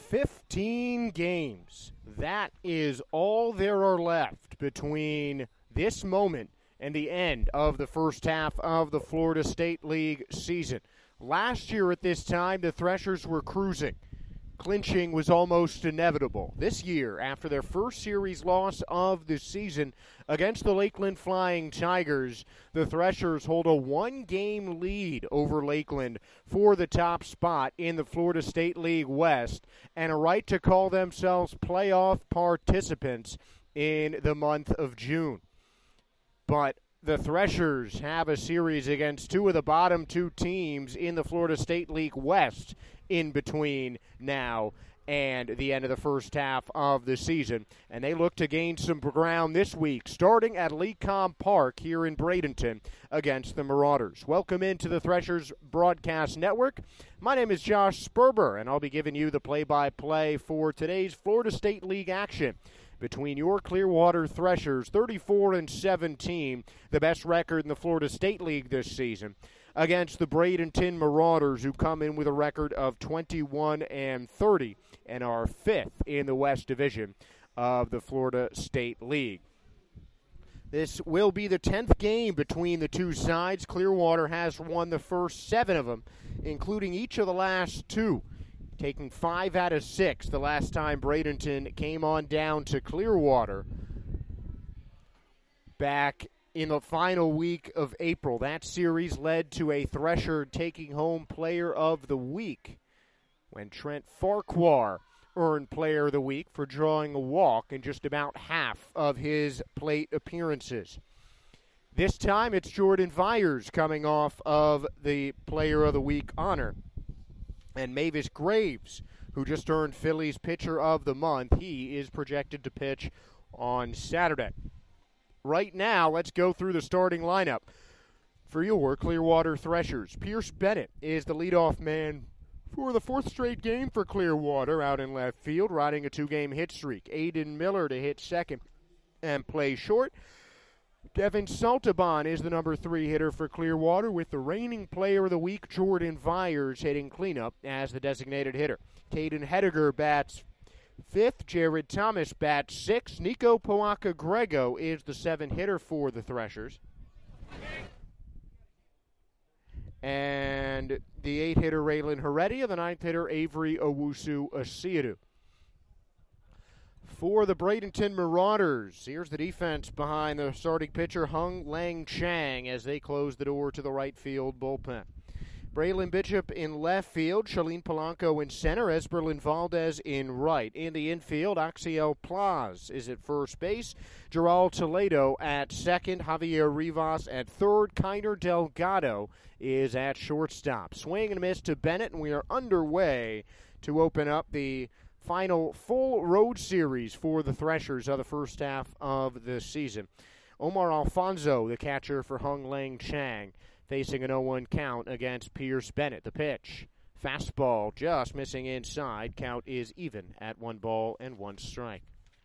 15 games. That is all there are left between this moment and the end of the first half of the Florida State League season. Last year at this time, the Threshers were cruising. Clinching was almost inevitable. This year, after their first series loss of the season against the Lakeland Flying Tigers, the Threshers hold a one-game lead over Lakeland for the top spot in the Florida State League West and a right to call themselves playoff participants in the month of June. But the Threshers have a series against two of the bottom two teams in the Florida State League West in between now and the end of the first half of the season. And they look to gain some ground this week, starting at Lecom Park here in Bradenton against the Marauders. Welcome into the Threshers Broadcast Network. My name is Josh Sperber, and I'll be giving you the play-by-play for today's Florida State League action between your Clearwater Threshers, 34-17, the best record in the Florida State League this season, against the Bradenton Marauders, who come in with a record of 21-30 and are fifth in the West Division of the Florida State League. This will be the 10th game between the two sides. Clearwater has won the first 7 of them, including each of the last 2, taking 5 out of 6 the last time Bradenton came on down to Clearwater back in the final week of April. That series led to a Thresher taking home Player of the Week when Trent Farquhar earned Player of the Week for drawing a walk in just about half of his plate appearances. This time it's Jordan Vyers coming off of the Player of the Week honor. And Mavis Graves, who just earned Phillies Pitcher of the Month, he is projected to pitch on Saturday. Right now, let's go through the starting lineup for your Clearwater Threshers. Pierce Bennett is the leadoff man for the 4th straight game for Clearwater out in left field, riding a 2-game hit streak. Aiden Miller to hit second and play short. Devin Saltaban is the number 3 hitter for Clearwater, with the reigning Player of the Week, Jordan Vyers, hitting cleanup as the designated hitter. Caden Hediger bats 5th. Jared Thomas bats 6th. Nico Poaka-Grego is the 7th hitter for the Threshers. And the 8th hitter, Raylan Heredia. The 9th hitter, Avery Owusu-Asiadu. For the Bradenton Marauders, here's the defense behind the starting pitcher, Hung Lang Chang, as they close the door to the right field bullpen. Braylon Bishop in left field, Shalene Polanco in center, Esberlin Valdez in right. In the infield, Axiel Plaz is at first base, Geral Toledo at second, Javier Rivas at third, Kiner Delgado is at shortstop. Swing and a miss to Bennett, and we are underway to open up the final full road series for the Threshers of the first half of the season. Omar Alfonso, the catcher for Hung Lang Chang, facing an 0-1 count against Pierce Bennett. The pitch, fastball just missing inside. Count is even at 1 ball and 1 strike.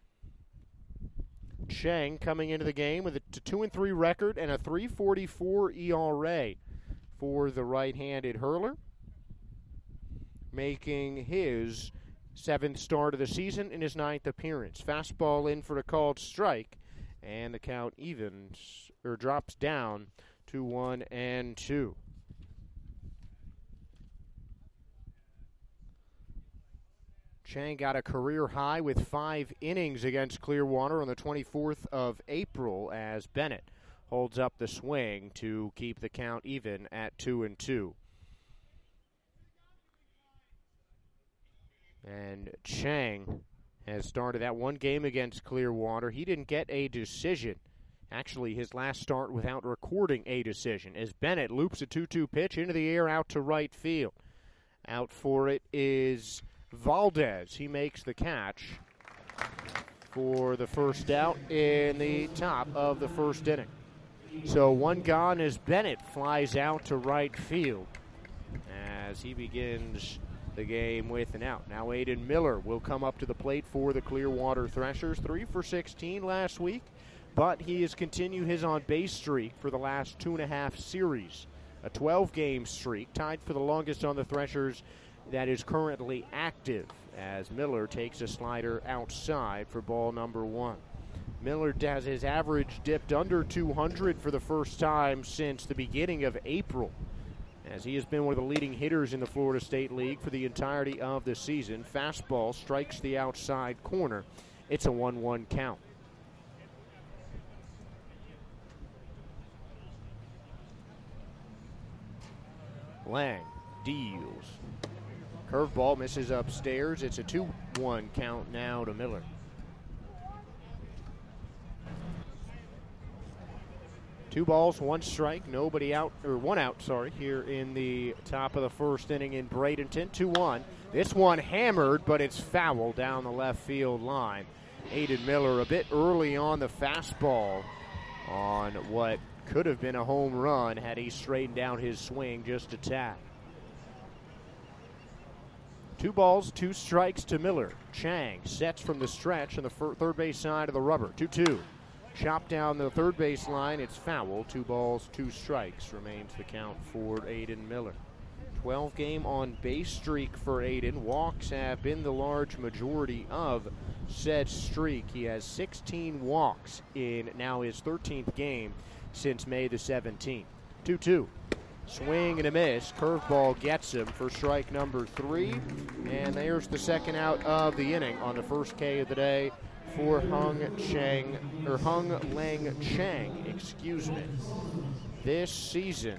Chang coming into the game with a 2-3 record and a 3.44 ERA for the right-handed hurler, making his 7th start of the season in his 9th appearance. Fastball in for a called strike, and the count evens or drops down to 1-2. Chang got a career high with 5 innings against Clearwater on the 24th of April as Bennett holds up the swing to keep the count even at 2-2. And Chang has started that one game against Clearwater. He didn't get a decision. Actually, his last start without recording a decision, as Bennett loops a 2-2 pitch into the air out to right field. Out for it is Valdez. He makes the catch for the first out in the top of the first inning. So 1 gone as Bennett flies out to right field as he begins the game with an out. Now Aiden Miller will come up to the plate for the Clearwater Threshers. 3 for 16 last week, but he has continued his on-base streak for the last 2.5 series. A 12-game streak, tied for the longest on the Threshers that is currently active as Miller takes a slider outside for ball number 1. Miller has his average dipped under 200 for the first time since the beginning of April, as he has been one of the leading hitters in the Florida State League for the entirety of the season. Fastball strikes the outside corner. It's a 1-1 count. Lang deals. Curveball misses upstairs. It's a 2-1 count now to Miller. Two balls, one strike, nobody out, or one out, sorry, here in the top of the first inning in Bradenton. 2-1. This one hammered, but it's foul down the left field line. Aiden Miller a bit early on the fastball on what could have been a home run had he straightened out his swing just a tad. 2 balls, 2 strikes to Miller. Chang sets from the stretch on the third base side of the rubber. 2-2. Chopped down the third base line. It's foul. 2 balls, 2 strikes remains the count for Aiden Miller. 12-game on-base streak for Aiden. Walks have been the large majority of said streak. He has 16 walks in now his 13th game since May the 17th. 2-2. Swing and a miss. Curveball gets him for strike number 3. And there's the second out of the inning on the first K of the day for Hung Lang Chang, This season,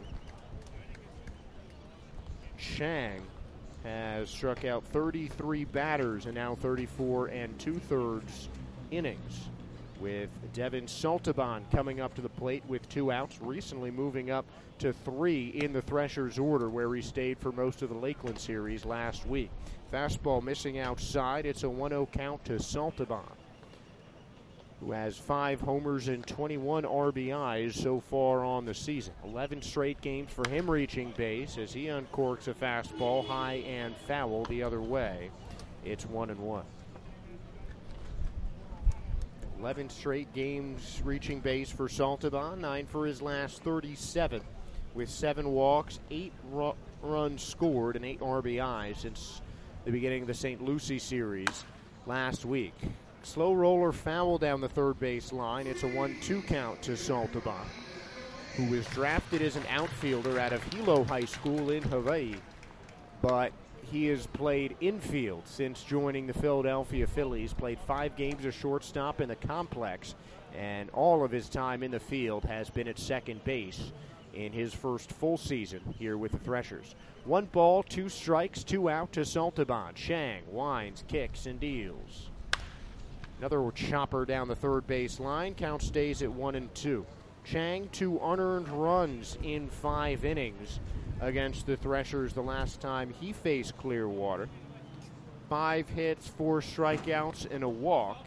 Chang has struck out 33 batters in now 34 2/3 innings, with Devin Saltaban coming up to the plate with 2 outs, recently moving up to 3 in the Threshers order, where he stayed for most of the Lakeland series last week. Fastball missing outside. It's a 1-0 count to Saltaban, who has 5 homers and 21 RBIs so far on the season. 11 straight games for him reaching base as he uncorks a fastball high and foul the other way. It's 1-1. 11 straight games reaching base for Saltaban, 9 for his last 37, with 7 walks, 8 runs scored, and 8 RBIs since the beginning of the St. Lucie series last week. Slow roller foul down the third base line. It's a 1-2 count to Saltaban, who was drafted as an outfielder out of Hilo High School in Hawaii, but he has played infield since joining the Philadelphia Phillies, played 5 games as shortstop in the complex, and all of his time in the field has been at second base in his first full season here with the Threshers. 1 ball, 2 strikes, 2 out to Saltaban. Chang winds, kicks, and deals. Another chopper down the third base line. Count stays at 1-2. Chang, 2 unearned runs in 5 innings against the Threshers the last time he faced Clearwater. 5 hits, 4 strikeouts, and a walk.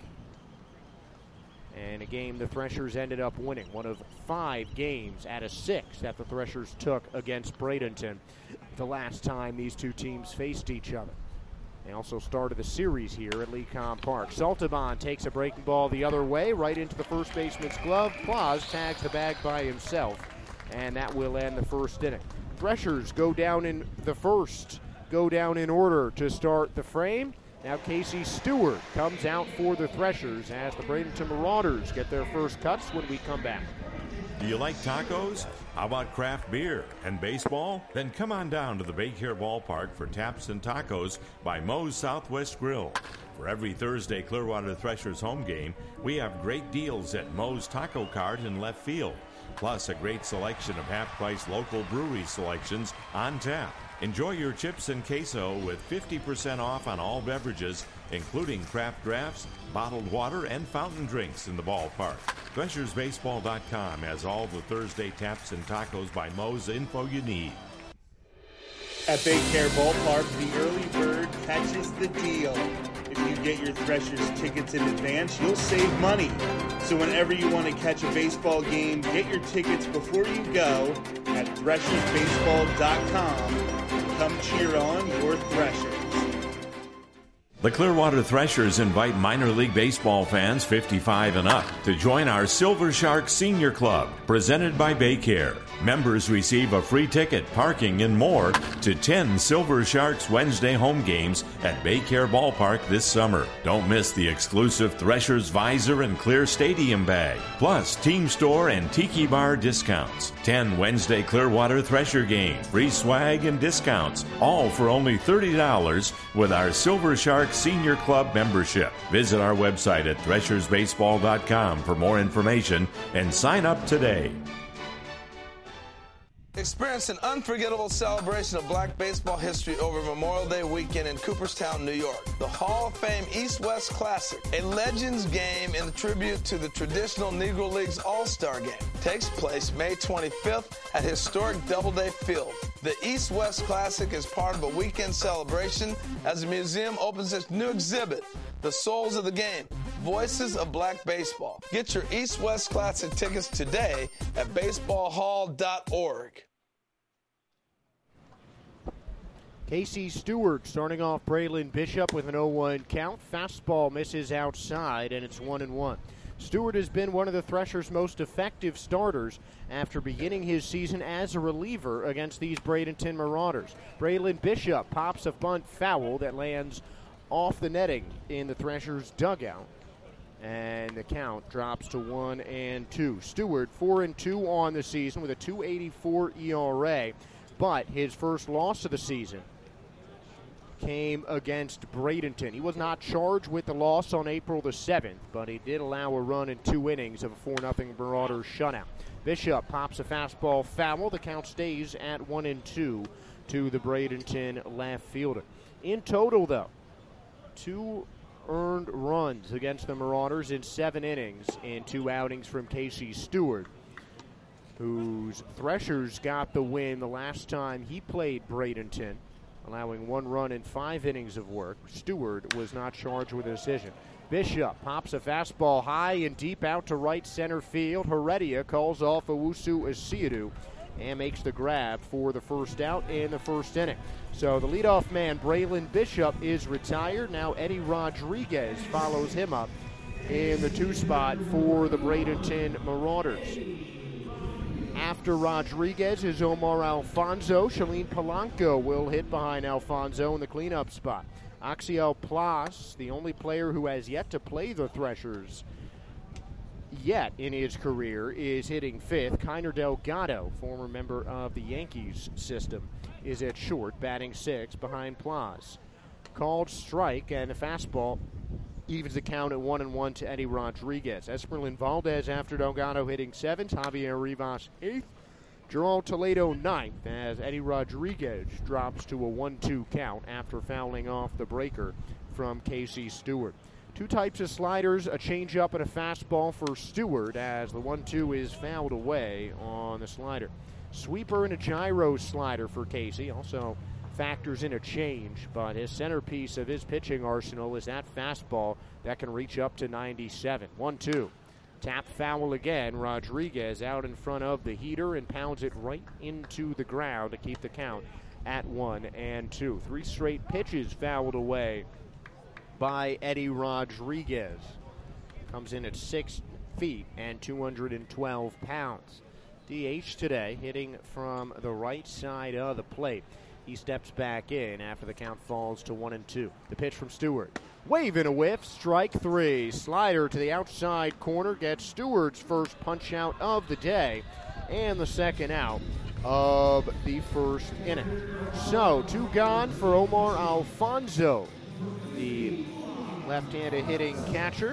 And a game the Threshers ended up winning. One of 5 games out of 6 that the Threshers took against Bradenton the last time these two teams faced each other. They also started the series here at Lecom Park. Saltaban takes a breaking ball the other way, right into the first baseman's glove. Claus tags the bag by himself, and that will end the first inning. Threshers go down in the first, go down in order to start the frame. Now Casey Stewart comes out for the Threshers as the Bradenton Marauders get their first cuts when we come back. Do you like tacos? How about craft beer and baseball? Then come on down to the Baycare Ballpark for Taps and Tacos by Moe's Southwest Grill. For every Thursday Clearwater Threshers home game, we have great deals at Moe's Taco Cart in left field, plus a great selection of half-price local brewery selections on tap. Enjoy your chips and queso with 50% off on all beverages, including craft drafts, bottled water, and fountain drinks in the ballpark. ThreshersBaseball.com has all the Thursday Taps and Tacos by Moe's info you need. At Baycare Ballpark, the early bird catches the deal. If you get your Threshers tickets in advance, you'll save money. So whenever you want to catch a baseball game, get your tickets before you go at ThreshersBaseball.com and come cheer on your Threshers. The Clearwater Threshers invite minor league baseball fans 55 and up to join our Silver Shark Senior Club, presented by Baycare. Members receive a free ticket, parking, and more to 10 Silver Sharks Wednesday home games at Baycare Ballpark this summer. Don't miss the exclusive Threshers Visor and Clear Stadium bag, plus Team Store and Tiki Bar discounts. 10 Wednesday Clearwater Thresher games, free swag and discounts, all for only $30 with our Silver Shark Senior Club membership. Visit our website at threshersbaseball.com for more information and sign up today. Experience an unforgettable celebration of black baseball history over Memorial Day weekend in Cooperstown, New York. The Hall of Fame East-West Classic, a Legends game in tribute to the traditional Negro Leagues All-Star Game, takes place May 25th at historic Doubleday Field. The East-West Classic is part of a weekend celebration as the museum opens its new exhibit, The Souls of the Game, Voices of Black Baseball. Get your East-West Classic tickets today at baseballhall.org. Casey Stewart starting off Braylon Bishop with an 0-1 count. Fastball misses outside, and it's 1-1. Stewart has been one of the Threshers' most effective starters after beginning his season as a reliever against these Bradenton Marauders. Braylon Bishop pops a bunt foul that lands off the netting in the Threshers' dugout, and the count drops to 1-2. Stewart 4-2 on the season with a .284 ERA, but his first loss of the season came against Bradenton. He was not charged with the loss on April the 7th, but he did allow a run in 2 innings of a 4-0 Marauders shutout. Bishop pops a fastball foul. The count stays at 1-2 to the Bradenton left fielder. In total, though, 2 earned runs against the Marauders in 7 innings in 2 outings from Casey Stewart, whose Threshers got the win the last time he played Bradenton, allowing 1 run in 5 innings of work. Stewart was not charged with a decision. Bishop pops a fastball high and deep out to right center field. Heredia calls off Owusu Asiadu and makes the grab for the first out in the first inning. So the leadoff man, Braylon Bishop, is retired. Now Eddie Rodriguez follows him up in the 2 spot for the Bradenton Marauders. After Rodriguez is Omar Alfonso. Shalene Polanco will hit behind Alfonso in the cleanup spot. Axiel Plas, the only player who has yet to play the Threshers yet in his career, is hitting 5th. Kiner Delgado, former member of the Yankees system, is at short, batting 6th behind Plas. Called strike, and the fastball evens the count at 1-1 to Eddie Rodriguez. Esperlin Valdez after Delgado hitting 7th. Javier Rivas 8th. Gerald Toledo 9th as Eddie Rodriguez drops to a 1-2 count after fouling off the breaker from Casey Stewart. 2 types of sliders, a changeup and a fastball for Stewart as the 1-2 is fouled away on the slider. Sweeper and a gyro slider for Casey. Also factors in a change, but his centerpiece of his pitching arsenal is that fastball that can reach up to 97. 1-2. Tap foul again. Rodriguez out in front of the heater and pounds it right into the ground to keep the count at 1-2. 3 straight pitches fouled away by Eddie Rodriguez. Comes in at 6 feet and 212 pounds. DH today, hitting from the right side of the plate. He steps back in after the count falls to 1-2. The pitch from Stewart. Wave and a whiff, strike 3. Slider to the outside corner gets Stewart's first punch out of the day and the second out of the first inning. So 2 gone for Omar Alfonso, the left-handed hitting catcher.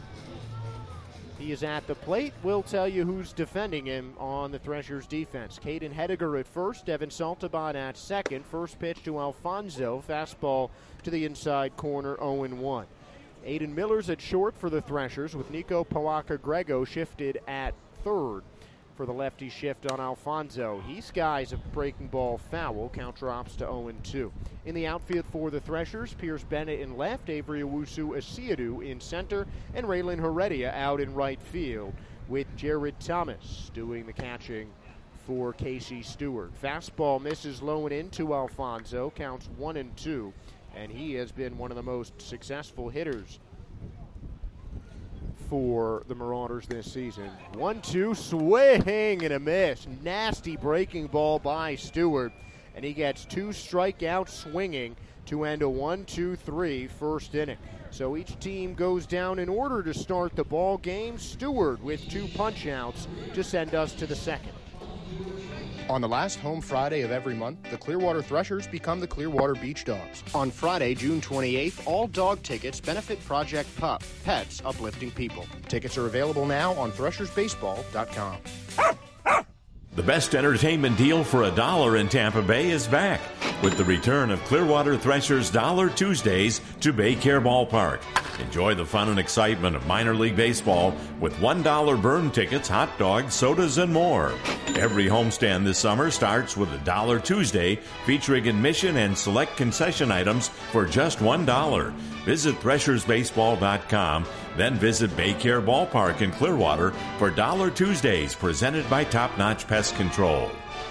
He is at the plate. We'll tell you who's defending him on the Threshers defense. Caden Hediger at first, Devin Saltaban at second. First pitch to Alfonso, fastball to the inside corner, 0-1. Aiden Miller's at short for the Threshers with Nico Pawaka-Grego shifted at third for the lefty shift on Alfonso. He skies a breaking ball foul. Count drops to 0-2. In the outfield for the Threshers, Pierce Bennett in left, Avery Owusu Asiadu in center, and Raylan Heredia out in right field with Jared Thomas doing the catching for Casey Stewart. Fastball misses low and into Alfonso, counts 1-2, and he has been one of the most successful hitters for the Marauders this season. 1-2, swing and a miss. Nasty breaking ball by Stewart, and he gets 2 strikeouts swinging to end a 1-2-3 first inning. So each team goes down in order to start the ball game. Stewart with 2 punch-outs to send us to the second. On the last home Friday of every month, the Clearwater Threshers become the Clearwater Beach Dogs. On Friday, June 28th, all dog tickets benefit Project Pup, Pets Uplifting People. Tickets are available now on threshersbaseball.com. The best entertainment deal for $1 in Tampa Bay is back with the return of Clearwater Threshers Dollar Tuesdays to Baycare Ballpark. Enjoy the fun and excitement of minor league baseball with $1 burn tickets, hot dogs, sodas, and more. Every homestand this summer starts with a Dollar Tuesday featuring admission and select concession items for just $1. Visit threshersbaseball.com, then visit Baycare Ballpark in Clearwater for Dollar Tuesdays presented by Top Notch Pest Control.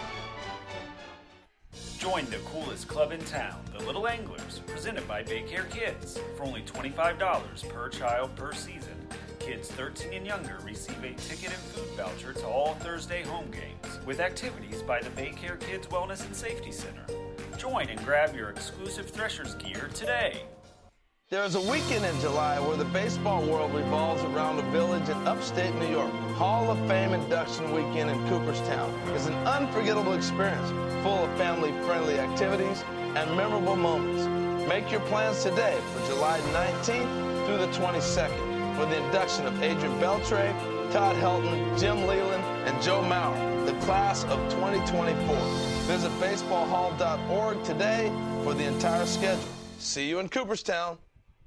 Join the coolest club in town, the Little Anglers, presented by Baycare Kids. For only $25 per child per season, kids 13 and younger receive a ticket and food voucher to all Thursday home games, with activities by the Baycare Kids Wellness and Safety Center. Join and grab your exclusive Threshers gear today. There's a weekend in July where the baseball world revolves around a village in upstate New York. Hall of Fame induction weekend in Cooperstown is an unforgettable experience full of family-friendly activities and memorable moments. Make your plans today for July 19th through the 22nd for the induction of Adrian Beltre, Todd Helton, Jim Leland, and Joe Mauer, the class of 2024. Visit baseballhall.org today for the entire schedule. See you in Cooperstown.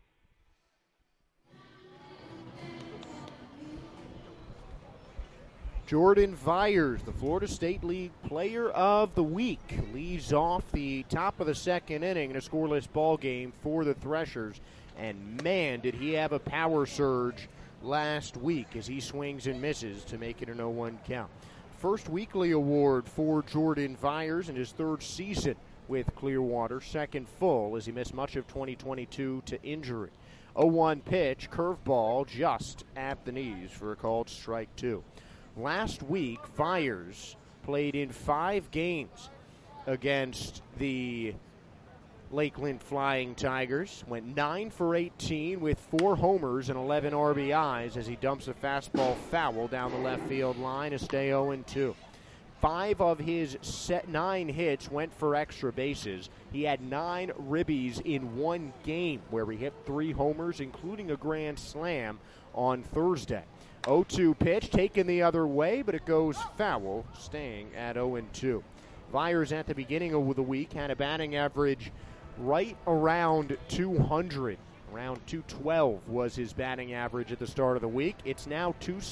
Jordan Viers, the Florida State League Player of the Week, leads off the top of the second inning in a scoreless ball game for the Threshers. And man, did he have a power surge last week as he swings and misses to make it an 0-1 count. First weekly award for Jordan Viers in his 3rd season with Clearwater, 2nd full as he missed much of 2022 to injury. 0-1 pitch, curveball just at the knees for a called strike 2. Last week, Viers played in 5 games against the Lakeland Flying Tigers. Went 9 for 18 with 4 homers and 11 RBIs as he dumps a fastball foul down the left field line to stay 0-2. 5 of his 9 hits went for extra bases. He had 9 ribbies in 1 game where he hit 3 homers, including a grand slam on Thursday. 0-2 pitch taken the other way, but it goes foul, staying at 0-2. Viers at the beginning of the week had a batting average right around 200. Around 212 was his batting average at the start of the week. It's now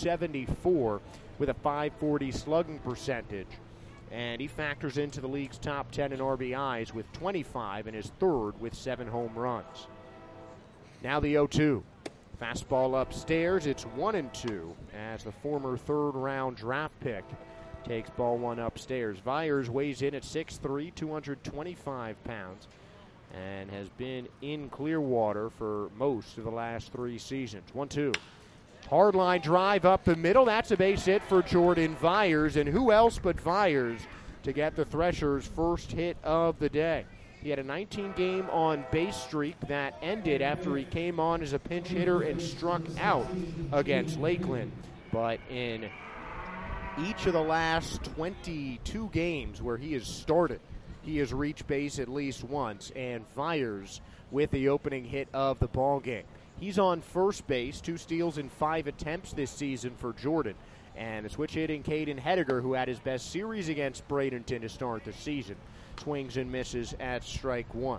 274 with a .540 slugging percentage. And he factors into the league's top 10 in RBIs with 25 and is 3rd with 7 home runs. Now the 0-2. Fastball upstairs, it's 1-2 as the former 3rd-round draft pick takes ball 1 upstairs. Viers weighs in at 6'3", 225 pounds, and has been in Clearwater for most of the last 3 seasons. 1-2. Hard line drive up the middle. That's a base hit for Jordan Viers, and who else but Viers to get the Threshers' first hit of the day. He had a 19-game on-base streak that ended after he came on as a pinch hitter and struck out against Lakeland. But in each of the last 22 games where he has started, he has reached base at least once, and Viers with the opening hit of the ballgame. He's on first base, 2 steals in 5 attempts this season for Jordan. And the switch-hitting Caden Hediger, who had his best series against Bradenton to start the season, swings and misses at strike 1.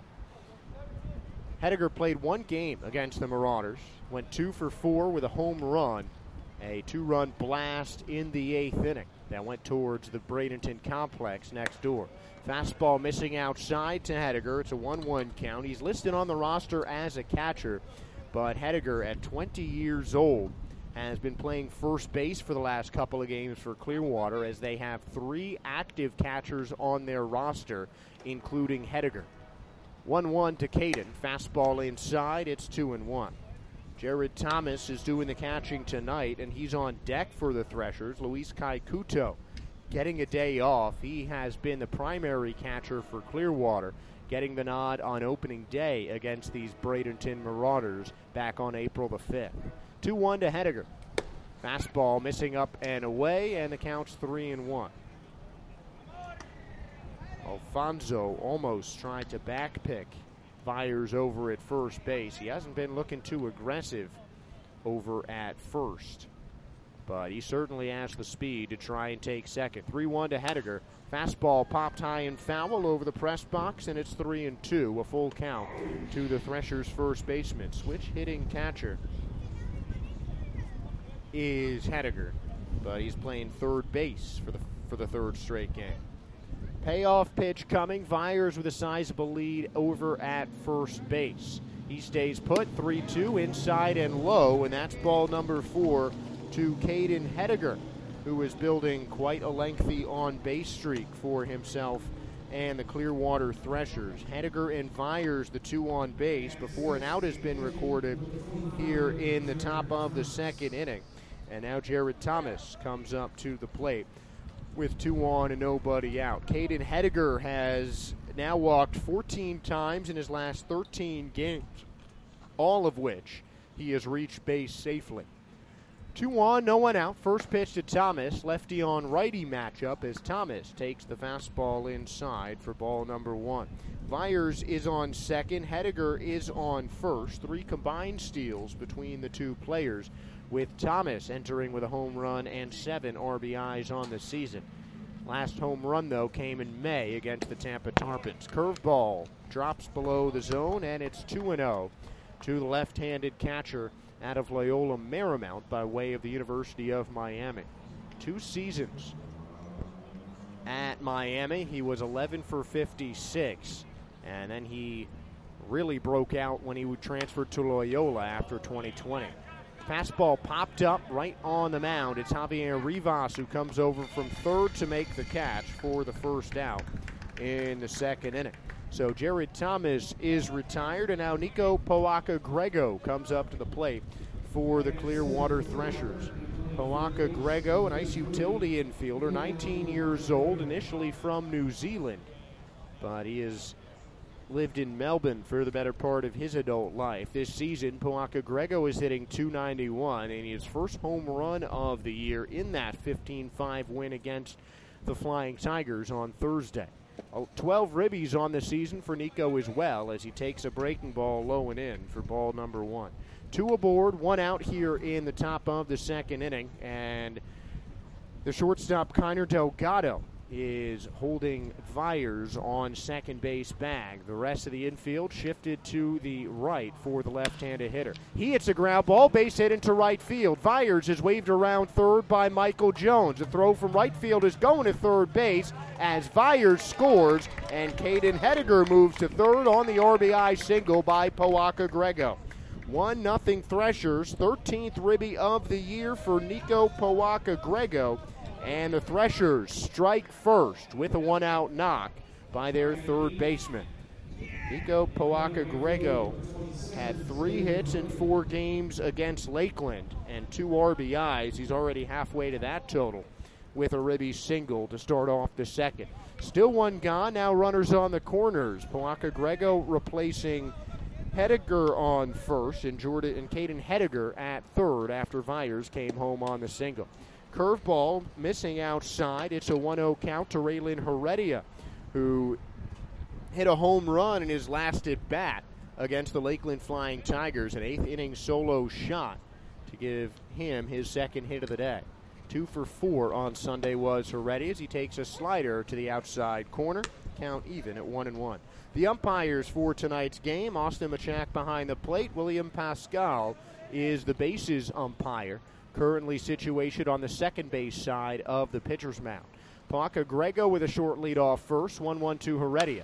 Hediger played 1 game against the Marauders, went 2 for 4 with a home run, a 2-run blast in the 8th inning that went towards the Bradenton complex next door. Fastball missing outside to Hediger. It's a 1-1 count. He's listed on the roster as a catcher, but Hediger, at 20 years old, has been playing first base for the last couple of games for Clearwater as they have 3 active catchers on their roster, including Hediger. 1-1 to Caden. Fastball inside. It's 2-1. Jared Thomas is doing the catching tonight, and he's on deck for the Threshers. Luis Kaikuto getting a day off. He has been the primary catcher for Clearwater, getting the nod on opening day against these Bradenton Marauders back on April the 5th. 2-1 to Hediger. Fastball missing up and away, and the count's 3-1. Alfonso almost tried to backpick Viers over at first base. He hasn't been looking too aggressive over at first, but he certainly has the speed to try and take second. 3-1 to Hediger. Fastball popped high and foul over the press box, and it's 3-2, a full count to the Threshers' first baseman. Switch hitting catcher is Hediger, but he's playing third base for the third straight game. Payoff pitch coming. Viers with a sizable lead over at first base. He stays put, 3-2, inside and low, and that's ball number 4 to Caden Hediger, who is building quite a lengthy on-base streak for himself and the Clearwater Threshers. Hediger and Viers, the two on base, before an out has been recorded here in the top of the second inning. And now Jared Thomas comes up to the plate with 2 on and nobody out. Caden Hediger has now walked 14 times in his last 13 games, all of which he has reached base safely. 2 on, no one out. First pitch to Thomas. Lefty on righty matchup as Thomas takes the fastball inside for ball number 1. Viers is on second. Hediger is on first. 3 combined steals between the two players, with Thomas entering with a home run and 7 RBIs on the season. Last home run, though, came in May against the Tampa Tarpons. Curveball drops below the zone, and it's 2-0 to the left-handed catcher out of Loyola Marymount by way of the University of Miami. 2 seasons at Miami. He was 11 for 56, and then he really broke out when he would transfer to Loyola after 2020. Fastball popped up right on the mound. It's Javier Rivas who comes over from third to make the catch for the first out in the second inning. So Jared Thomas is retired, and now Nico Poaka-Grego comes up to the plate for the Clearwater Threshers. Poaka-Grego, a nice utility infielder, 19 years old, initially from New Zealand, but he has lived in Melbourne for the better part of his adult life. This season, Poaka-Grego is hitting .291, and his first home run of the year in that 15-5 win against the Flying Tigers on Thursday. 12 ribbies on the season for Nico as well, as he takes a breaking ball low and in for ball number 1. 2 aboard, 1 out here in the top of the second inning, and the shortstop Kiner Delgado is holding Viers on second base bag. The rest of the infield shifted to the right for the left-handed hitter. He hits a ground ball, base hit into right field. Viers is waved around third by Michael Jones. The throw from right field is going to third base as Viers scores, and Caden Hediger moves to third on the RBI single by Poaka-Grego. 1-0 Threshers, 13th ribby of the year for Nico Poaka-Grego. And the Threshers strike first with a 1-out knock by their third baseman. Nico Poaka-Grego had 3 hits in 4 games against Lakeland and 2 RBIs. He's already halfway to that total with a ribby single to start off the second. Still 1 gone, now runners on the corners. Poaka-Grego replacing Hediger on first and Caden Hediger at third after Viers came home on the single. Curveball missing outside. It's a 1-0 count to Raylan Heredia, who hit a home run in his last at bat against the Lakeland Flying Tigers, an 8th inning solo shot to give him his second hit of the day. 2 for 4 on Sunday was Heredia as he takes a slider to the outside corner. Count even at 1-1. The umpires for tonight's game, Austin Machak behind the plate. William Pascal is the bases umpire, currently situated on the second base side of the pitcher's mound. Poaka-Grego with a short lead off first, 1-1 to Heredia.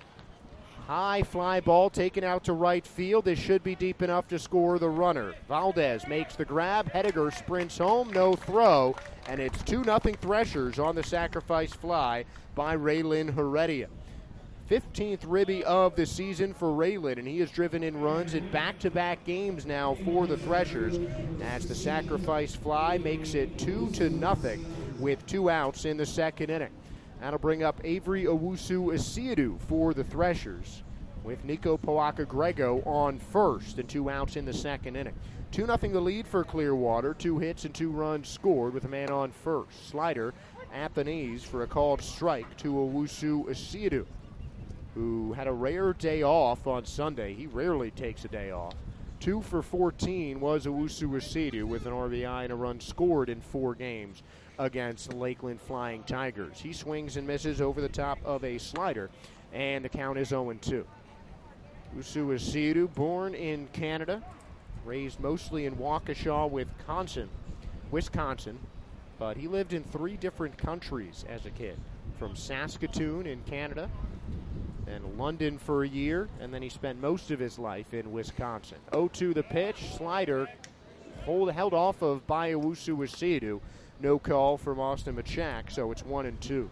High fly ball taken out to right field. This should be deep enough to score the runner. Valdez makes the grab. Hediger sprints home, no throw, and it's 2-0 Threshers on the sacrifice fly by Raylan Heredia. 15th ribby of the season for Raylan, and he has driven in runs in back-to-back games now for the Threshers. As the sacrifice fly makes it 2-0 with 2 outs in the second inning. That'll bring up Avery Owusu-Esiadu for the Threshers, with Nico Poaka-Grego on first and 2 outs in the second inning. 2-0 the lead for Clearwater. 2 hits and 2 runs scored with a man on first. Slider at the knees for a called strike to Owusu-Esiadu, who had a rare day off on Sunday. He rarely takes a day off. 2 for 14 was Owusu-Esiadu with an RBI and a run scored in 4 games against Lakeland Flying Tigers. He swings and misses over the top of a slider, and the count is 0-2. Owusu-Esiadu, born in Canada, raised mostly in Waukesha, Wisconsin, but he lived in 3 different countries as a kid, from Saskatoon in Canada, then London for a year, and then he spent most of his life in Wisconsin. 0-2 the pitch, slider held off of by Owusu-Esiadu. No call from Austin Machak, so it's 1-2.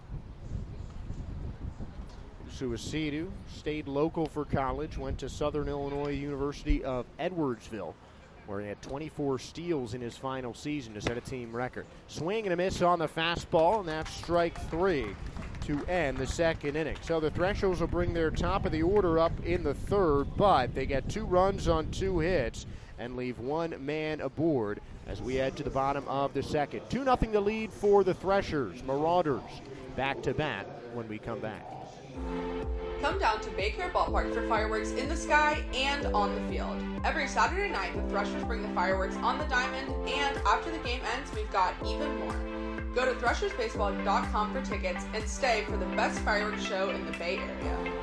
Owusu-Esiadu stayed local for college, went to Southern Illinois University of Edwardsville, where he had 24 steals in his final season to set a team record. Swing and a miss on the fastball, and that's strike 3 to end the second inning. So the Threshers will bring their top of the order up in the third, but they get 2 runs on 2 hits and leave 1 man aboard as we head to the bottom of the second. 2-0 the lead for the Threshers. Marauders back to bat when we come back. Come down to Baycare Ballpark for fireworks in the sky and on the field. Every Saturday night, the Threshers bring the fireworks on the diamond, and after the game ends, we've got even more. Go to threshersbaseball.com for tickets and stay for the best fireworks show in the Bay Area.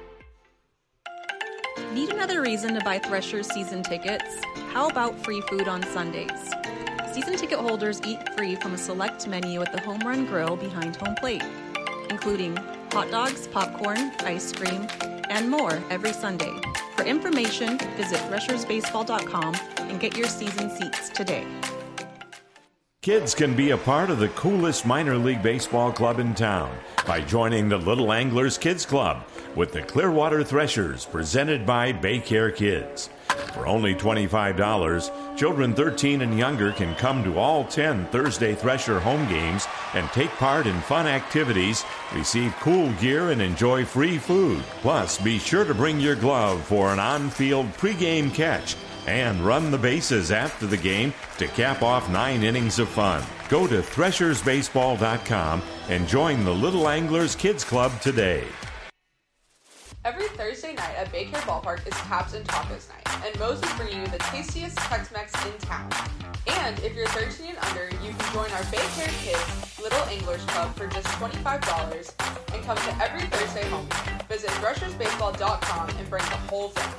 Need another reason to buy Threshers season tickets? How about free food on Sundays? Season ticket holders eat free from a select menu at the Home Run Grill behind home plate, including hot dogs, popcorn, ice cream, and more every Sunday. For information, visit threshersbaseball.com and get your season seats today. Kids can be a part of the coolest minor league baseball club in town by joining the Little Anglers Kids Club with the Clearwater Threshers, presented by Baycare Kids. For only $25, children 13 and younger can come to all 10 Thursday Thresher home games and take part in fun activities, receive cool gear, and enjoy free food. Plus, be sure to bring your glove for an on-field pregame catch and run the bases after the game to cap off 9 innings of fun. Go to threshersbaseball.com and join the Little Anglers Kids Club today. Every Thursday night at Baycare Ballpark is Taps and Tacos Night, and Moe's is bringing you the tastiest Tex-Mex in town. And if you're 13 and under, you can join our Baycare Kids Little Anglers Club for just $25 and come to every Thursday home game. Visit threshersbaseball.com and bring the whole family.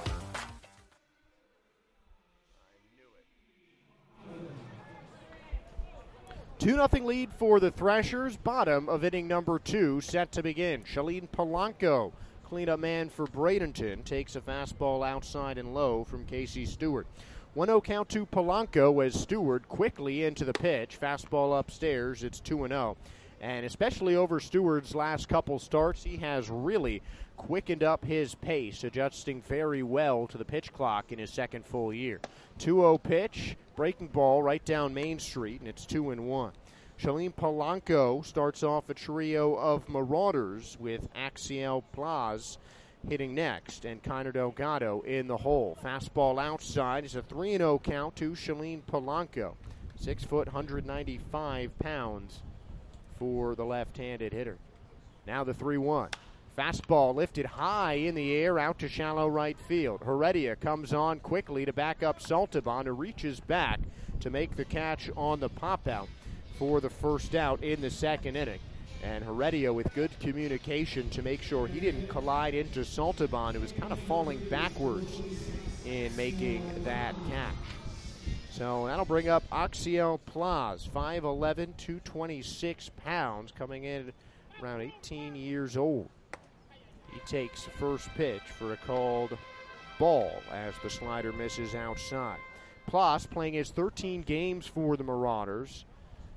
2-0 lead for the Threshers. Bottom of inning number 2 set to begin. Shalene Polanco, cleanup man for Bradenton, takes a fastball outside and low from Casey Stewart. 1-0 count to Polanco as Stewart quickly into the pitch. Fastball upstairs. It's 2-0. And especially over Stewart's last couple starts, he has really quickened up his pace, adjusting very well to the pitch clock in his second full year. 2-0 pitch, breaking ball right down Main Street, and it's 2-1. Shalene Polanco starts off a trio of Marauders with Axiel Plaz hitting next and Kiner Delgado in the hole. Fastball outside is a 3-0 count to Shalene Polanco. 6 foot, 195 pounds for the left-handed hitter. Now the 3-1. Fastball lifted high in the air out to shallow right field. Heredia comes on quickly to back up Saltaban, who reaches back to make the catch on the pop-out for the first out in the second inning. And Heredia with good communication to make sure he didn't collide into Saltaban, who was kind of falling backwards in making that catch. So that'll bring up Axiel Plaz, 5'11", 226 pounds, coming in around 18 years old. He takes first pitch for a called ball as the slider misses outside. Plaz, playing his 13 games for the Marauders,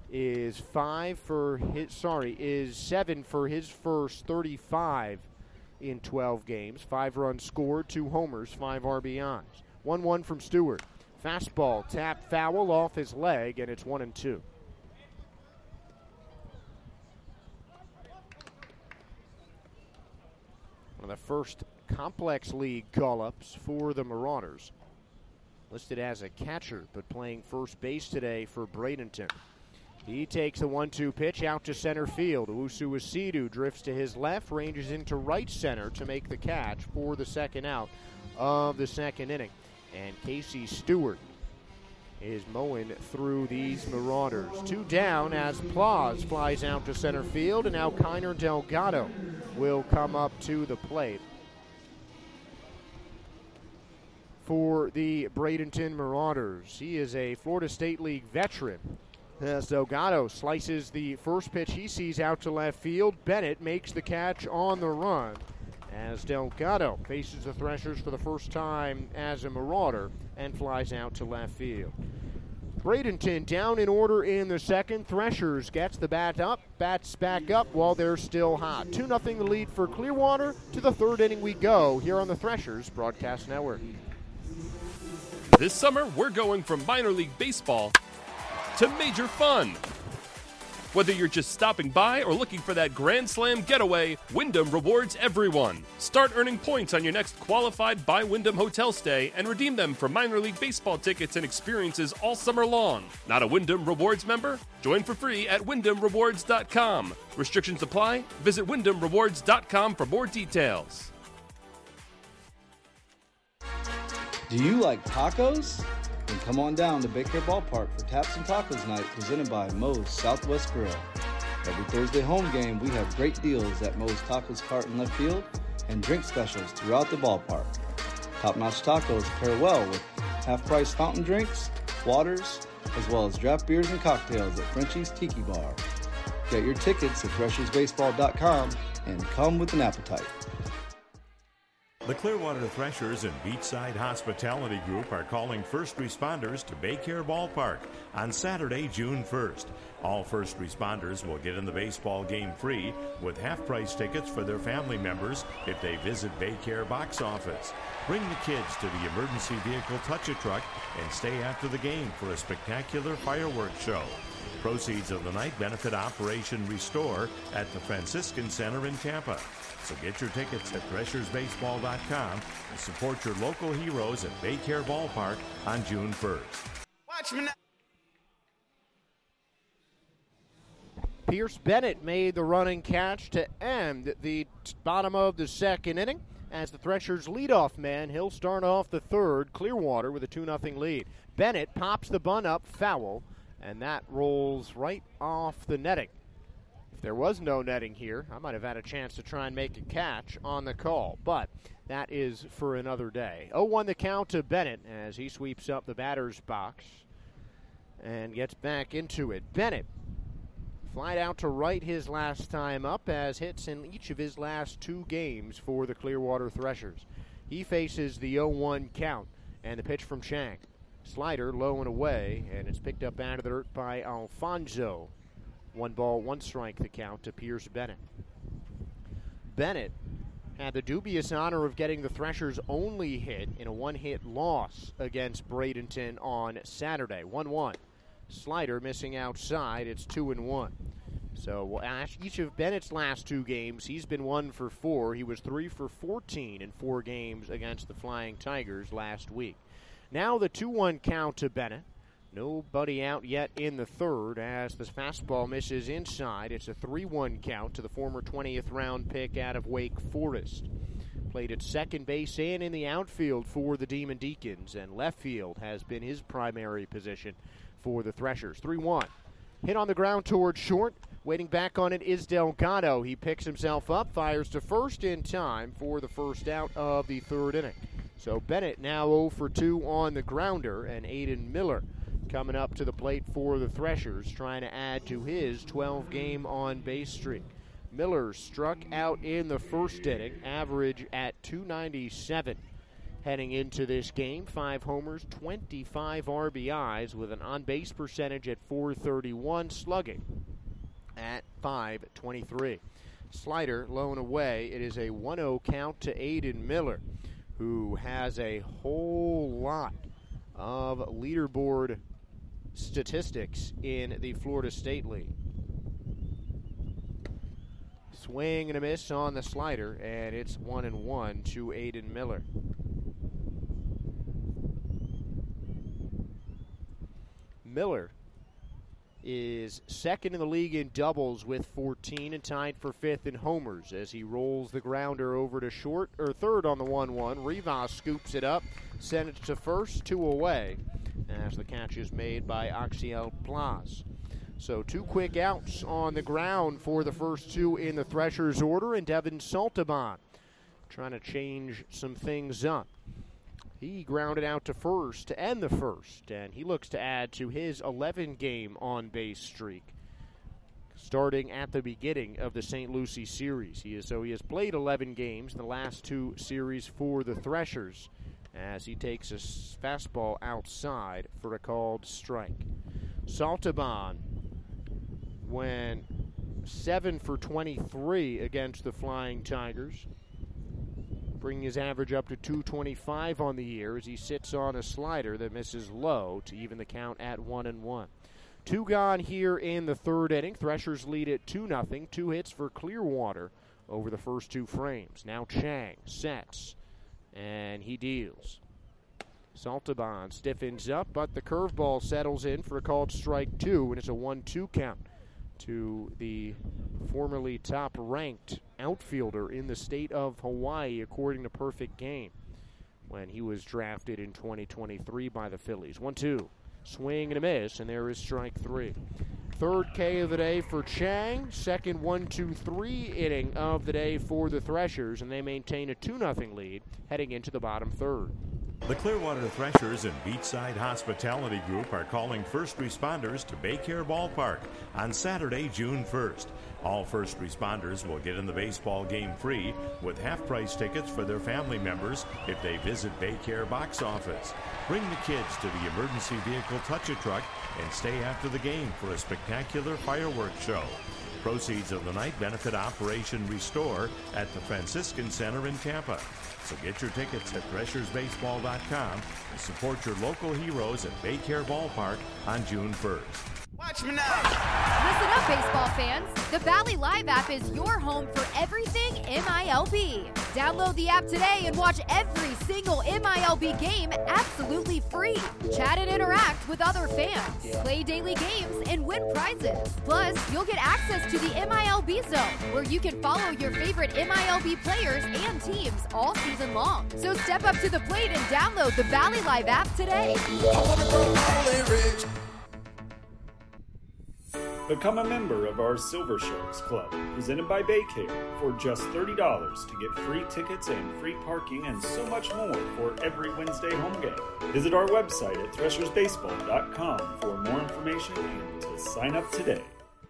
is 7 for his first 35 in 12 games. 5 runs scored, 2 homers, 5 RBIs. 1-1 from Stewart. Fastball, tap foul off his leg, and it's 1-2. One of the first complex league call-ups for the Marauders. Listed as a catcher, but playing first base today for Bradenton. He takes a 1-2 pitch out to center field. Owusu Asidu drifts to his left, ranges into right center to make the catch for the second out of the second inning. And Casey Stewart is mowing through these Marauders. 2 down as Plaus flies out to center field, and now Kiner Delgado will come up to the plate for the Bradenton Marauders. He is a Florida State League veteran. As Delgado slices the first pitch he sees out to left field, Bennett makes the catch on the run as Delgado faces the Threshers for the first time as a Marauder and flies out to left field. Bradenton down in order in the second. Threshers gets the bats back up while they're still hot. 2-0 the lead for Clearwater. To the third inning we go here on the Threshers Broadcast Network. This summer, we're going from minor league baseball to major fun. Whether you're just stopping by or looking for that Grand Slam getaway, Wyndham rewards everyone. Start earning points on your next qualified by Wyndham hotel stay and redeem them for minor league baseball tickets and experiences all summer long. Not a Wyndham Rewards member? Join for free at WyndhamRewards.com. Restrictions apply. Visit WyndhamRewards.com for more details. Do you like tacos? Then come on down to Big Care Ballpark for Taps and Tacos Night presented by Moe's Southwest Grill. Every Thursday home game, we have great deals at Moe's Tacos Cart in left field and drink specials throughout the ballpark. Top-notch tacos pair well with half-price fountain drinks, waters, as well as draft beers and cocktails at Frenchie's Tiki Bar. Get your tickets at threshersbaseball.com and come with an appetite. The Clearwater Threshers and Beachside Hospitality Group are calling first responders to Baycare Ballpark on Saturday, June 1st. All first responders will get in the baseball game free with half-price tickets for their family members if they visit Baycare box office. Bring the kids to the emergency vehicle touch-a-truck and stay after the game for a spectacular fireworks show. Proceeds of the night benefit Operation Restore at the Franciscan Center in Tampa. So get your tickets at threshersbaseball.com and support your local heroes at Baycare Ballpark on June 1st. Watch me now. Pierce Bennett made the running catch to end the bottom of the second inning. As the Threshers leadoff man, he'll start off the third. Clearwater with a 2-0 lead. Bennett pops the bunt up, foul, and that rolls right off the netting. If there was no netting here, I might have had a chance to try and make a catch on the call, but that is for another day. 0-1 the count to Bennett as he sweeps up the batter's box and gets back into it. Bennett flied out to right his last time up, as hits in each of his last 2 games for the Clearwater Threshers. He faces the 0-1 count and the pitch from Chang. Slider low and away, and it's picked up out of the dirt by Alfonso. 1 ball, 1 strike the count to Pierce Bennett. Bennett had the dubious honor of getting the Threshers' only hit in a 1-hit loss against Bradenton on Saturday. 1-1. Slider missing outside. It's 2-1. So each of Bennett's last 2 games, he's been 1 for 4. He was 3 for 14 in 4 games against the Flying Tigers last week. Now the 2-1 count to Bennett. Nobody out yet in the third as the fastball misses inside. It's a 3-1 count to the former 20th round pick out of Wake Forest. Played at second base and in the outfield for the Demon Deacons, and left field has been his primary position for the Threshers. 3-1. Hit on the ground towards short. Waiting back on it is Delgado. He picks himself up, fires to first in time for the first out of the third inning. So Bennett now 0 for 2 on the grounder, and Aiden Miller coming up to the plate for the Threshers, trying to add to his 12-game on-base streak. Miller struck out in the first inning, average at .297 heading into this game. 5 homers, 25 RBIs with an on-base percentage at .431, slugging at .523. Slider low and away. It is a 1-0 count to Aiden Miller, who has a whole lot of leaderboard statistics in the Florida State League. Swing and a miss on the slider, and it's 1-1 to Aiden Miller. Miller is second in the league in doubles with 14 and tied for fifth in homers as he rolls the grounder over to short, or third on the 1-1. Rivas scoops it up, sends it to first, 2 away, as the catch is made by Axiel Plaz. So 2 quick outs on the ground for the first 2 in the Threshers order, and Devin Saltaban trying to change some things up. He grounded out to first to end the first, and he looks to add to his 11-game on-base streak, starting at the beginning of the St. Lucie series. He has played 11 games in the last 2 series for the Threshers, as he takes a fastball outside for a called strike. Saltaban went 7 for 23 against the Flying Tigers, bringing his average up to 225 on the year as he sits on a slider that misses low to even the count at 1-1. 2 gone here in the third inning. Threshers lead it 2-0. 2 hits for Clearwater over the first 2 frames. Now Chang sets, and he deals. Saltaban stiffens up, but the curveball settles in for a called strike 2, and it's a 1-2 count to the formerly top-ranked outfielder in the state of Hawaii, according to Perfect Game, when he was drafted in 2023 by the Phillies. 1-2, swing and a miss, and there is strike 3. Third K of the day for Chang, second 1-2-3 inning of the day for the Threshers, and they maintain a 2-0 lead heading into the bottom third. The Clearwater Threshers and Beachside Hospitality Group are calling first responders to Baycare Ballpark on Saturday, June 1st. All first responders will get in the baseball game free with half-price tickets for their family members if they visit Baycare box office. Bring the kids to the emergency vehicle touch-a-truck and stay after the game for a spectacular fireworks show. Proceeds of the night benefit Operation Restore at the Franciscan Center in Tampa. So get your tickets at threshersbaseball.com and support your local heroes at Baycare Ballpark on June 1st. Watch me now. Listen up, baseball fans. The Valley Live app is your home for everything MILB. Download the app today and watch every single MILB game absolutely free. Chat and interact with other fans. Play daily games and win prizes. Plus, you'll get access to the MILB Zone, where you can follow your favorite MILB players and teams all season long. So step up to the plate and download the Valley Live app today. Become a member of our Silver Sharks Club, presented by Baycare, for just $30 to get free tickets and free parking and so much more for every Wednesday home game. Visit our website at threshersbaseball.com for more information and to sign up today.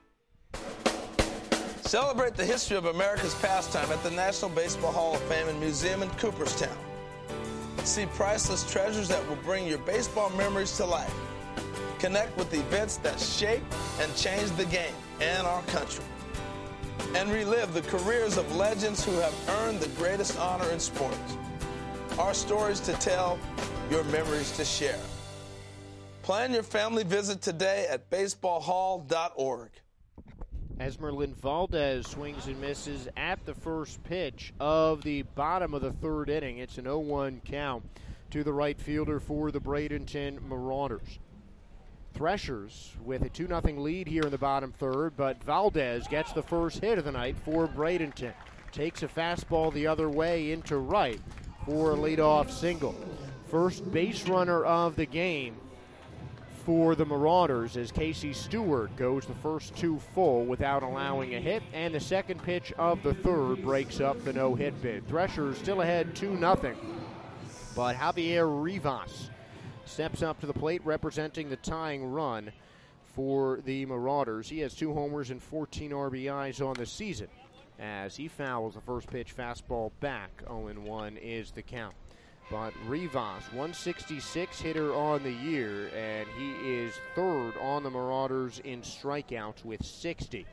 Celebrate the history of America's pastime at the National Baseball Hall of Fame and Museum in Cooperstown. See priceless treasures that will bring your baseball memories to life. Connect with events that shape and change the game and our country. And relive the careers of legends who have earned the greatest honor in sports. Our stories to tell, your memories to share. Plan your family visit today at baseballhall.org. Esmeralyn Valdez swings and misses at the first pitch of the bottom of the third inning. It's an 0-1 count to the right fielder for the Bradenton Marauders. Threshers with a 2-0 lead here in the bottom third, but Valdez gets the first hit of the night for Bradenton. Takes a fastball the other way into right for a leadoff single. First base runner of the game for the Marauders as Casey Stewart goes the first 2 full without allowing a hit, and the second pitch of the third breaks up the no-hit bid. Threshers still ahead 2-0, but Javier Rivas steps up to the plate representing the tying run for the Marauders. He has 2 homers and 14 RBIs on the season as he fouls the first pitch fastball back. 0-1 is the count. But Rivas, 166 hitter on the year, and he is third on the Marauders in strikeouts with 60.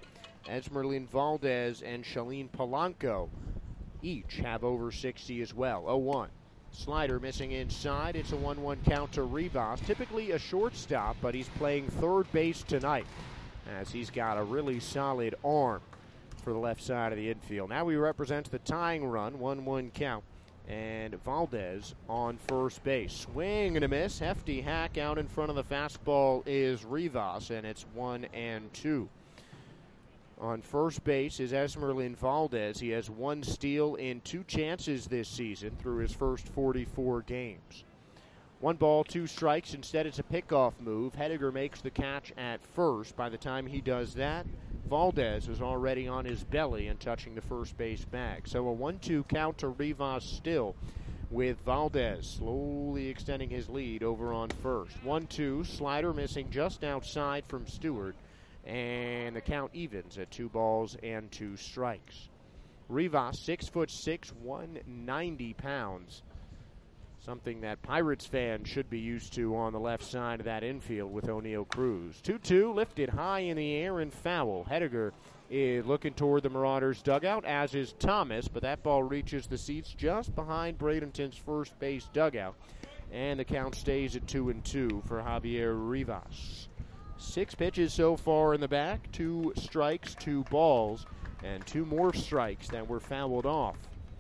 Esmeralyn Valdez and Shalene Polanco each have over 60 as well. 0-1. Slider missing inside. It's a 1-1 count to Rivas. Typically a shortstop, but he's playing third base tonight as he's got a really solid arm for the left side of the infield. Now he represents the tying run, 1-1 count. And Valdez on first base. Swing and a miss. Hefty hack out in front of the fastball is Rivas, and it's 1-2. On first base is Esmeralyn Valdez. He has 1 steal in 2 chances this season through his first 44 games. 1 ball, 2 strikes. Instead, it's a pickoff move. Hediger makes the catch at first. By the time he does that, Valdez is already on his belly and touching the first base bag. So a 1-2 count to Rivas still, with Valdez slowly extending his lead over on first. 1-2, slider missing just outside from Stewart, and the count evens at 2 balls and 2 strikes. Rivas, 6'6", 190 pounds. Something that Pirates fans should be used to on the left side of that infield with O'Neal Cruz. 2-2, lifted high in the air and foul. Hediger is looking toward the Marauders' dugout, as is Thomas, but that ball reaches the seats just behind Bradenton's first base dugout, and the count stays at 2-2 for Javier Rivas. 6 pitches so far in the back, 2 strikes, 2 balls, and 2 more strikes that were fouled off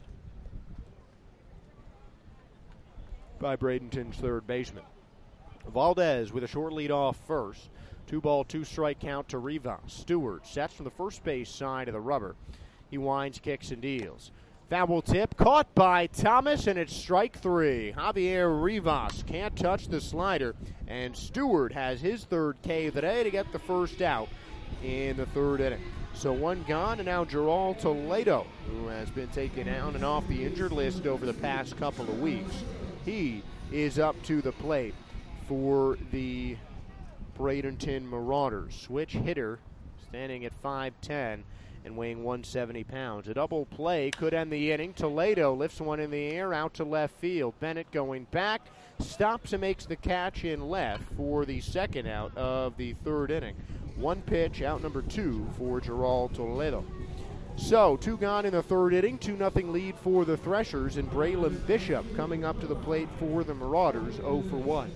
by Bradenton's third baseman. Valdez with a short lead off first. 2 ball, 2 strike count to Rivas. Stewart sets from the first base side of the rubber. He winds, kicks, and deals. Foul tip caught by Thomas, and it's strike 3. Javier Rivas can't touch the slider, and Stewart has his 3rd K of the day to get the first out in the 3rd inning. So 1 gone, and now Gerald Toledo, who has been taken down and off the injured list over the past couple of weeks. He is up to the plate for the Bradenton Marauders. Switch hitter, standing at 5'10", and weighing 170 pounds. A double play could end the inning. Toledo lifts one in the air out to left field. Bennett going back, stops and makes the catch in left for the 2nd out of the 3rd inning. 1 pitch, out number 2 for Gerald Toledo. So, 2 gone in the 3rd inning, 2-0 lead for the Threshers, and Braylon Bishop coming up to the plate for the Marauders, 0 for 1.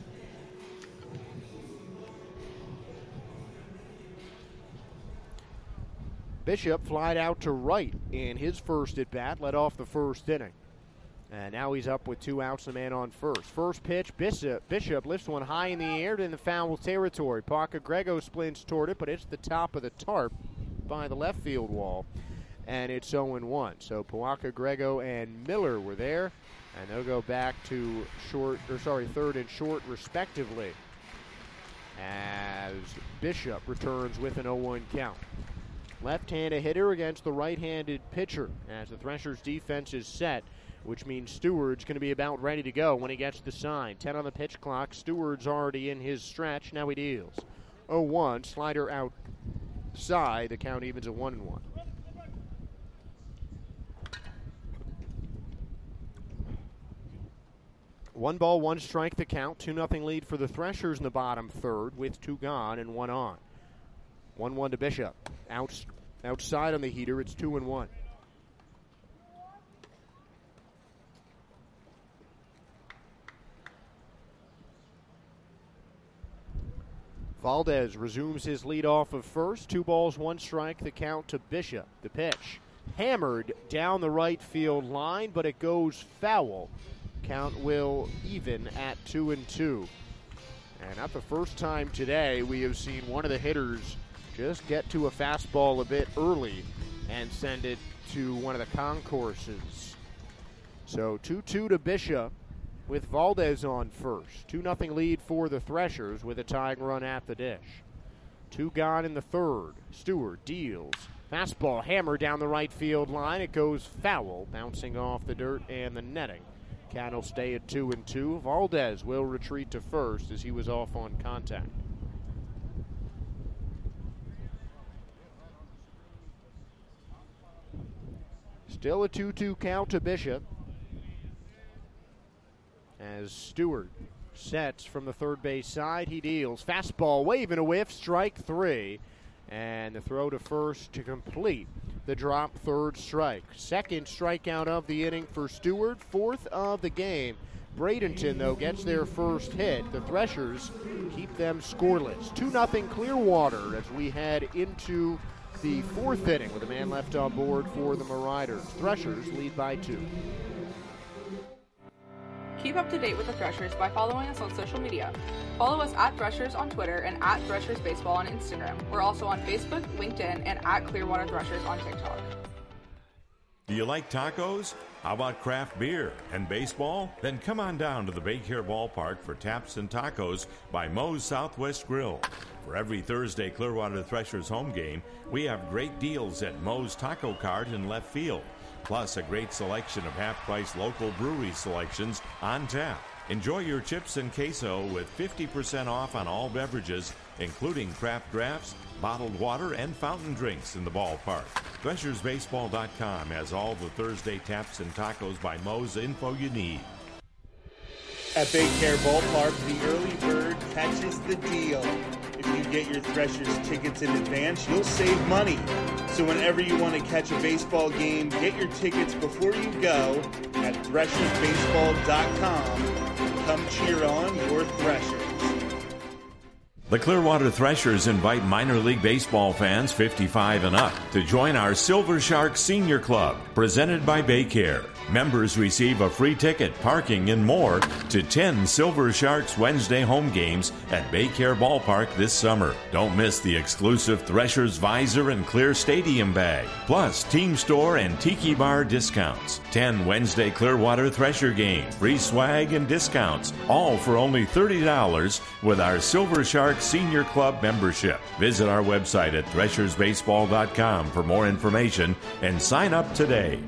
Bishop flied out to right in his first at-bat, led off the 1st inning. And now he's up with 2 outs and a man on first. First pitch, Bishop lifts one high in the air to the foul territory. Paca Grego splints toward it, but it's the top of the tarp by the left field wall. And it's 0-1. So Paca Grego and Miller were there, and they'll go back to 3rd and short respectively, as Bishop returns with an 0-1 count. Left-handed hitter against the right-handed pitcher as the Threshers' defense is set, which means Stewart's going to be about ready to go when he gets the sign. 10 on the pitch clock. Stewart's already in his stretch. Now he deals. 0-1, slider outside. The count evens at 1-1. One ball, 1 strike the count. 2-0 lead for the Threshers in the bottom 3rd with 2 gone and 1 on. 1-1 to Bishop. Outside on the heater, it's 2-1. Valdez resumes his lead off of first. 2 balls, 1 strike, the count to Bishop. The pitch hammered down the right field line, but it goes foul. Count will even at 2-2. And not the first time today we have seen one of the hitters just get to a fastball a bit early and send it to one of the concourses. So 2-2 to Bishop with Valdez on first. 2-0 lead for the Threshers with a tying run at the dish. 2 gone in the 3rd. Stewart deals. Fastball hammered down the right field line. It goes foul, bouncing off the dirt and the netting. Count will stay at 2-2. Valdez will retreat to first as he was off on contact. Still a 2-2 count to Bishop as Stewart sets from the 3rd base side. He deals. Fastball, wave and a whiff, strike 3. And the throw to first to complete the drop, third strike. Second strikeout of the inning for Stewart, fourth of the game. Bradenton, though, gets their first hit. The Threshers keep them scoreless. 2-0 Clearwater as we head into the fourth inning with a man left on board for the Marauders. Threshers lead by 2. Keep up to date with the Threshers by following us on social media. Follow us at Threshers on Twitter and at Threshers Baseball on Instagram. We're also on Facebook, LinkedIn, and at Clearwater Threshers on TikTok. Do you like tacos? How about craft beer and baseball? Then come on down to the Baycare Ballpark for Taps and Tacos by Moe's Southwest Grill. For every Thursday Clearwater Threshers home game, we have great deals at Moe's Taco Cart in left field. Plus a great selection of half-price local brewery selections on tap. Enjoy your chips and queso with 50% off on all beverages, including craft drafts, bottled water, and fountain drinks in the ballpark. ThreshersBaseball.com has all the Thursday Taps and Tacos by Moe's info you need. At Baycare Ballpark, the early bird catches the deal. If you get your Threshers tickets in advance, you'll save money. So whenever you want to catch a baseball game, get your tickets before you go at ThreshersBaseball.com. Come cheer on your Threshers. The Clearwater Threshers invite minor league baseball fans 55 and up to join our Silver Shark Senior Club, presented by Baycare. Members receive a free ticket, parking, and more to 10 Silver Sharks Wednesday home games at Baycare Ballpark this summer. Don't miss the exclusive Threshers Visor and Clear Stadium bag, plus Team Store and Tiki Bar discounts. 10 Wednesday Clearwater Thresher games, free swag and discounts, all for only $30 with our Silver Shark Senior Club membership. Visit our website at ThreshersBaseball.com for more information and sign up today.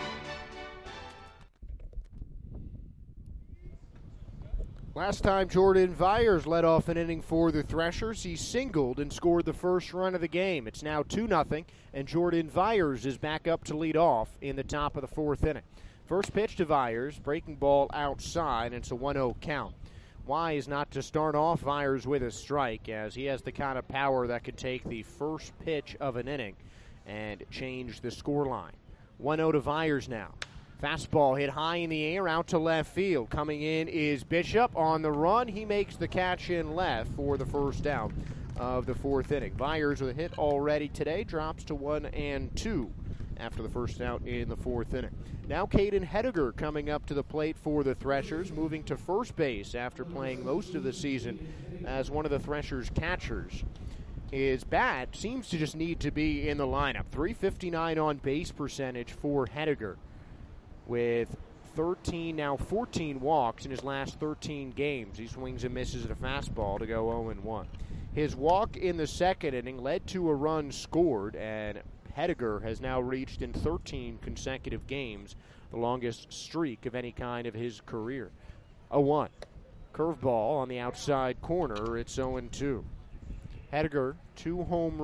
Last time Jordan Vyers led off an inning for the Threshers, he singled and scored the first run of the game. It's now 2-0, and Jordan Vyers is back up to lead off in the top of the fourth inning. First pitch to Vyers, breaking ball outside, and it's a 1-0 count. Wise not to start off Vyers with a strike, as he has the kind of power that could take the first pitch of an inning and change the scoreline. 1-0 to Vyers now. Fastball hit high in the air, out to left field. Coming in is Bishop on the run. He makes the catch in left for the first down of the fourth inning. Vyers with a hit already today, drops to 1-2 after the first out in the fourth inning. Now Caden Hediger coming up to the plate for the Threshers, moving to first base after playing most of the season as one of the Threshers' catchers. His bat seems to just need to be in the lineup. .359 on base percentage for Hediger, with 14 walks in his last 13 games. He swings and misses at a fastball to go 0-1. His walk in the second inning led to a run scored, and Hediger has now reached in 13 consecutive games the longest streak of any kind of his career. 0-1. Curveball on the outside corner. It's 0-2. Hediger, 2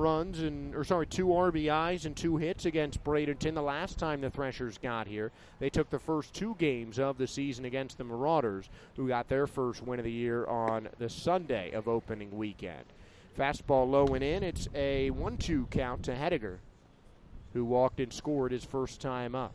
RBIs and 2 hits against Bradenton the last time the Threshers got here. They took the first 2 games of the season against the Marauders, who got their first win of the year on the Sunday of opening weekend. Fastball low and in. It's a 1-2 count to Hediger, who walked and scored his first time up.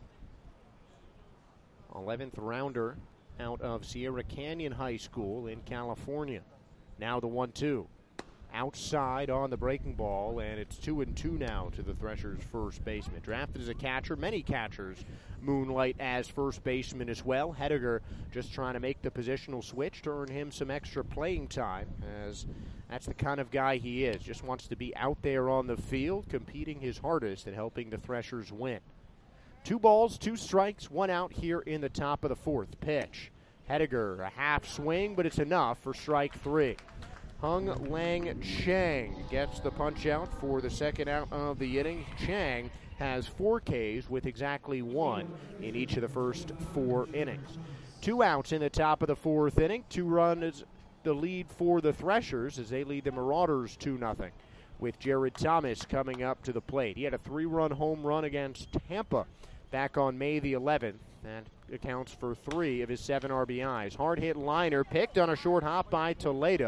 11th rounder out of Sierra Canyon High School in California. Now the 1-2. Outside on the breaking ball, and it's 2-2 now to the Threshers' first baseman. Drafted as a catcher, many catchers moonlight as first baseman as well. Hediger just trying to make the positional switch to earn him some extra playing time, as that's the kind of guy he is. Just wants to be out there on the field, competing his hardest and helping the Threshers win. 2 balls, 2 strikes, 1 out here in the top of the fourth. Pitch. Hediger, a half swing, but it's enough for strike 3. Hung Lang Chang gets the punch out for the second out of the inning. Chang has 4 Ks with exactly 1 in each of the first 4 innings. 2 outs in the top of the fourth inning. 2 runs the lead for the Threshers as they lead the Marauders 2-0, with Jared Thomas coming up to the plate. He had a 3-run home run against Tampa back on May the 11th. That accounts for 3 of his 7 RBIs. Hard hit liner picked on a short hop by Toledo,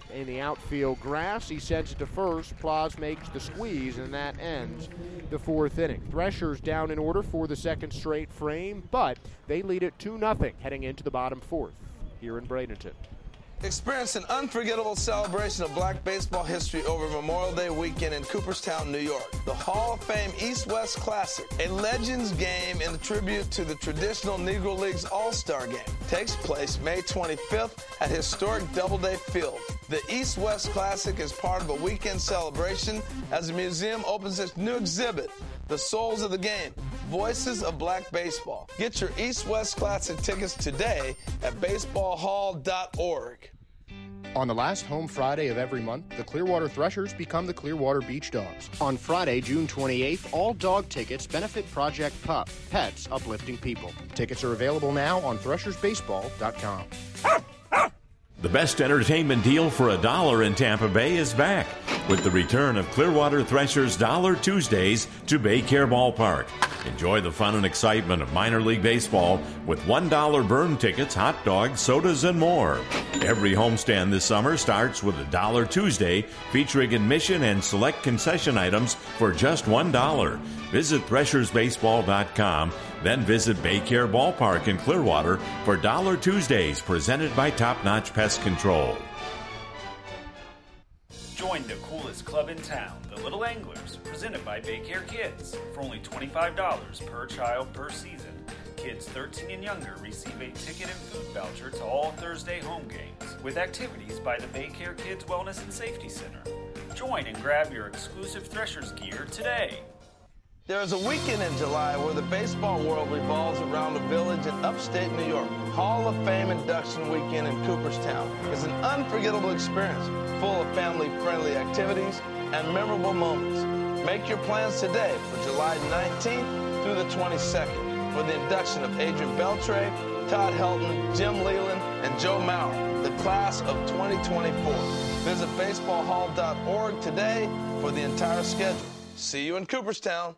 in the outfield grass. He sends it to first. Plaz makes the squeeze, and that ends the fourth inning. Threshers down in order for the second straight frame, but they lead it 2-0 heading into the bottom fourth here in Bradenton. Experience an unforgettable celebration of black baseball history over Memorial Day weekend in Cooperstown, New York. The Hall of Fame East-West Classic, a Legends game in tribute to the traditional Negro Leagues All-Star Game, takes place May 25th at historic Doubleday Field. The East-West Classic is part of a weekend celebration as the museum opens its new exhibit, The Souls of the Game, Voices of Black Baseball. Get your East-West Classic tickets today at baseballhall.org. On the last home Friday of every month, the Clearwater Threshers become the Clearwater Beach Dogs. On Friday, June 28th, all dog tickets benefit Project PUP, Pets Uplifting People. Tickets are available now on threshersbaseball.com. The best entertainment deal for $1 in Tampa Bay is back with the return of Clearwater Threshers Dollar Tuesdays to Baycare Ballpark. Enjoy the fun and excitement of minor league baseball with $1 burn tickets, hot dogs, sodas, and more. Every homestand this summer starts with a Dollar Tuesday featuring admission and select concession items for just $1. Visit threshersbaseball.com, then visit Baycare Ballpark in Clearwater for Dollar Tuesdays presented by Top Notch Pest Control. Join the coolest club in town, the Little Anglers, presented by Baycare Kids. For only $25 per child per season, kids 13 and younger receive a ticket and food voucher to all Thursday home games, with activities by the Baycare Kids Wellness and Safety Center. Join and grab your exclusive Threshers gear today. There is a weekend in July where the baseball world revolves around a village in upstate New York. Hall of Fame induction weekend in Cooperstown is an unforgettable experience full of family-friendly activities and memorable moments. Make your plans today for July 19th through the 22nd for the induction of Adrian Beltre, Todd Helton, Jim Leland, and Joe Maurer, the class of 2024. Visit baseballhall.org today for the entire schedule. See you in Cooperstown.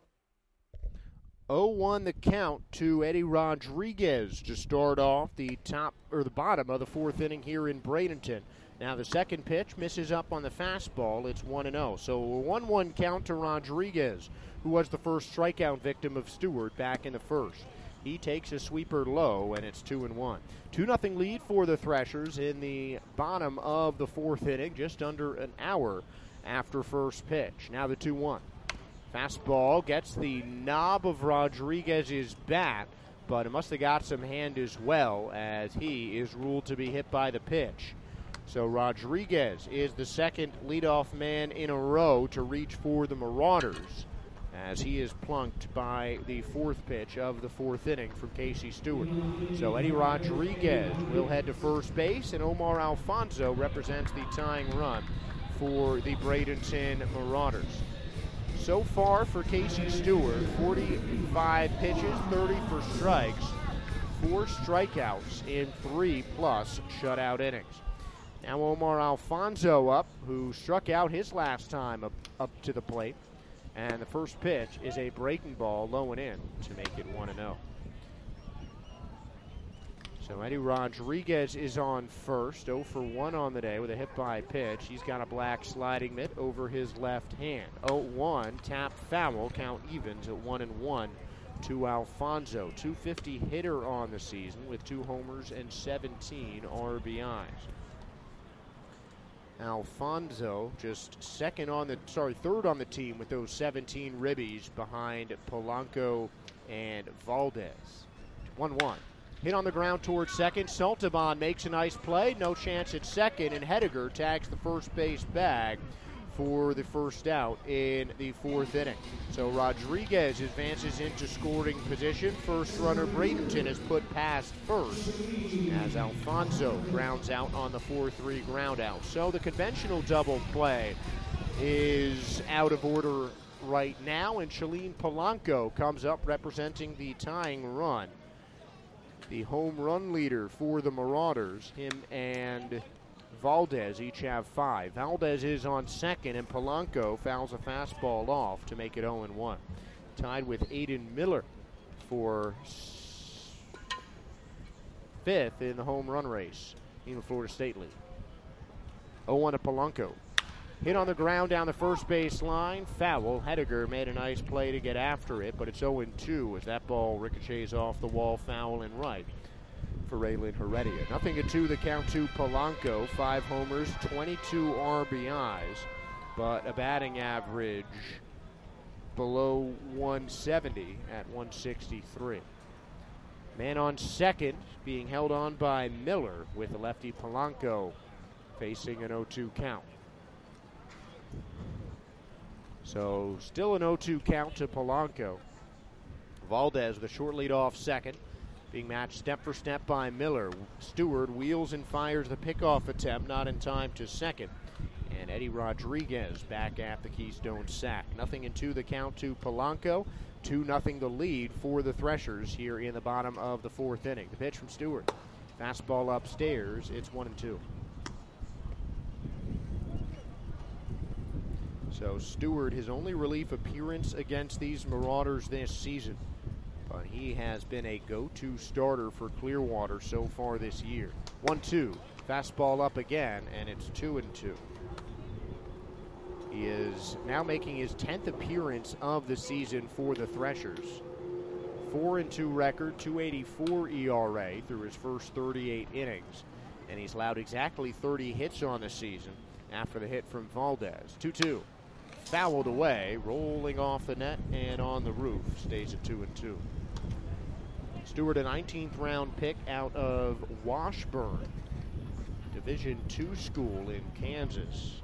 0-1 the count to Eddie Rodriguez to start off the bottom of the fourth inning here in Bradenton. Now the second pitch misses up on the fastball. It's 1-0. So a 1-1 count to Rodriguez, who was the first strikeout victim of Stewart back in the first. He takes a sweeper low, and it's 2-1. 2-0 lead for the Threshers in the bottom of the fourth inning, just under an hour after first pitch. Now the 2-1. Fastball gets the knob of Rodriguez's bat, but it must have got some hand as well, as he is ruled to be hit by the pitch. So Rodriguez is the second leadoff man in a row to reach for the Marauders, as he is plunked by the fourth pitch of the fourth inning from Casey Stewart. So Eddie Rodriguez will head to first base, and Omar Alfonso represents the tying run for the Bradenton Marauders. So far for Casey Stewart, 45 pitches, 30 for strikes, 4 strikeouts in 3+ shutout innings. Now Omar Alfonso up, who struck out his last time up to the plate. And the first pitch is a breaking ball low and in to make it 1-0. So Eddie Rodriguez is on first, 0 for 1 on the day with a hit by pitch. He's got a black sliding mitt over his left hand. 0-1, tap foul, count evens at 1-1 to Alfonso. .250 hitter on the season with 2 homers and 17 RBIs. Alfonso just third on the team with those 17 ribbies behind Polanco and Valdez. 1-1. Hit on the ground towards second. Saltaban makes a nice play. No chance at second, and Hediger tags the first base bag for the first out in the fourth inning. So Rodriguez advances into scoring position. First runner Bradenton is put past first as Alfonso grounds out on the 4-3 ground out. So the conventional double play is out of order right now, and Shalene Polanco comes up representing the tying run. The home run leader for the Marauders, him and Valdez each have 5. Valdez is on second, and Polanco fouls a fastball off to make it 0-1. Tied with Aiden Miller for 5th in the home run race in the Florida State League. 0-1 to Polanco. Hit on the ground down the first base line. Foul. Hediger made a nice play to get after it, but it's 0-2 as that ball ricochets off the wall, foul and right for Raylan Heredia. 0-2 the count to Polanco. 5 homers, 22 RBIs, but a batting average below 170 at 163. Man on second being held on by Miller with the lefty Polanco facing an 0-2 count. So still an 0-2 count to Polanco. Valdez, the short lead off second, being matched step for step by Miller. Stewart wheels and fires the pickoff attempt, not in time to second. And Eddie Rodriguez back at the Keystone sack. 0-2 the count to Polanco. 2-0 the lead for the Threshers here in the bottom of the 4th inning. The pitch from Stewart. Fastball upstairs. It's 1-2. So Stewart, his only relief appearance against these Marauders this season, but he has been a go-to starter for Clearwater so far this year. 1-2, fastball up again, and it's 2-2. He is now making his 10th appearance of the season for the Threshers. 4-2 record, 2.84 ERA through his first 38 innings, and he's allowed exactly 30 hits on the season after the hit from Valdez. 2-2. Fouled away, rolling off the net and on the roof, stays at 2-2. Stewart, a 19th round pick out of Washburn, Division II school in Kansas.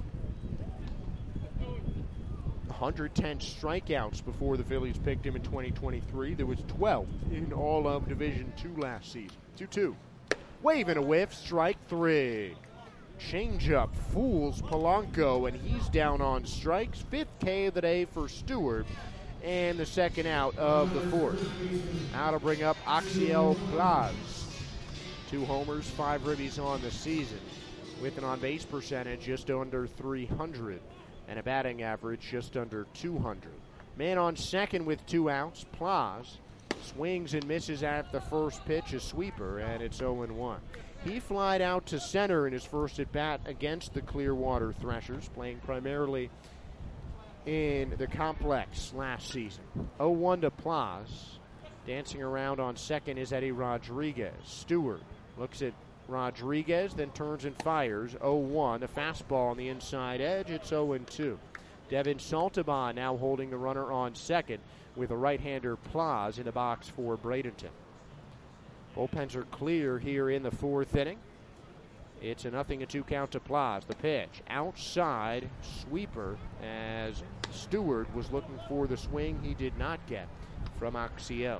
110 strikeouts before the Phillies picked him in 2023. There was 12 in all of Division II last season. 2-2. Wave and a whiff, strike 3. Changeup fools Polanco, and he's down on strikes. 5th K of the day for Stewart, and the second out of the 4th. Now to bring up Axiel Plaz. 2 homers, 5 ribbies on the season, with an on-base percentage just under 300 and a batting average just under 200. Man on second with 2 outs. Plaz swings and misses at the first pitch, a sweeper, and it's 0-1. He flied out to center in his first at-bat against the Clearwater Threshers, playing primarily in the complex last season. 0-1 to Plaz. Dancing around on second is Eddie Rodriguez. Stewart looks at Rodriguez, then turns and fires. 0-1, a fastball on the inside edge. It's 0-2. Devin Saltaban now holding the runner on second with a right-hander Plaz in the box for Bradenton. Bullpens are clear here in the 4th inning. It's a 0-2 count to Plaz. The pitch outside, sweeper, as Stewart was looking for the swing he did not get from Axiel.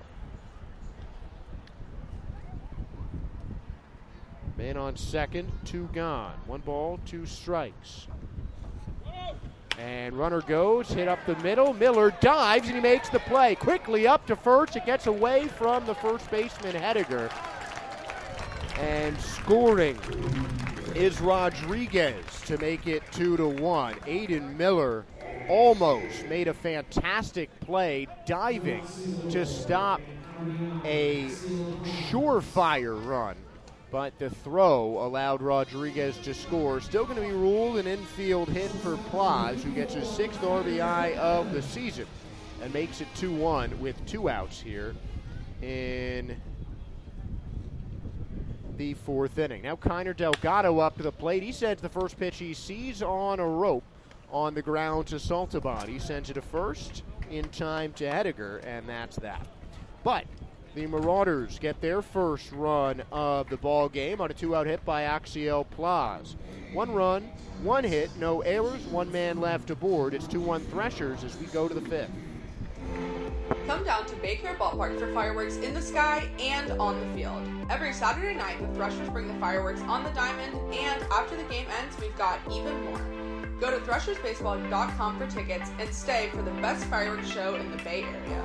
Man on second, 2 gone. 1 ball, 2 strikes. And runner goes, hit up the middle. Miller dives and he makes the play. Quickly up to first. It gets away from the first baseman Hediger. And scoring is Rodriguez to make it 2-1. Aiden Miller almost made a fantastic play, diving to stop a surefire run. But the throw allowed Rodriguez to score. Still going to be ruled an infield hit for Plaz, who gets his 6th RBI of the season and makes it 2-1 with 2 outs here in the 4th inning. Now Kiner Delgado up to the plate. He sends the first pitch he sees on a rope on the ground to Saltaban. He sends it to first in time to Hediger, and that's that. But the Marauders get their first run of the ball game on a 2-out hit by Axiel Plaz. 1 run, 1 hit, no errors, 1 man left aboard. It's 2-1 Threshers as we go to the 5th. Come down to Baycare Ballpark for fireworks in the sky and on the field. Every Saturday night, the Threshers bring the fireworks on the diamond, and after the game ends, we've got even more. Go to threshersbaseball.com for tickets and stay for the best fireworks show in the Bay Area.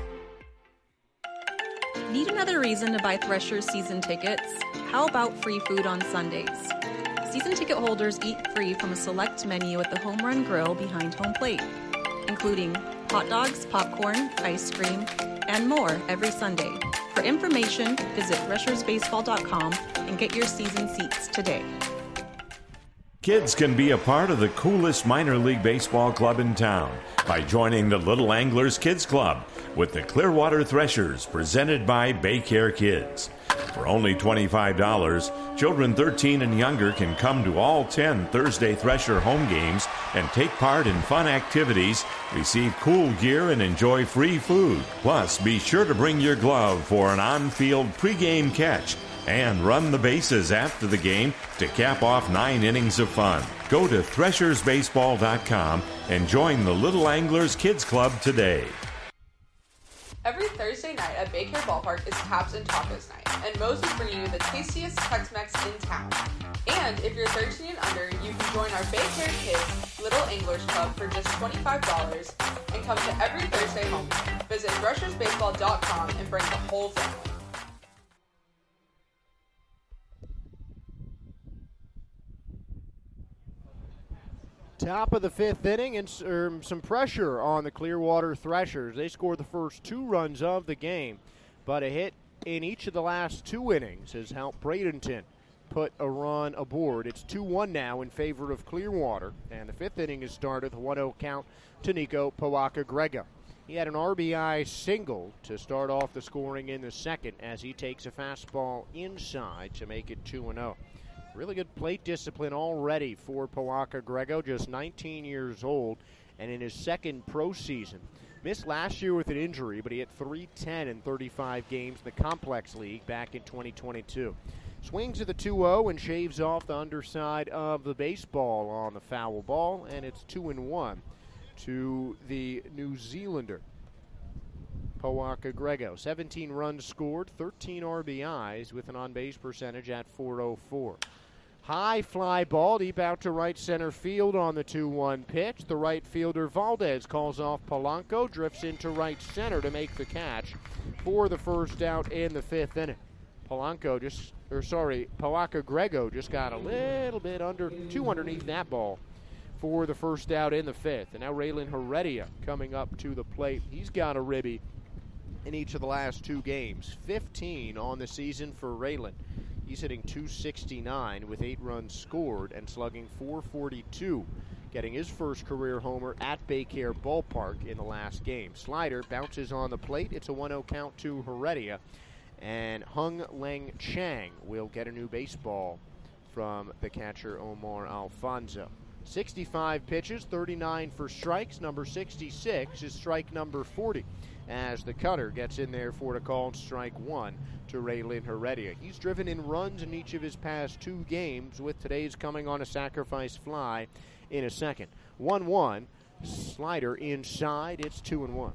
Need another reason to buy Threshers season tickets? How about free food on Sundays? Season ticket holders eat free from a select menu at the Home Run Grill behind home plate, including hot dogs, popcorn, ice cream, and more every Sunday. For information, visit threshersbaseball.com and get your season seats today. Kids can be a part of the coolest minor league baseball club in town by joining the Little Anglers Kids Club with the Clearwater Threshers, presented by Baycare Kids. For only $25, children 13 and younger can come to all 10 Thursday Thresher home games and take part in fun activities, receive cool gear, and enjoy free food. Plus, be sure to bring your glove for an on-field pregame catch and run the bases after the game to cap off 9 innings of fun. Go to threshersbaseball.com and join the Little Anglers Kids Club today. Every Thursday night at Baycare Ballpark is Taps and Tacos night, and Moe's is bringing you the tastiest Tex-Mex in town. And if you're 13 and under, you can join our Baycare Kids Little Anglers Club for just $25 and come to every Thursday home game. Visit threshersbaseball.com and bring the whole family. Top of the fifth inning and some pressure on the Clearwater Threshers. They scored the first 2 runs of the game, but a hit in each of the last 2 innings has helped Bradenton put a run aboard. It's 2-1 now in favor of Clearwater, and the fifth inning has started with a 1-0 count to Nico Pawaka-Grego. He had an RBI single to start off the scoring in the second as he takes a fastball inside to make it 2-0. Really good plate discipline already for Pawaka-Grego, just 19 years old, and in his second pro season. Missed last year with an injury, but he hit .310 in 35 games in the Complex League back in 2022. Swings at the 2-0 and shaves off the underside of the baseball on the foul ball, and it's 2-1 to the New Zealander. Pawaka-Grego, 17 runs scored, 13 RBIs with an on-base percentage at .404. High fly ball deep out to right center field on the 2-1 pitch. The right fielder Valdez calls off Polanco, drifts into right center to make the catch for the first out in the fifth inning. Pawaka-Grego just got a little bit underneath that ball for the first out in the fifth. And now Raylan Heredia coming up to the plate. He's got a ribby in each of the last 2 games. 15 on the season for Raylan. He's hitting .269 with 8 runs scored and slugging .442, getting his first career homer at Baycare Ballpark in the last game. Slider bounces on the plate. It's a 1-0 count to Heredia, and Hung Leng Chang will get a new baseball from the catcher Omar Alfonso. 65 pitches, 39 for strikes. Number 66 is strike number 40 as the cutter gets in there for the called strike 1 to Raylan Heredia. He's driven in runs in each of his past 2 games, with today's coming on a sacrifice fly in a second. 1-1, slider inside, it's 2-1.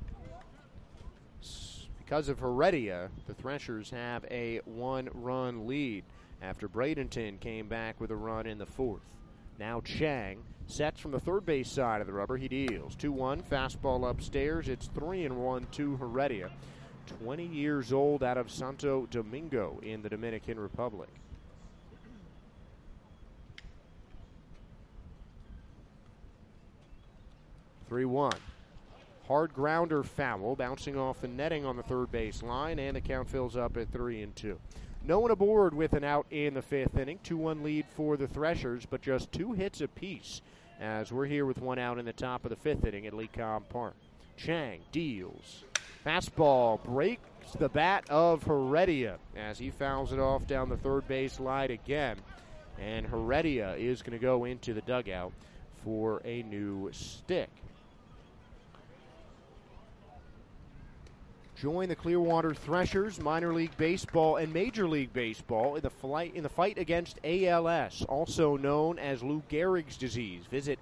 Because of Heredia, the Threshers have a 1-run lead after Bradenton came back with a run in the 4th. Now Chang sets from the third base side of the rubber. He deals 2-1, fastball upstairs. It's 3-1 to Heredia. 20 years old, out of Santo Domingo in the Dominican Republic. (3-1). Hard grounder foul, bouncing off the netting on the third base line, and the count fills up at 3-2. No one aboard with an out in the fifth inning. 2-1 lead for the Threshers, but just 2 hits apiece as we're here with 1 out in the top of the fifth inning at Lecom Park. Chang deals. Fastball breaks the bat of Heredia as he fouls it off down the third base line again. And Heredia is going to go into the dugout for a new stick. Join the Clearwater Threshers, minor league baseball and major league baseball in the fight against ALS, also known as Lou Gehrig's disease. Visit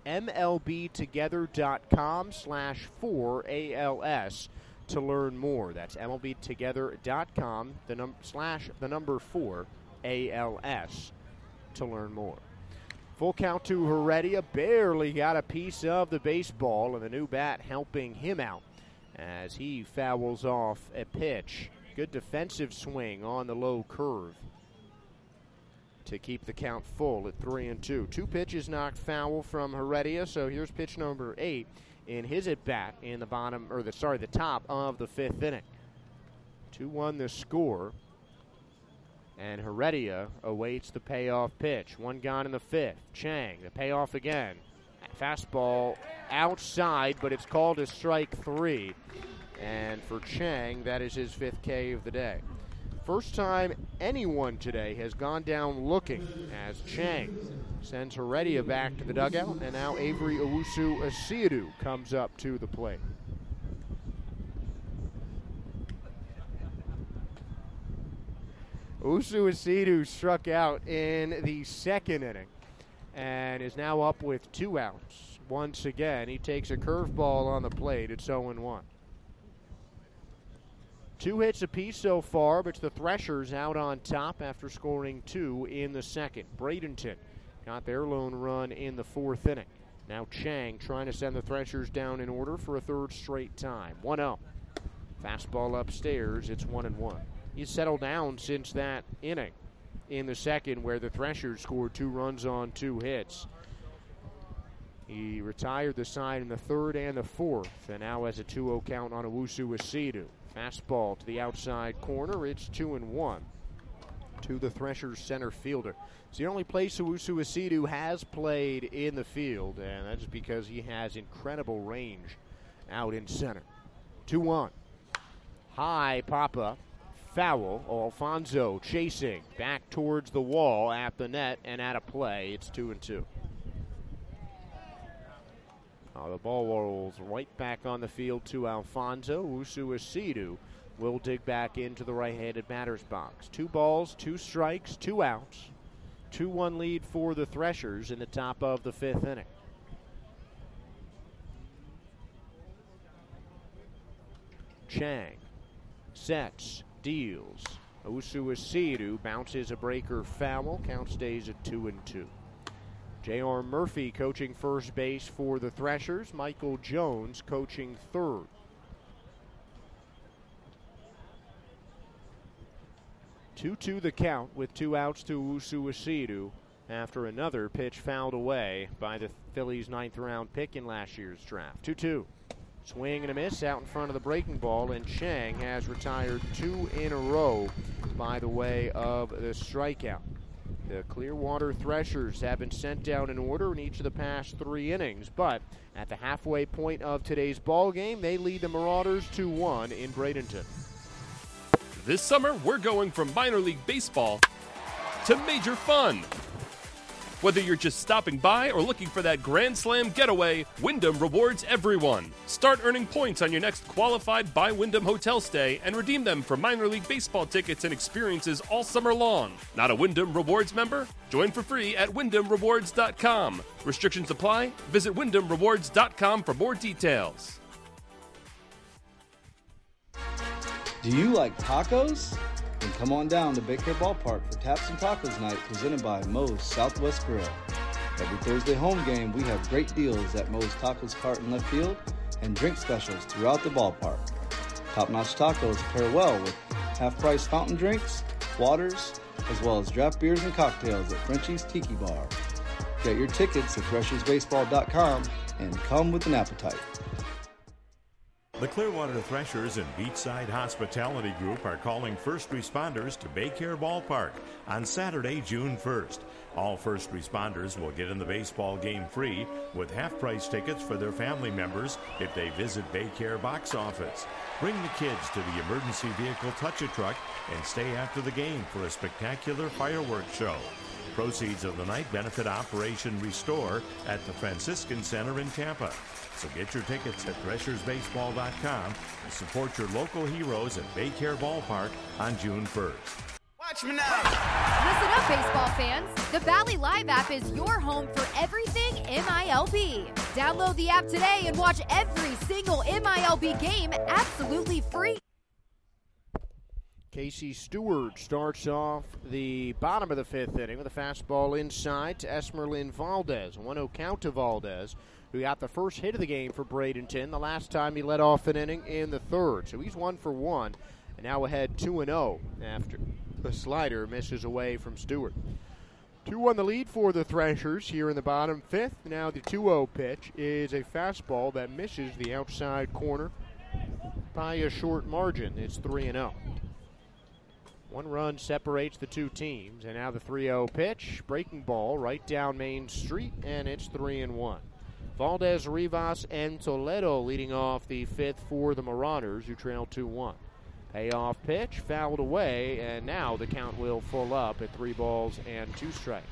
MLBtogether.com/4ALS to learn more. That's MLBtogether.com, the number 4ALS to learn more. Full count to Heredia, barely got a piece of the baseball, and the new bat helping him out as he fouls off a pitch. Good defensive swing on the low curve to keep the count full at 3-2. 2 pitches knocked foul from Heredia, so here's pitch number 8 in his at-bat in the top of the fifth inning. 2-1 the score And Heredia awaits the payoff pitch. One gone in the fifth. Chang, the payoff again. Fastball outside, but it's called a strike 3. And for Chang, that is his 5th K of the day. First time anyone today has gone down looking as Chang sends Heredia back to the dugout, and now Avery Owusu-Asiedu comes up to the plate. Owusu-Asiedu struck out in the 2nd inning and is now up with 2 outs. Once again, he takes a curveball on the plate. It's 0-1. 2 hits apiece so far, but the Threshers out on top after scoring 2 in the 2nd. Bradenton got their lone run in the 4th inning. Now Chang trying to send the Threshers down in order for a 3rd straight time. 1-0. Fastball upstairs. It's 1-1. He's settled down since that inning in the 2nd, where the Threshers scored 2 runs on 2 hits. He retired the side in the 3rd and the 4th, and now has a 2-0 count on Owusu-Asiedu. Fastball to the outside corner. It's 2-1 to the Threshers center fielder. It's the only place Owusu-Asiedu has played in the field, and that's because he has incredible range out in center. 2-1. High pop-up. Foul. Alfonso chasing back towards the wall at the net and out of play. It's 2-2. The ball rolls right back on the field to Alfonso. Owusu-Asiedu will dig back into the right-handed batter's box. 2 balls, 2 strikes, 2 outs. 2-1 lead for the Threshers in the top of the 5th inning. Chang sets, deals. Owusu-Asiedu bounces a breaker foul. Count stays at 2-2. J.R. Murphy coaching first base for the Threshers. Michael Jones coaching 3rd. Two the count with 2 outs to Owusu-Asiedu after another pitch fouled away by the Phillies' 9th round pick in last year's draft. 2-2. Swing and a miss out in front of the breaking ball, and Chang has retired 2 in a row by the way of the strikeout. The Clearwater Threshers have been sent down in order in each of the past 3 innings, but at the halfway point of today's ball game, they lead the Marauders 2-1 in Bradenton. This summer, we're going from minor league baseball to major fun. Whether you're just stopping by or looking for that Grand Slam getaway, Wyndham rewards everyone. Start earning points on your next qualified by Wyndham hotel stay and redeem them for minor league baseball tickets and experiences all summer long. Not a Wyndham Rewards member? Join for free at WyndhamRewards.com. Restrictions apply. Visit WyndhamRewards.com for more details. Do you like tacos? Then come on down to Big Care Ballpark for Taps and Tacos Night presented by Moe's Southwest Grill. Every Thursday home game, we have great deals at Moe's Tacos Cart in left field and drink specials throughout the ballpark. Top-notch tacos pair well with half-price fountain drinks, waters, as well as draft beers and cocktails at Frenchie's Tiki Bar. Get your tickets at ThreshersBaseball.com and come with an appetite. The Clearwater Threshers and Beachside Hospitality Group are calling first responders to Baycare Ballpark on Saturday, June 1st. All first responders will get in the baseball game free with half-price tickets for their family members if they visit Baycare box office. Bring the kids to the emergency vehicle touch-a-truck and stay after the game for a spectacular fireworks show. Proceeds of the night benefit Operation Restore at the Franciscan Center in Tampa. So get your tickets at ThreshersBaseball.com and support your local heroes at Baycare Ballpark on June 1st. Watch me now. Listen up, baseball fans. The Valley Live app is your home for everything MILB. Download the app today and watch every single MILB game absolutely free. Casey Stewart starts off the bottom of the 5th inning with a fastball inside to Esmerlin Valdez. 1-0 count to Valdez, who got the first hit of the game for Bradenton the last time he led off an inning in the 3rd. So he's 1 for 1, and now ahead 2-0 after the slider misses away from Stewart. 2-1 the lead for the Threshers here in the bottom 5th. Now the 2-0 pitch is a fastball that misses the outside corner by a short margin. It's 3-0. One run separates the two teams, and now the 3-0 pitch. Breaking ball right down Main Street, and it's 3-1. Valdez, Rivas, and Toledo leading off the fifth for the Marauders, who trail 2-1. Payoff pitch, fouled away, and now the count will full up at 3 balls and 2 strikes.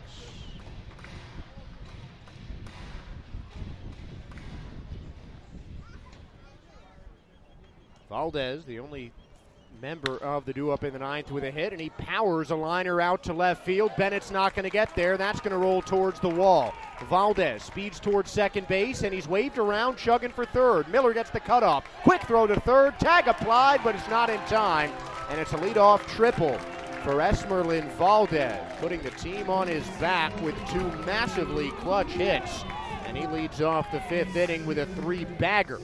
Valdez, the only member of the due up in the ninth with a hit, and he powers a liner out to left field. Bennett's not going to get there. That's going to roll towards the wall. Valdez speeds towards second base, and he's waved around, chugging for third. Miller gets the cutoff. Quick throw to third. Tag applied, but it's not in time, and it's a leadoff triple for Esmerlin Valdez, putting the team on his back with 2 massively clutch hits, and he leads off the 5th inning with a 3-bagger.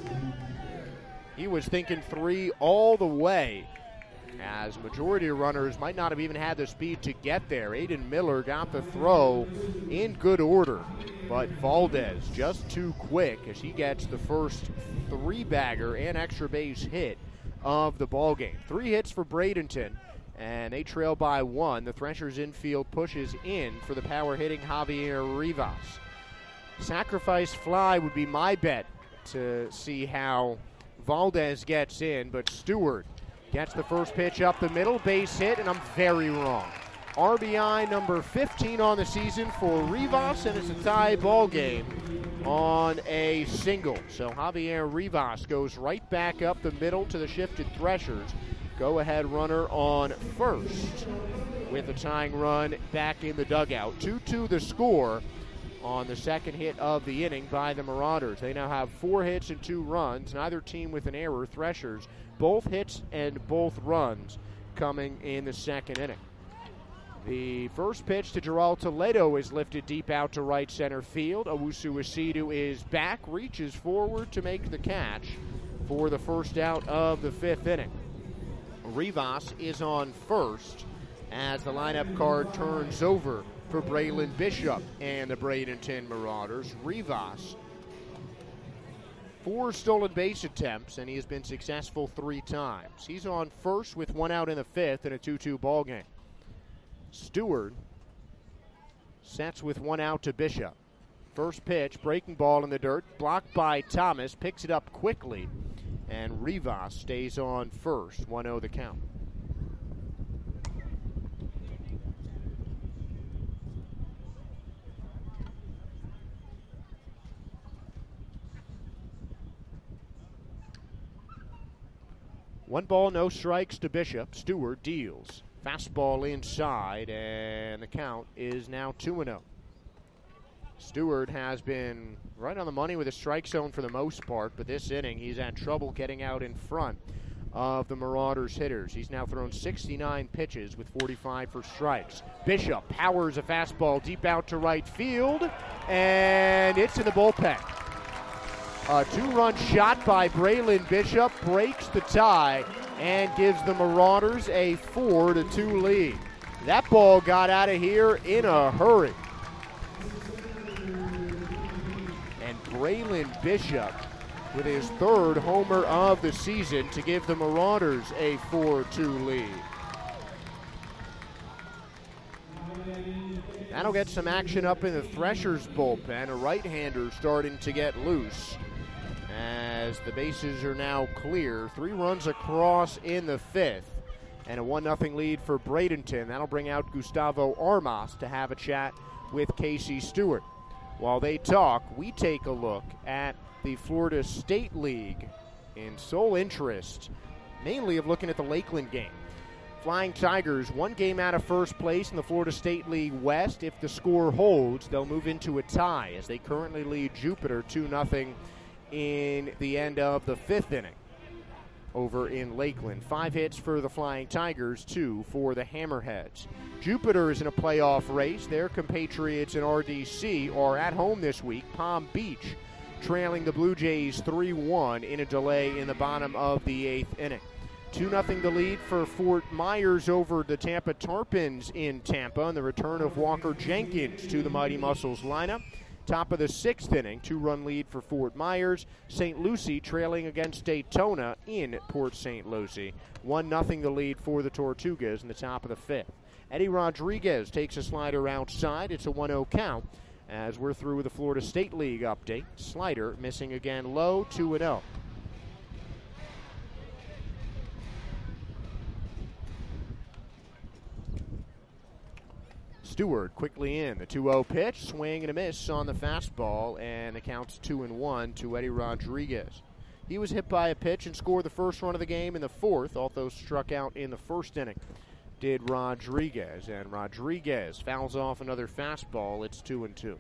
He was thinking 3 all the way, as majority of runners might not have even had the speed to get there. Aiden Miller got the throw in good order, but Valdez just too quick as he gets the first 3-bagger and extra base hit of the ballgame. 3 hits for Bradenton, and they trail by 1. The Threshers infield pushes in for the power-hitting Javier Rivas. Sacrifice fly would be my bet to see how Valdez gets in, but Stewart gets the first pitch up the middle, base hit, and I'm very wrong. RBI number 15 on the season for Rivas, and it's a tie ball game on a single. So Javier Rivas goes right back up the middle to the shifted Threshers. Go-ahead runner on first with the tying run back in the dugout. 2-2 the score on the second hit of the inning by the Marauders. They now have 4 hits and 2 runs, neither team with an error. Threshers, both hits and both runs coming in the second inning. The first pitch to Gerald Toledo is lifted deep out to right center field. Owusu Asidu is back, reaches forward to make the catch for the first out of the 5th inning. Rivas is on first as the lineup card turns over for Braylon Bishop and the Bradenton Marauders. Rivas, 4 stolen base attempts, and he has been successful 3 times. He's on first with 1 out in the 5th in a 2-2 ball game. Stewart sets with 1 out to Bishop. First pitch, breaking ball in the dirt, blocked by Thomas, picks it up quickly, and Rivas stays on first. 1-0 the count. One ball, no strikes to Bishop. Stewart deals. Fastball inside, and the count is now 2-0. Stewart has been right on the money with the strike zone for the most part, but this inning he's had trouble getting out in front of the Marauders hitters. He's now thrown 69 pitches with 45 for strikes. Bishop powers a fastball deep out to right field, and it's in the bullpen. A 2-run shot by Braylon Bishop breaks the tie and gives the Marauders a 4-2 lead. That ball got out of here in a hurry. And Braylon Bishop with his 3rd homer of the season to give the Marauders a 4-2 lead. That'll get some action up in the Threshers bullpen. A right-hander starting to get loose as the bases are now clear. 3 runs across in the 5th, and a 1-0 lead for Bradenton. That'll bring out Gustavo Armas to have a chat with Casey Stewart. While they talk, we take a look at the Florida State League in sole interest, mainly of looking at the Lakeland game. Flying Tigers 1 game out of first place in the Florida State League West. If the score holds, they'll move into a tie as they currently lead Jupiter 2-0 in the end of the 5th inning over in Lakeland. 5 hits for the Flying Tigers, 2 for the Hammerheads. Jupiter is in a playoff race. Their compatriots in RDC are at home this week. Palm Beach trailing the Blue Jays 3-1 in a delay in the bottom of the 8th inning. 2-0 the lead for Fort Myers over the Tampa Tarpons in Tampa, and the return of Walker Jenkins to the Mighty Muscles lineup. Top of the 6th inning, 2-run lead for Fort Myers. St. Lucie trailing against Daytona in Port St. Lucie. 1-0 the lead for the Tortugas in the top of the 5th. Eddie Rodriguez takes a slider outside. It's a 1-0 count as we're through with the Florida State League update. Slider missing again low, 2-0. Stewart quickly in. The 2-0 pitch, swing and a miss on the fastball, and the count's 2-1 to Eddie Rodriguez. He was hit by a pitch and scored the first run of the game in the 4th, although struck out in the 1st inning. Did Rodriguez, and Rodriguez fouls off another fastball. It's 2-2.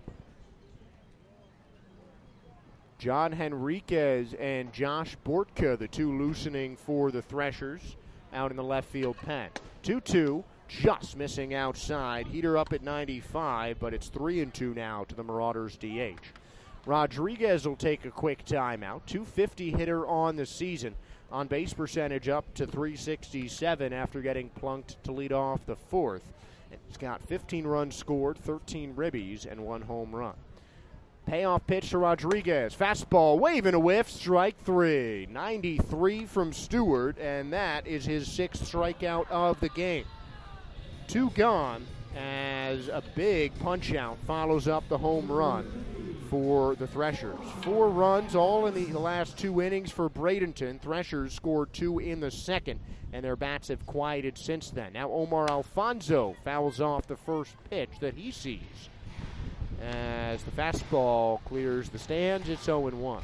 John Henriquez and Josh Bortka, the two loosening for the Threshers, out in the left field pen. 2-2. Just missing outside. Heater up at 95, but it's 3-2 now to the Marauders DH. Rodriguez will take a quick timeout. .250 hitter on the season. On base percentage up to .367 after getting plunked to lead off the 4th. He's got 15 runs scored, 13 ribbies, and 1 home run. Payoff pitch to Rodriguez. Fastball, wave and a whiff, strike 3. 93 from Stewart, and that is his 6th strikeout of the game. 2 gone as a big punch-out follows up the home run for the Threshers. 4 runs all in the last 2 innings for Bradenton. Threshers scored 2 in the 2nd, and their bats have quieted since then. Now Omar Alfonso fouls off the first pitch that he sees. As the fastball clears the stands, it's 0-1.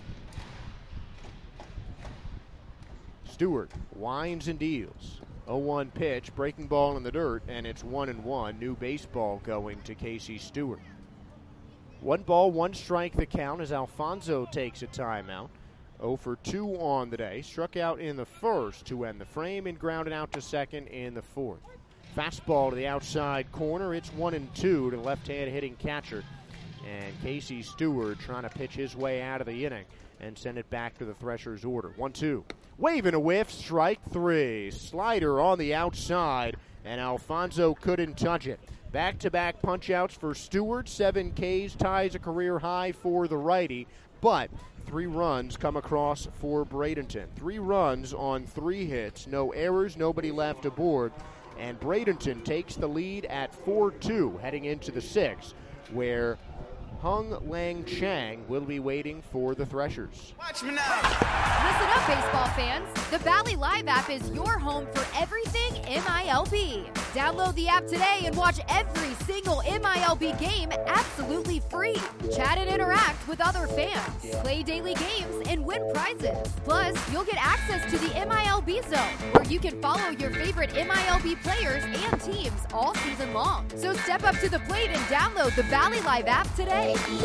Stewart winds and deals. 0-1 pitch, breaking ball in the dirt, and it's 1-1. New baseball going to Casey Stewart. 1 ball, 1 strike the count as Alfonso takes a timeout. 0 for 2 on the day. Struck out in the 1st to end the frame and grounded out to 2nd in the 4th. Fastball to the outside corner. It's 1-2 to the left-hand hitting catcher. And Casey Stewart trying to pitch his way out of the inning and send it back to the Threshers' order. 1-2. Wave and a whiff, strike 3. Slider on the outside, and Alfonso couldn't touch it. Back-to-back punch-outs for Stewart. 7 Ks, ties a career high for the righty, but 3 runs come across for Bradenton. 3 runs on 3 hits, no errors, nobody left aboard, and Bradenton takes the lead at 4-2 heading into the 6th, where Hung Lang Chang will be waiting for the Threshers. Watch me now. Listen up, baseball fans. The Valley Live app is your home for everything MILB. Download the app today and watch every single MILB game absolutely free. Chat and interact with other fans. Play daily games and win prizes. Plus, you'll get access to the MILB Zone, where you can follow your favorite MILB players and teams all season long. So step up to the plate and download the Valley Live app today.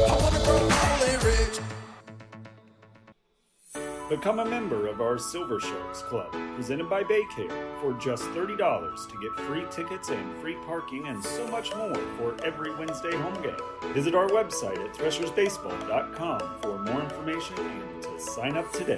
Become a member of our Silver Sharks Club, presented by Baycare, for just $30 to get free tickets and free parking and so much more for every Wednesday home game. Visit our website at threshersbaseball.com for more information and to sign up today.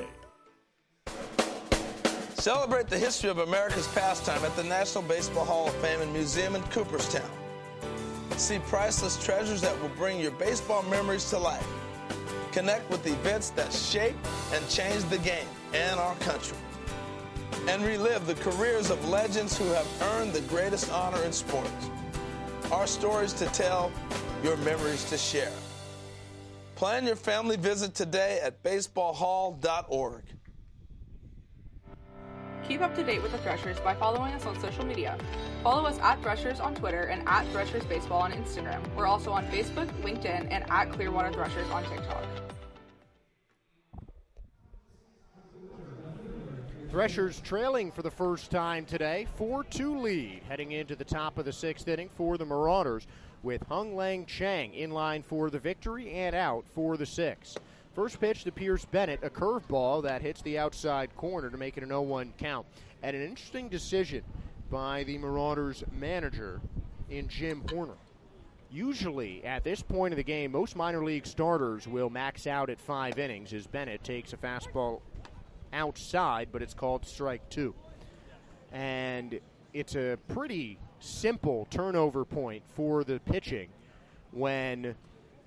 Celebrate the history of America's pastime at the National Baseball Hall of Fame and Museum in Cooperstown. See priceless treasures that will bring your baseball memories to life. Connect with the events that shaped and changed the game and our country. And relive the careers of legends who have earned the greatest honor in sports. Our stories to tell, your memories to share. Plan your family visit today at baseballhall.org. Keep up to date with the Threshers by following us on social media. Follow us at Threshers on Twitter and at Threshers Baseball on Instagram. We're also on Facebook, LinkedIn, and at Clearwater Threshers on TikTok. Threshers trailing for the first time today. 4-2 lead heading into the top of the 6th inning for the Marauders, with Hung Lang Chang in line for the victory and out for the 6th. First pitch to Pierce Bennett, a curveball that hits the outside corner to make it an 0-1 count. And an interesting decision by the Marauders manager in Jim Horner. Usually at this point of the game, most minor league starters will max out at 5 innings as Bennett takes a fastball outside, but it's called strike 2. And it's a pretty simple turnover point for the pitching when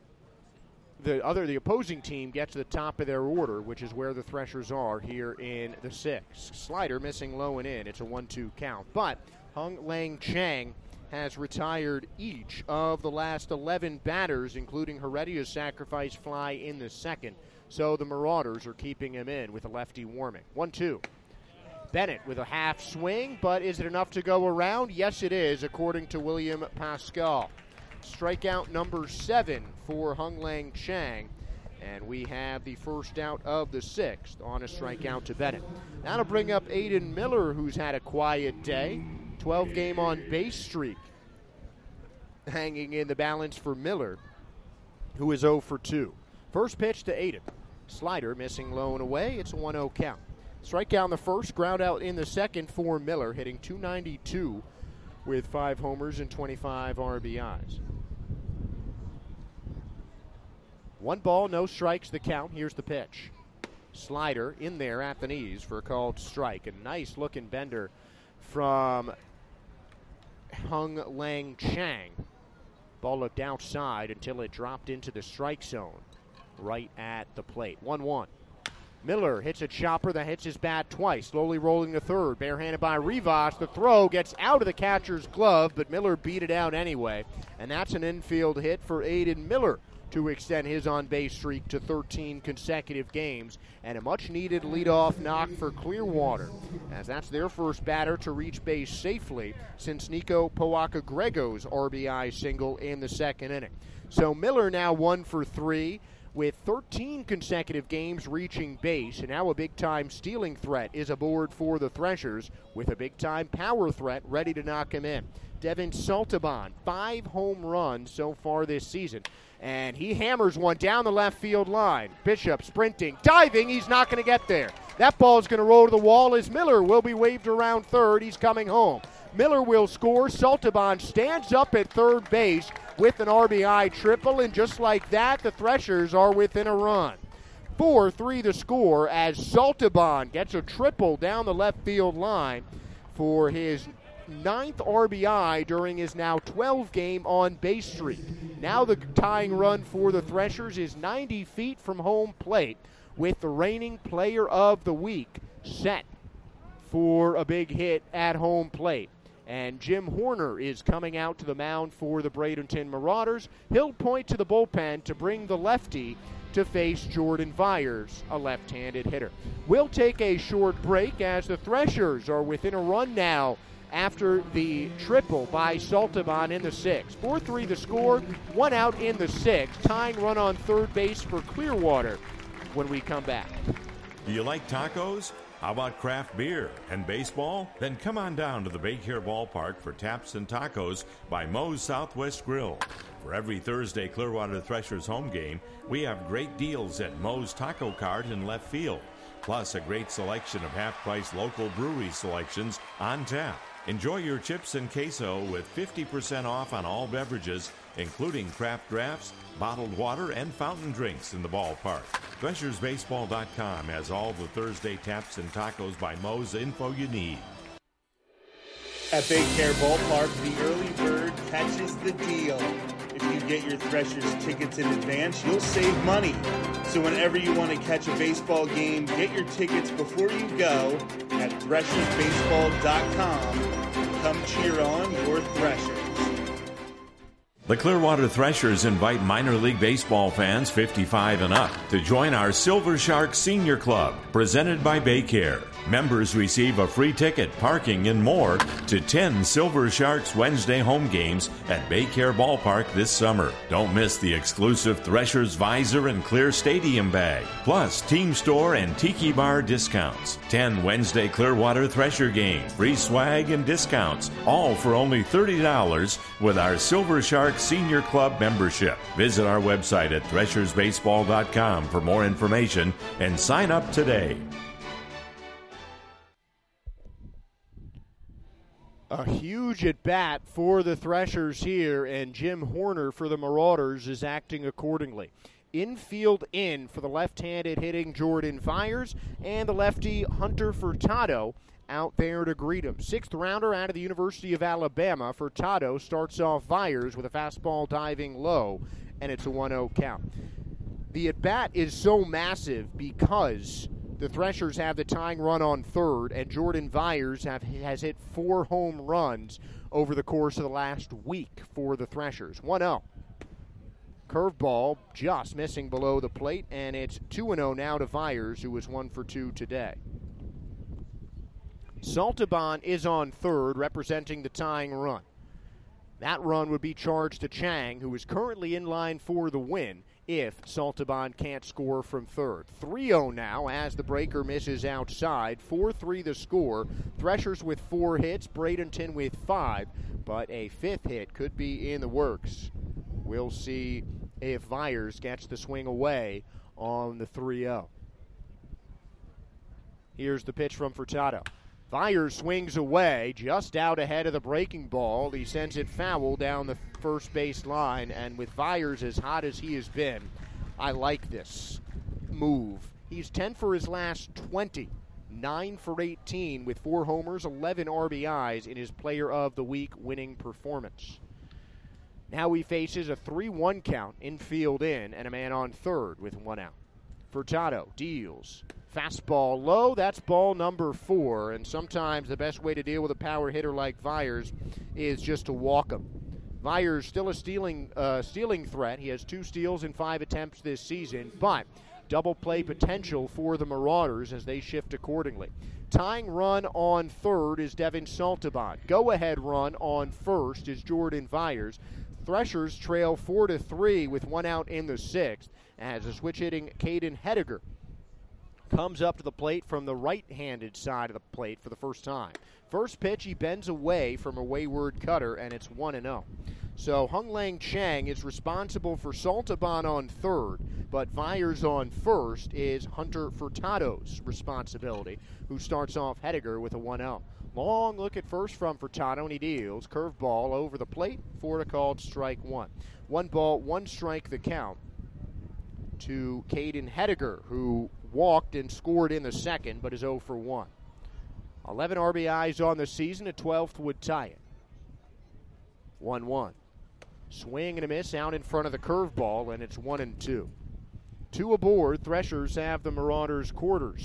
the opposing team gets to the top of their order, which is where the Threshers are here in the 6th. Slider missing low and in. It's a 1-2 count. But Hung Lang Chang has retired each of the last 11 batters, including Heredia's sacrifice fly in the 2nd. So the Marauders are keeping him in with a lefty warming. 1-2. Bennett with a half swing, but is it enough to go around? Yes, it is, according to William Pascal. Strikeout number 7 for Hung Lang Chang, and we have the first out of the 6th on a strikeout to Bennett. That'll bring up Aiden Miller, who's had a quiet day. 12-game on-base streak hanging in the balance for Miller, who is 0 for 2. First pitch to Aiden. Slider missing low and away. It's a 1-0 count. Strikeout in the first, ground out in the 2nd for Miller, hitting .292 with 5 homers and 25 RBIs. 1 ball, no strikes, the count. Here's the pitch. Slider in there at the knees for a called strike. A nice looking bender from Hung Lang Chang. Ball looked outside until it dropped into the strike zone right at the plate. 1-1. Miller hits a chopper that hits his bat twice, slowly rolling to third. Barehanded by Rivas. The throw gets out of the catcher's glove, but Miller beat it out anyway. And that's an infield hit for Aiden Miller to extend his on-base streak to 13 consecutive games. And a much-needed leadoff knock for Clearwater, as that's their first batter to reach base safely since Nico Poaka-Grego's RBI single in the 2nd inning. So Miller now 1 for 3. With 13 consecutive games reaching base, and now a big-time stealing threat is aboard for the Threshers with a big-time power threat ready to knock him in. Devin Saltaban, 5 home runs so far this season, and he hammers one down the left field line. Bishop sprinting, diving, he's not going to get there. That ball is going to roll to the wall as Miller will be waved around third. He's coming home. Miller will score. Saltaban stands up at third base with an RBI triple, and just like that, the Threshers are within a run. 4-3 the score as Saltaban gets a triple down the left field line for his 9th RBI during his now 12-game on-base streak. Now the tying run for the Threshers is 90 feet from home plate, with the reigning player of the week set for a big hit at home plate. And Jim Horner is coming out to the mound for the Bradenton Marauders. He'll point to the bullpen to bring the lefty to face Jordan Vyers, a left-handed hitter. We'll take a short break as the Threshers are within a run now after the triple by Saltaban in the 6th. 4-3 the score, 1 out in the 6th. Tying run on third base for Clearwater when we come back. Do you like tacos? How about craft beer and baseball? Then come on down to the Baycare Ballpark for Taps and Tacos by Moe's Southwest Grill. For every Thursday Clearwater Threshers home game, we have great deals at Moe's Taco Cart in left field, plus a great selection of half-price local brewery selections on tap. Enjoy your chips and queso with 50% off on all beverages, including craft drafts, bottled water, and fountain drinks in the ballpark. ThreshersBaseball.com has all the Thursday Taps and Tacos by Moe's info you need. At Baycare Ballpark, the early bird catches the deal. If you get your Threshers tickets in advance, you'll save money. So whenever you want to catch a baseball game, get your tickets before you go at ThreshersBaseball.com. Come cheer on your Threshers. The Clearwater Threshers invite minor league baseball fans 55 and up to join our Silver Shark Senior Club, presented by Baycare. Members receive a free ticket, parking, and more to 10 Silver Sharks Wednesday home games at Baycare Ballpark this summer. Don't miss the exclusive Threshers Visor and Clear Stadium bag, plus Team Store and Tiki Bar discounts. 10 Wednesday Clearwater Thresher games, free swag and discounts, all for only $30 with our Silver Shark Senior Club membership. Visit our website at ThreshersBaseball.com for more information and sign up today. A huge at-bat for the Threshers here, and Jim Horner for the Marauders is acting accordingly. Infield in for the left-handed hitting Jordan Vyers, and the lefty Hunter Furtado out there to greet him. 6th rounder out of the University of Alabama. Furtado starts off Vyers with a fastball diving low, and it's a 1-0 count. The at-bat is so massive because the Threshers have the tying run on third, and Jordan Vyers has hit 4 home runs over the course of the last week for the Threshers. 1-0. Curveball just missing below the plate, and it's 2-0 now to Vyers, who was 1 for 2 today. Saltaban is on third, representing the tying run. That run would be charged to Chang, who is currently in line for the win if Saltaban can't score from third. 3-0 now as the breaker misses outside. 4-3 the score. Threshers with 4 hits, Bradenton with 5, but a 5th hit could be in the works. We'll see if Vyers gets the swing away on the 3-0. Here's the pitch from Furtado. Vyers swings away, just out ahead of the breaking ball. He sends it foul down the first base line, and with Vyers as hot as he has been, I like this move. He's 10 for his last 20, 9 for 18 with 4 homers, 11 RBIs in his Player of the Week winning performance. Now he faces a 3-1 count, infield in, and a man on third with 1 out. Furtado deals. Fastball low, that's ball number 4, and sometimes the best way to deal with a power hitter like Vyers is just to walk him. Vyers still a stealing threat. He has 2 steals in 5 attempts this season, but double play potential for the Marauders as they shift accordingly. Tying run on third is Devin Saltaban. Go-ahead run on first is Jordan Vyers. Threshers trail 4-3 with 1 out in the 6th as a switch-hitting Caden Hediger comes up to the plate from the right-handed side of the plate for the first time. First pitch, he bends away from a wayward cutter, and it's 1-0. So Hung Lang Chang is responsible for Saltaban on third, but Vyers on first is Hunter Furtado's responsibility, who starts off Hediger with a 1-0. Long look at first from Furtado, and he deals. Curveball over the plate for a called strike 1. 1 ball, 1 strike the count to Caden Hediger, who walked and scored in the second, but is 0 for 1. 11 RBIs on the season, a 12th would tie it. 1-1. Swing and a miss out in front of the curveball, and it's 1-2. 2 aboard. Threshers have the Marauders cornered.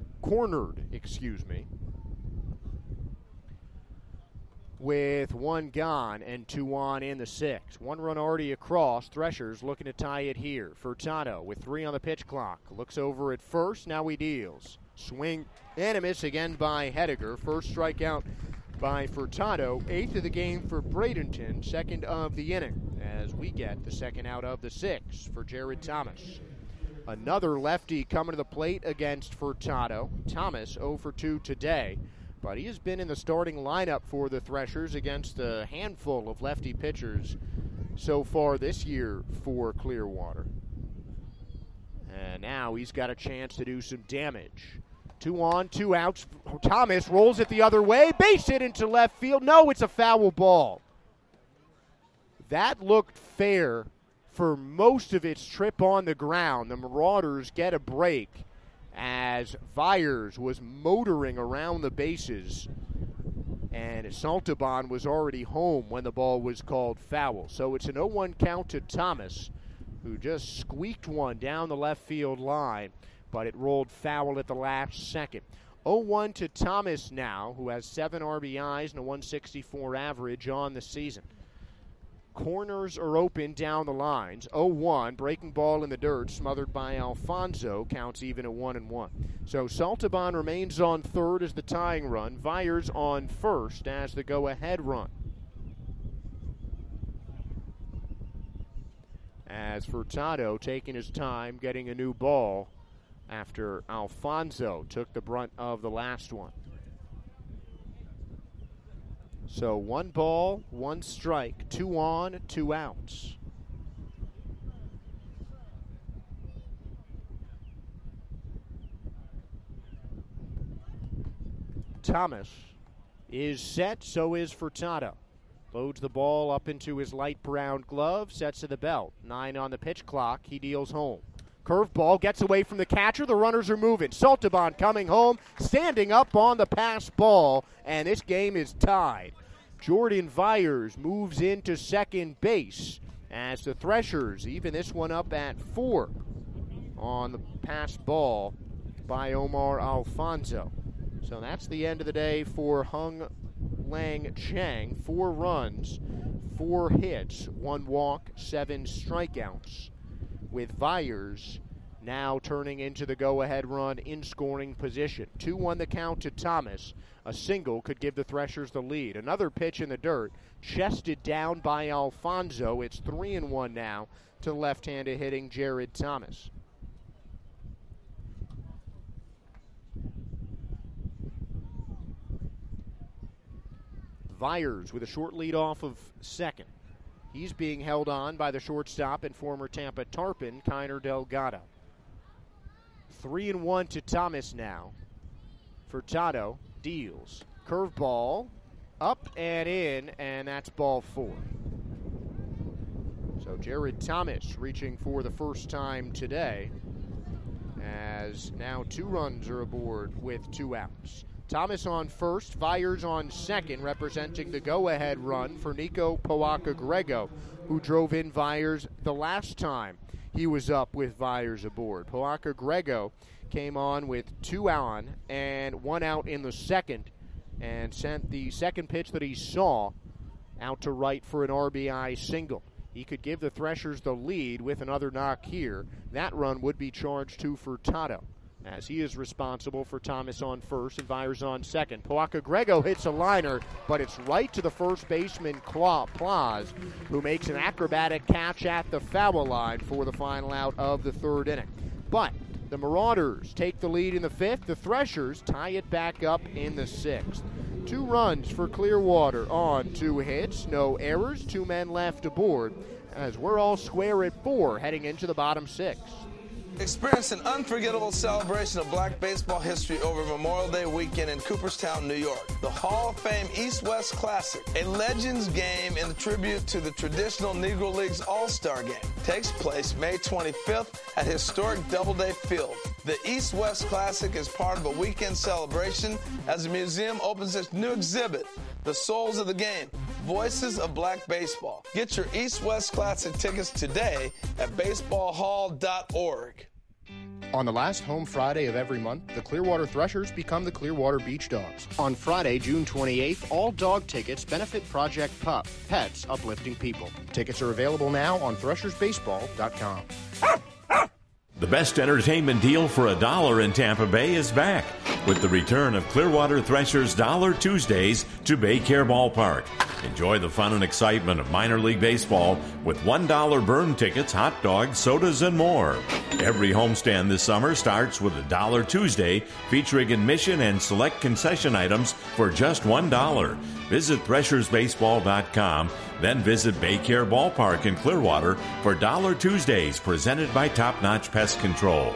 With 1 gone and 2 on in the 6th. 1 run already across. Threshers looking to tie it here. Furtado with 3 on the pitch clock. Looks over at first. Now he deals. Swing and a miss again by Hediger. First strikeout by Furtado. 8th of the game for Bradenton. 2nd of the inning as we get the 2nd out of the 6th for Jared Thomas. Another lefty coming to the plate against Furtado. Thomas 0 for 2 today. But he has been in the starting lineup for the Threshers against a handful of lefty pitchers so far this year for Clearwater. And now he's got a chance to do some damage. 2 on, 2 outs. Thomas rolls it the other way. Base hit into left field. No, it's a foul ball. That looked fair for most of its trip on the ground. The Marauders get a break as Vyers was motoring around the bases, and Saltaban was already home when the ball was called foul. So it's an 0-1 count to Thomas, who just squeaked one down the left field line, but it rolled foul at the last second. 0-1 to Thomas now, who has 7 RBIs and a 164 average on the season. Corners are open down the lines. 0-1, breaking ball in the dirt, smothered by Alfonso, counts even at 1-1. So Saltaban remains on third as the tying run. Vyers on first as the go-ahead run. As Furtado taking his time getting a new ball after Alfonso took the brunt of the last one. So 1 ball, 1 strike, 2 on, 2 outs. Thomas is set, so is Furtado. Loads the ball up into his light brown glove, sets to the belt. 9 on the pitch clock, he deals home. Curveball gets away from the catcher. The runners are moving. Saltaban coming home, standing up on the pass ball, and this game is tied. Jordan Vyers moves into second base as the Threshers even this one up at 4 on the pass ball by Omar Alfonso. So that's the end of the day for Hung Lang Chang. 4 runs, 4 hits, 1 walk, 7 strikeouts, with Viers now turning into the go-ahead run in scoring position. 2-1 the count to Thomas. A single could give the Threshers the lead. Another pitch in the dirt, chested down by Alfonso. It's 3-1 now to left-handed hitting Jared Thomas. Viers with a short lead off of second. He's being held on by the shortstop and former Tampa Tarpon, Kiner Delgado. 3-1 to Thomas now. Furtado deals. Curveball up and in, and that's ball 4. So Jared Thomas reaching for the first time today, as now 2 runs are aboard with 2 outs. Thomas on first, Viers on second, representing the go-ahead run for Nico Poaka-Grego, who drove in Viers the last time he was up with Viers aboard. Poaka-Grego came on with 2 on and 1 out in the second, and sent the second pitch that he saw out to right for an RBI single. He could give the Threshers the lead with another knock here. That run would be charged to Furtado, as he is responsible for Thomas on first and Viers on second. Poaka-Grego hits a liner, but it's right to the first baseman, Plaz, who makes an acrobatic catch at the foul line for the final out of the 3rd inning. But the Marauders take the lead in the 5th. The Threshers tie it back up in the 6th. 2 runs for Clearwater on 2 hits, no errors, 2 men left aboard, as we're all square at 4 heading into the bottom 6. Experience an unforgettable celebration of black baseball history over Memorial Day weekend in Cooperstown, New York. The Hall of Fame East-West Classic, a Legends game in tribute to the traditional Negro Leagues All-Star Game, takes place May 25th at historic Doubleday Field. The East-West Classic is part of a weekend celebration as the museum opens its new exhibit, The Souls of the Game, Voices of Black Baseball. Get your East-West Classic tickets today at baseballhall.org. On the last home Friday of every month, the Clearwater Threshers become the Clearwater Beach Dogs. On Friday, June 28th, all dog tickets benefit Project Pup, Pets Uplifting People. Tickets are available now on threshersbaseball.com. The best entertainment deal for $1 in Tampa Bay is back with the return of Clearwater Threshers Dollar Tuesdays to Baycare Ballpark. Enjoy the fun and excitement of minor league baseball with $1 burn tickets, hot dogs, sodas, and more. Every homestand this summer starts with a Dollar Tuesday featuring admission and select concession items for just $1. Visit threshersbaseball.com, then visit Baycare Ballpark in Clearwater for Dollar Tuesdays presented by Top Notch Pest Control.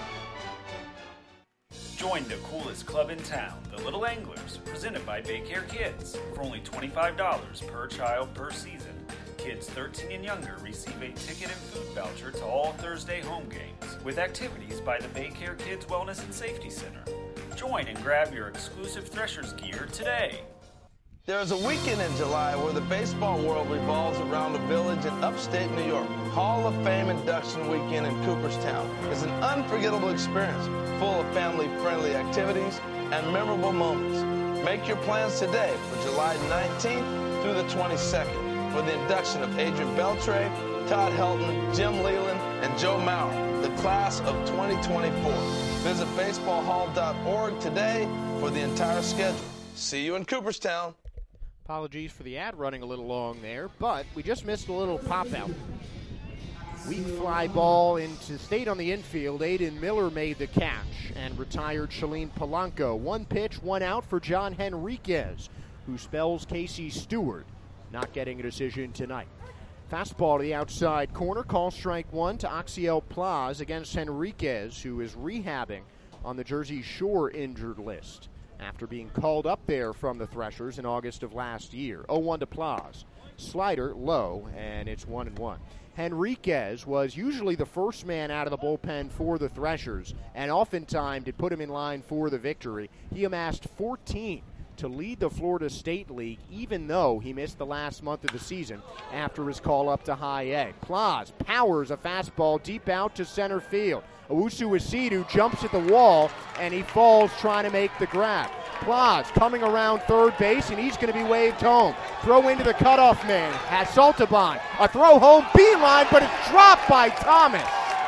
Join the coolest club in town, the Little Anglers, presented by Baycare Kids. For only $25 per child per season, kids 13 and younger receive a ticket and food voucher to all Thursday home games, with activities by the Baycare Kids Wellness and Safety Center. Join and grab your exclusive Threshers gear today. There's a weekend in July where the baseball world revolves around a village in upstate New York. Hall of Fame induction weekend in Cooperstown is an unforgettable experience full of family-friendly activities and memorable moments. Make your plans today for July 19th through the 22nd for the induction of Adrian Beltre, Todd Helton, Jim Leland, and Joe Mauer, the class of 2024. Visit baseballhall.org today for the entire schedule. See you in Cooperstown. Apologies for the ad running a little long there, but we just missed a little pop-out. Weak fly ball stayed on the infield. Aiden Miller made the catch and retired Shalene Polanco. 1 pitch, 1 out for John Henriquez, who spells Casey Stewart not getting a decision tonight. Fastball to the outside corner, call strike 1 to Oxiel Plaz against Henriquez, who is rehabbing on the Jersey Shore injured list after being called up there from the Threshers in August of last year. 0-1 to Plaz. Slider low, and it's 1-1. Henriquez was usually the first man out of the bullpen for the Threshers, and oftentimes it put him in line for the victory. He amassed 14 to lead the Florida State League, even though he missed the last month of the season after his call up to High A. Plaz powers a fastball deep out to center field. Owusu-Isidu jumps at the wall, and he falls trying to make the grab. Plaz coming around third base, and he's going to be waved home. Throw into the cutoff man. Has Saltaban. A throw home, beeline, but it's dropped by Thomas.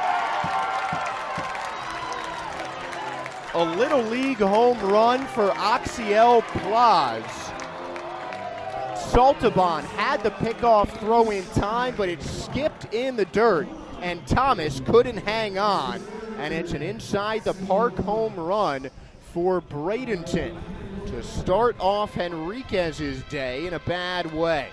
A Little League home run for Axiel Plaz. Saltaban had the pickoff throw in time, but it skipped in the dirt, and Thomas couldn't hang on. And it's an inside the park home run for Bradenton to start off Henriquez's day in a bad way.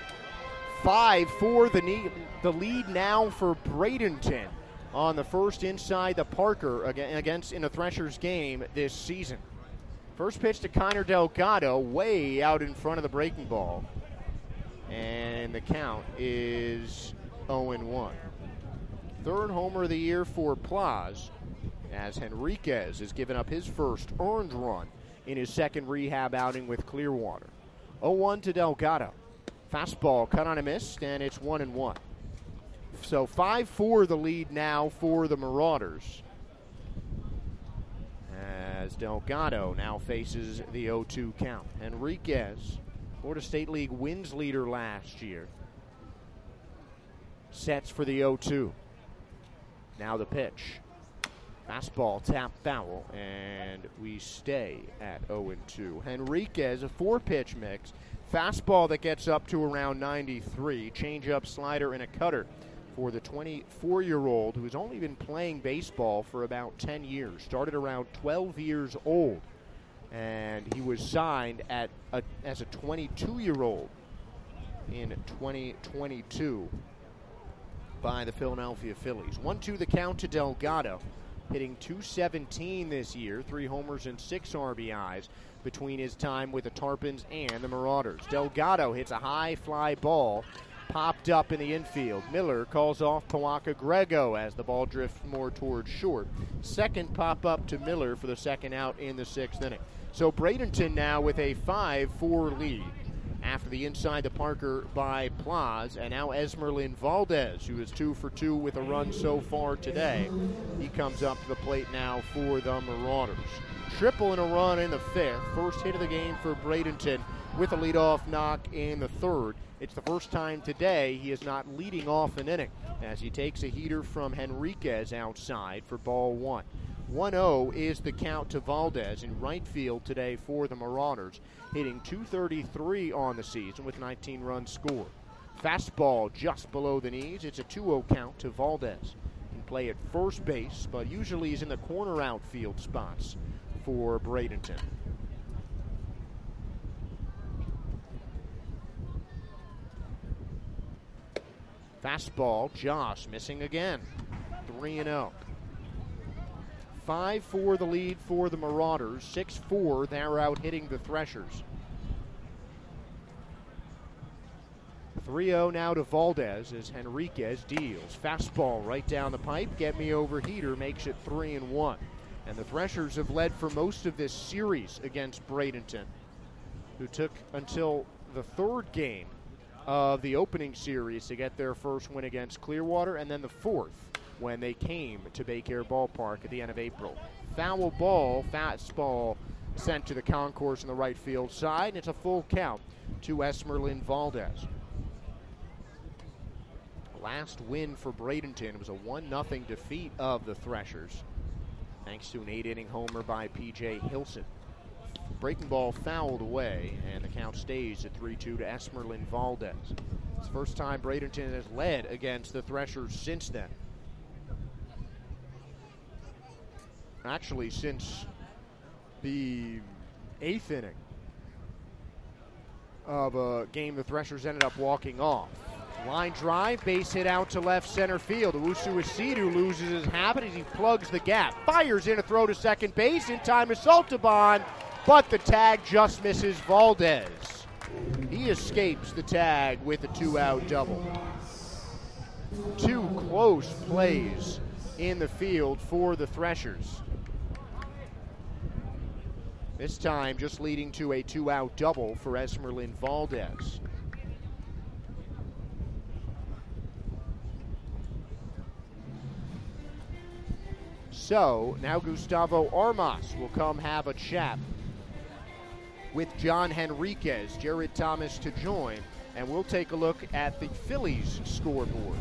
5-4 the lead now for Bradenton on the first inside the Parker against in a Threshers game this season. First pitch to Kiner Delgado, way out in front of the breaking ball. And the count is 0-1. Third homer of the year for Plaz, as Henriquez has given up his first earned run in his second rehab outing with Clearwater. 0-1 to Delgado. Fastball cut on a miss, and it's 1-1. So 5-4 the lead now for the Marauders, as Delgado now faces the 0-2 count. Henriquez, Florida State League wins leader last year, sets for the 0-2. Now the pitch. Fastball tap foul, and we stay at 0-2. Henriquez, a 4-pitch mix. Fastball that gets up to around 93. Changeup, slider, and a cutter for the 24-year-old who's only been playing baseball for about 10 years. Started around 12 years old, and he was signed as a 22-year-old in 2022 by the Philadelphia Phillies. 1-2 the count to Delgado, hitting .217 this year, 3 homers and 6 RBIs between his time with the Tarpons and the Marauders. Delgado hits a high fly ball, popped up in the infield. Miller calls off Pawaka Grego as the ball drifts more towards short. Second pop up to Miller for the second out in the 6th inning. So Bradenton now with a 5-4 lead after the inside the Parker by Plaz, and now Esmerlin Valdez, who is 2 for 2 with a run so far today. He comes up to the plate now for the Marauders. Triple and a run in the 5th. First hit of the game for Bradenton with a leadoff knock in the 3rd. It's the first time today he is not leading off an inning as he takes a heater from Henriquez outside for ball 1. 1-0 is the count to Valdez in right field today for the Marauders, hitting .233 on the season with 19 runs scored. Fastball just below the knees. It's a 2-0 count to Valdez. Can play at first base, but usually is in the corner outfield spots for Bradenton. Fastball, Josh missing again. 3-0. 5-4 the lead for the Marauders. 6-4 they're out hitting the Threshers. 3-0 now to Valdez as Henriquez deals. Fastball right down the pipe. Get me over heater makes it 3-1. And the Threshers have led for most of this series against Bradenton, who took until the 3rd game of the opening series to get their first win against Clearwater, and then the 4th when they came to Baycare Ballpark at the end of April. Foul ball, fastball sent to the concourse in the right field side, and it's a full count to Esmerlin Valdez. Last win for Bradenton was a 1-0 defeat of the Threshers, thanks to an 8-inning homer by P.J. Hilson. Breaking ball fouled away, and the count stays at 3-2 to Esmerlin Valdez. It's the first time Bradenton has led against the Threshers since then. Actually, since the 8th inning of a game the Threshers ended up walking off. Line drive, base hit out to left center field. Owusu-Isidu loses his habit as he plugs the gap. Fires in a throw to second base, in time to Saltaban, but the tag just misses Valdez. He escapes the tag with a 2-out double. 2 close plays in the field for the Threshers. This time just leading to a 2-out double for Esmerlin Valdez. So now Gustavo Armas will come have a chat with John Henriquez, Jared Thomas to join, and we'll take a look at the Phillies scoreboard.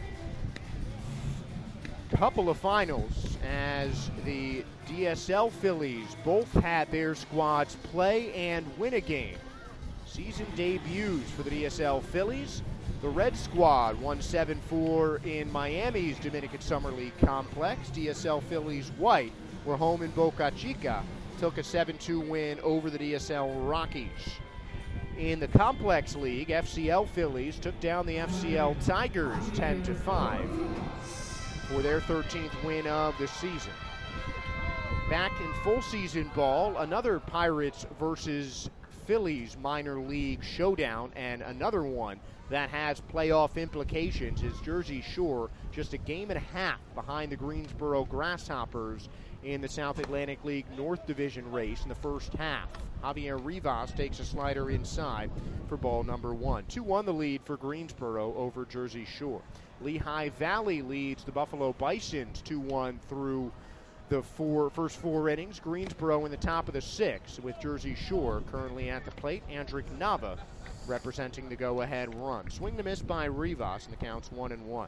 Couple of finals as the DSL Phillies both had their squads play and win a game. Season debuts for the DSL Phillies. The Red Squad won 7-4 in Miami's Dominican Summer League complex. DSL Phillies White were home in Boca Chica, took a 7-2 win over the DSL Rockies. In the Complex League, FCL Phillies took down the FCL Tigers 10-5 for their 13th win of the season. Back in full season ball, another Pirates versus Phillies minor league showdown, and another one that has playoff implications is Jersey Shore, just a game and a half behind the Greensboro Grasshoppers in the South Atlantic League North Division race in the first half. Javier Rivas takes a slider inside for ball number 1. 2-1 the lead for Greensboro over Jersey Shore. Lehigh Valley leads the Buffalo Bisons 2-1 through the first four innings. Greensboro in the top of the 6th with Jersey Shore currently at the plate. Andrick Nava representing the go-ahead run. Swing to miss by Rivas, and the count's 1-1.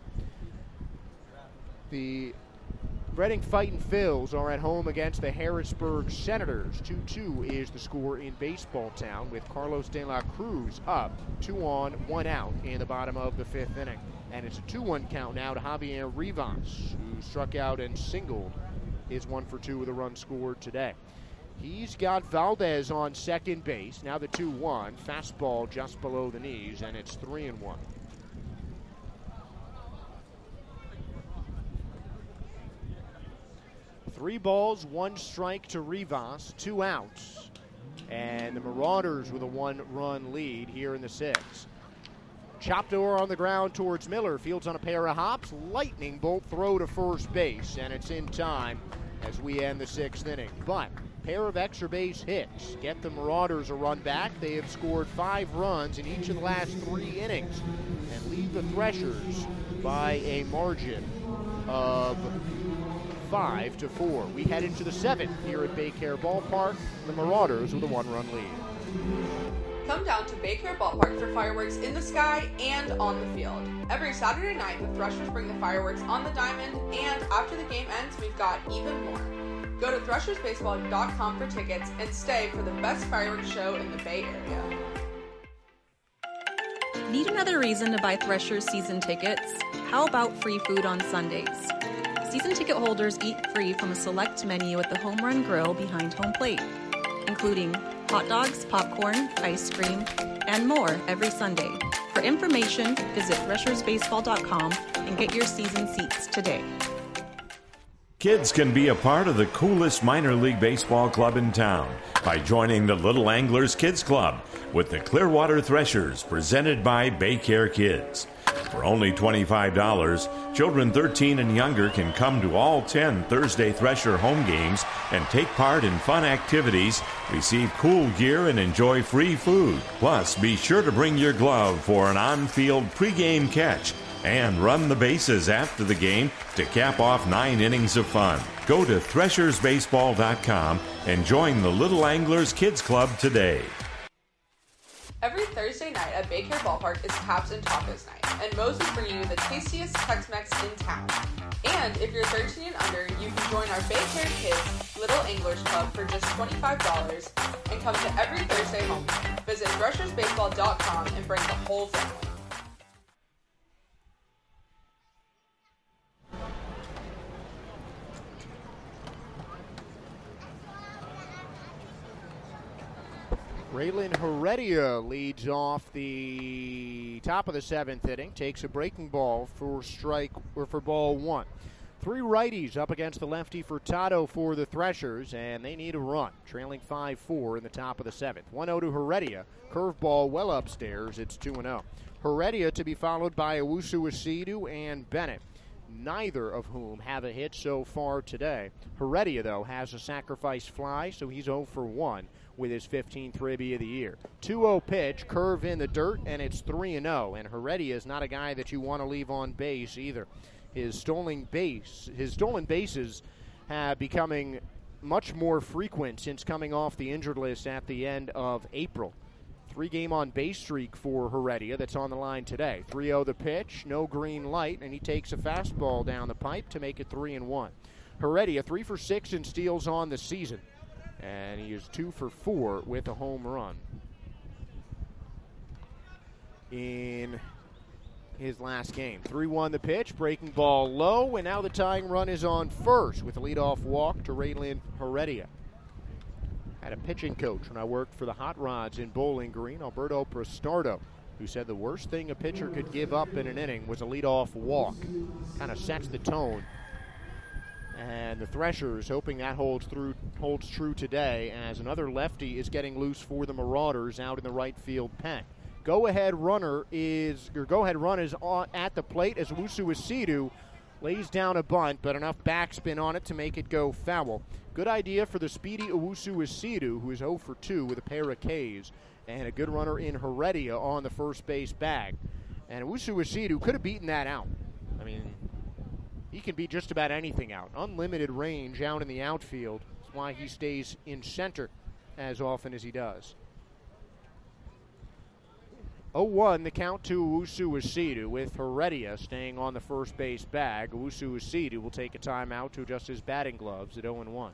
The Reading Fightin' Phils are at home against the Harrisburg Senators. 2-2 is the score in Baseball Town, with Carlos De La Cruz up 2 on, 1 out in the bottom of the 5th inning. And it's a 2-1 count now to Javier Rivas, who struck out and singled his 1 for 2 with a run scored today. He's got Valdez on second base. Now the 2-1. Fastball just below the knees, and it's 3-1. Three balls, 1 strike to Rivas, 2 outs. And the Marauders with a 1-run lead here in the 6th. Chopped over on the ground towards Miller. Fields on a pair of hops. Lightning bolt throw to first base, and it's in time as we end the 6th inning. But pair of extra base hits get the Marauders a run back. They have scored 5 runs in each of the last 3 innings and lead the Threshers by a margin of 5-4. We head into the 7th here at Baycare Ballpark. The Marauders with a 1-run lead. Come down to Baycare Ballpark for fireworks in the sky and on the field. Every Saturday night, the Threshers bring the fireworks on the diamond, and after the game ends, we've got even more. Go to threshersbaseball.com for tickets and stay for the best fireworks show in the Bay Area. Need another reason to buy Threshers season tickets? How about free food on Sundays? Season ticket holders eat free from a select menu at the Home Run Grill behind home plate, including hot dogs, popcorn, ice cream, and more every Sunday. For information, visit threshersbaseball.com and get your season seats today. Kids can be a part of the coolest minor league baseball club in town by joining the Little Anglers Kids Club with the Clearwater Threshers, presented by Baycare Kids. For only $25, children 13 and younger can come to all 10 Thursday Thresher home games and take part in fun activities, receive cool gear, and enjoy free food. Plus, be sure to bring your glove for an on-field pregame catch and run the bases after the game to cap off 9 innings of fun. Go to threshersbaseball.com and join the Little Anglers Kids Club today. Every Thursday night at Baycare Ballpark is Taps and Tacos night, and Moe's is bringing you the tastiest Tex-Mex in town. And if you're 13 and under, you can join our Baycare Kids Little Anglers Club for just $25 and come to every Thursday home game. Visit threshersbaseball.com and bring the whole family. Raylan Heredia leads off the top of the 7th inning, takes a breaking ball for ball 1. 3 righties up against the lefty Furtado for the Threshers, and they need a run, trailing 5-4 in the top of the 7th. 1-0 to Heredia, curveball well upstairs, it's 2-0. Heredia to be followed by Owusu Asidu and Bennett, neither of whom have a hit so far today. Heredia, though, has a sacrifice fly, so he's 0 for 1. With his 15th ribby of the year. 2-0 pitch, curve in the dirt, and it's 3-0. And Heredia is not a guy that you want to leave on base either. His stolen bases have becoming much more frequent since coming off the injured list at the end of April. 3-game on base streak for Heredia that's on the line today. 3-0 the pitch, no green light, and he takes a fastball down the pipe to make it 3-1. Heredia 3 for 6 in steals on the season, and he is 2 for 4 with a home run in his last game. 3-1 the pitch, breaking ball low, and now the tying run is on first with a leadoff walk to Raylan Heredia. Had a pitching coach when I worked for the Hot Rods in Bowling Green, Alberto Prestardo, who said the worst thing a pitcher could give up in an inning was a leadoff walk. Kind of sets the tone. And the Threshers hoping that holds true today as another lefty is getting loose for the Marauders out in the right field pen. Go-ahead run is at the plate as Owusu Esidu lays down a bunt, but enough backspin on it to make it go foul. Good idea for the speedy Owusu Esidu, who is 0 for 2 with a pair of Ks, and a good runner in Heredia on the first base bag. And Owusu Esidu could have beaten that out. I mean, he can beat just about anything out. Unlimited range out in the outfield. That's why he stays in center as often as he does. 0-1 the count to Owusu Esidu with Heredia staying on the first base bag. Owusu Esidu will take a timeout to adjust his batting gloves at 0-1.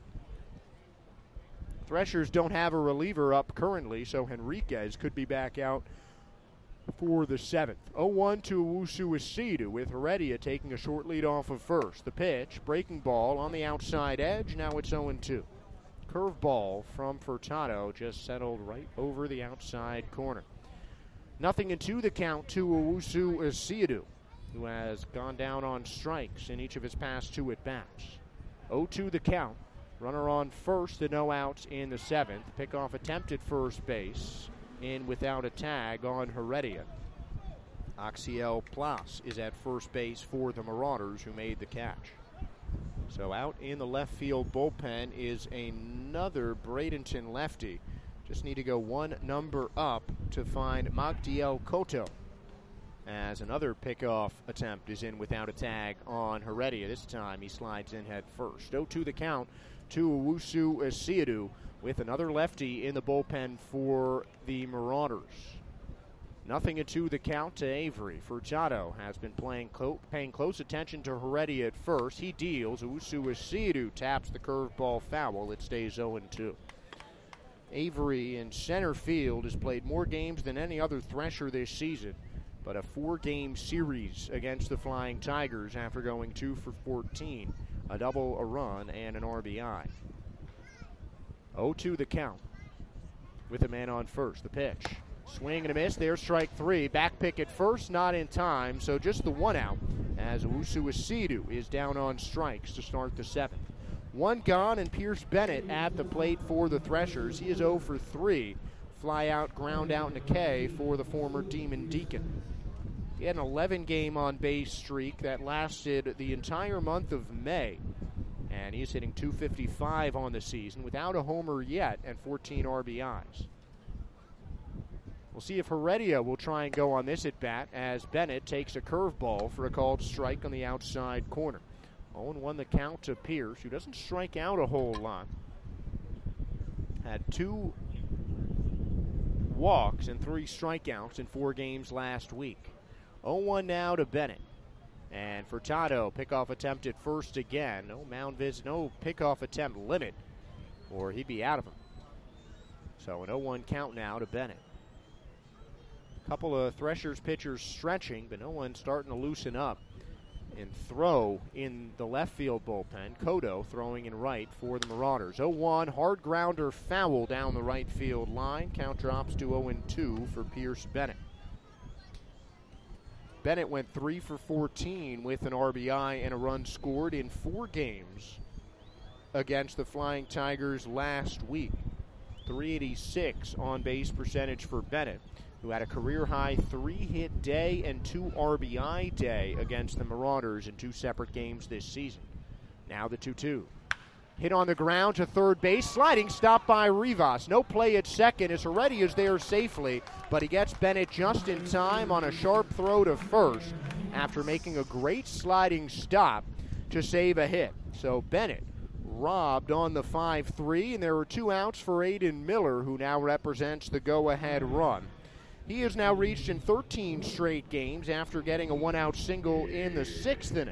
Threshers don't have a reliever up currently, so Henriquez could be back out for the 7th. 0-1 to Owusu Esidu with Heredia taking a short lead off of first. The pitch, breaking ball on the outside edge. Now it's 0-2. Curveball from Furtado just settled right over the outside corner. 0-2 the count to Owusu Esidu, who has gone down on strikes in each of his past 2 at-bats. 0-2 the count. Runner on first, and no outs in the 7th. Pickoff attempt at first base, in without a tag on Heredia. Oxiel Plas is at first base for the Marauders, who made the catch. So out in the left field bullpen is another Bradenton lefty. Just need to go one number up to find Magdiel Cotto, as another pickoff attempt is in without a tag on Heredia. This time he slides in head first. 0-2 the count to Owusu Esidu with another lefty in the bullpen for the Marauders. 0-2 the count to Avery. Furtado has been paying close attention to Heredia at first. He deals. Owusu Esidu taps the curveball foul. It stays 0-2. Avery in center field has played more games than any other Thresher this season, but a 4-game series against the Flying Tigers after going 2 for 14, a double, a run, and an RBI. 0-2 the count with a man on first. The pitch. Swing and a miss. There's strike 3. Back pick at first, not in time, so just the 1 out as Owusu Esidu is down on strikes to start the 7th. 1 gone, and Pierce Bennett at the plate for the Threshers. He is 0 for 3. Fly out, ground out, and a K for the former Demon Deacon. He had an 11-game on-base streak that lasted the entire month of May, and he's hitting .255 on the season without a homer yet and 14 RBIs. We'll see if Heredia will try and go on this at-bat as Bennett takes a curveball for a called strike on the outside corner. 0-1 the count to Pierce, who doesn't strike out a whole lot. Had 2 walks and 3 strikeouts in 4 games last week. 0-1 now to Bennett. And Furtado, pickoff attempt at first again. No mound visit, no pickoff attempt limit, or he'd be out of them. So an 0-1 count now to Bennett. A couple of Threshers pitchers stretching, but no one starting to loosen up and throw in the left field bullpen. Cotto throwing in right for the Marauders. 0-1, hard grounder foul down the right field line. Count drops to 0-2 for Pierce Bennett. Bennett went 3 for 14 with an RBI and a run scored in 4 games against the Flying Tigers last week. .386 on base percentage for Bennett, who had a career-high 3-hit day and 2 RBI day against the Marauders in 2 separate games this season. Now the 2-2. Hit on the ground to third base, sliding stop by Rivas. No play at second as Heredia is there safely, but he gets Bennett just in time on a sharp throw to first after making a great sliding stop to save a hit. So Bennett robbed on the 5-3, and there were 2 outs for Aiden Miller, who now represents the go-ahead run. He has now reached in 13 straight games after getting a 1-out single in the 6th inning,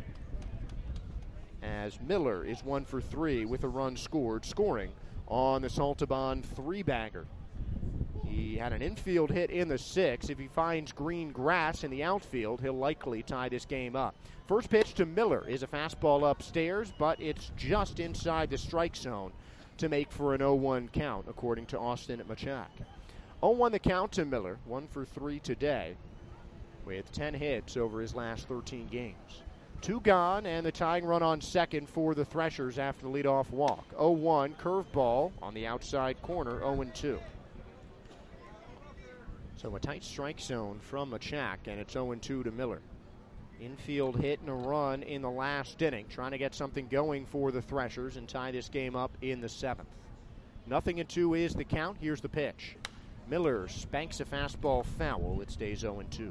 as Miller is 1 for 3 with a run scored, scoring on the Saltabon 3-bagger. He had an infield hit in the 6th. If he finds green grass in the outfield, he'll likely tie this game up. First pitch to Miller is a fastball upstairs, but it's just inside the strike zone to make for an 0-1 count, according to Austin Machak. 0-1 the count to Miller, 1 for 3 today, with 10 hits over his last 13 games. 2 gone, and the tying run on second for the Threshers after the leadoff walk. 0-1, curveball on the outside corner, 0-2. So a tight strike zone from Machak, and it's 0-2 to Miller. Infield hit and a run in the last inning, trying to get something going for the Threshers and tie this game up in the 7th. 0-2 is the count. Here's the pitch. Miller spanks a fastball foul. It stays 0-2.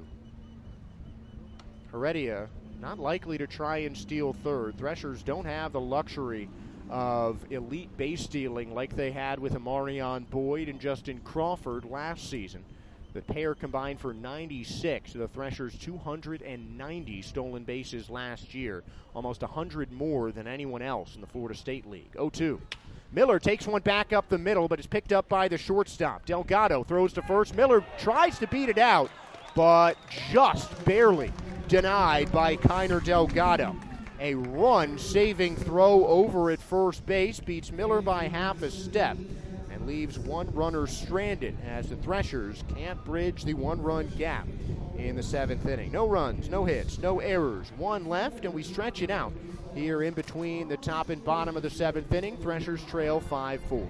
Heredia not likely to try and steal third. Threshers don't have the luxury of elite base stealing like they had with Amarion Boyd and Justin Crawford last season. The pair combined for 96 of the Threshers' 290 stolen bases last year, almost 100 more than anyone else in the Florida State League. 0-2. Miller takes one back up the middle, but is picked up by the shortstop. Delgado throws to first. Miller tries to beat it out, but just barely denied by Kiner Delgado. A run-saving throw over at first base beats Miller by half a step and leaves one runner stranded as the Threshers can't bridge the 1-run gap in the 7th inning. No runs, no hits, no errors. 1 left, and we stretch it out here in between the top and bottom of the 7th inning. Threshers trail 5-4.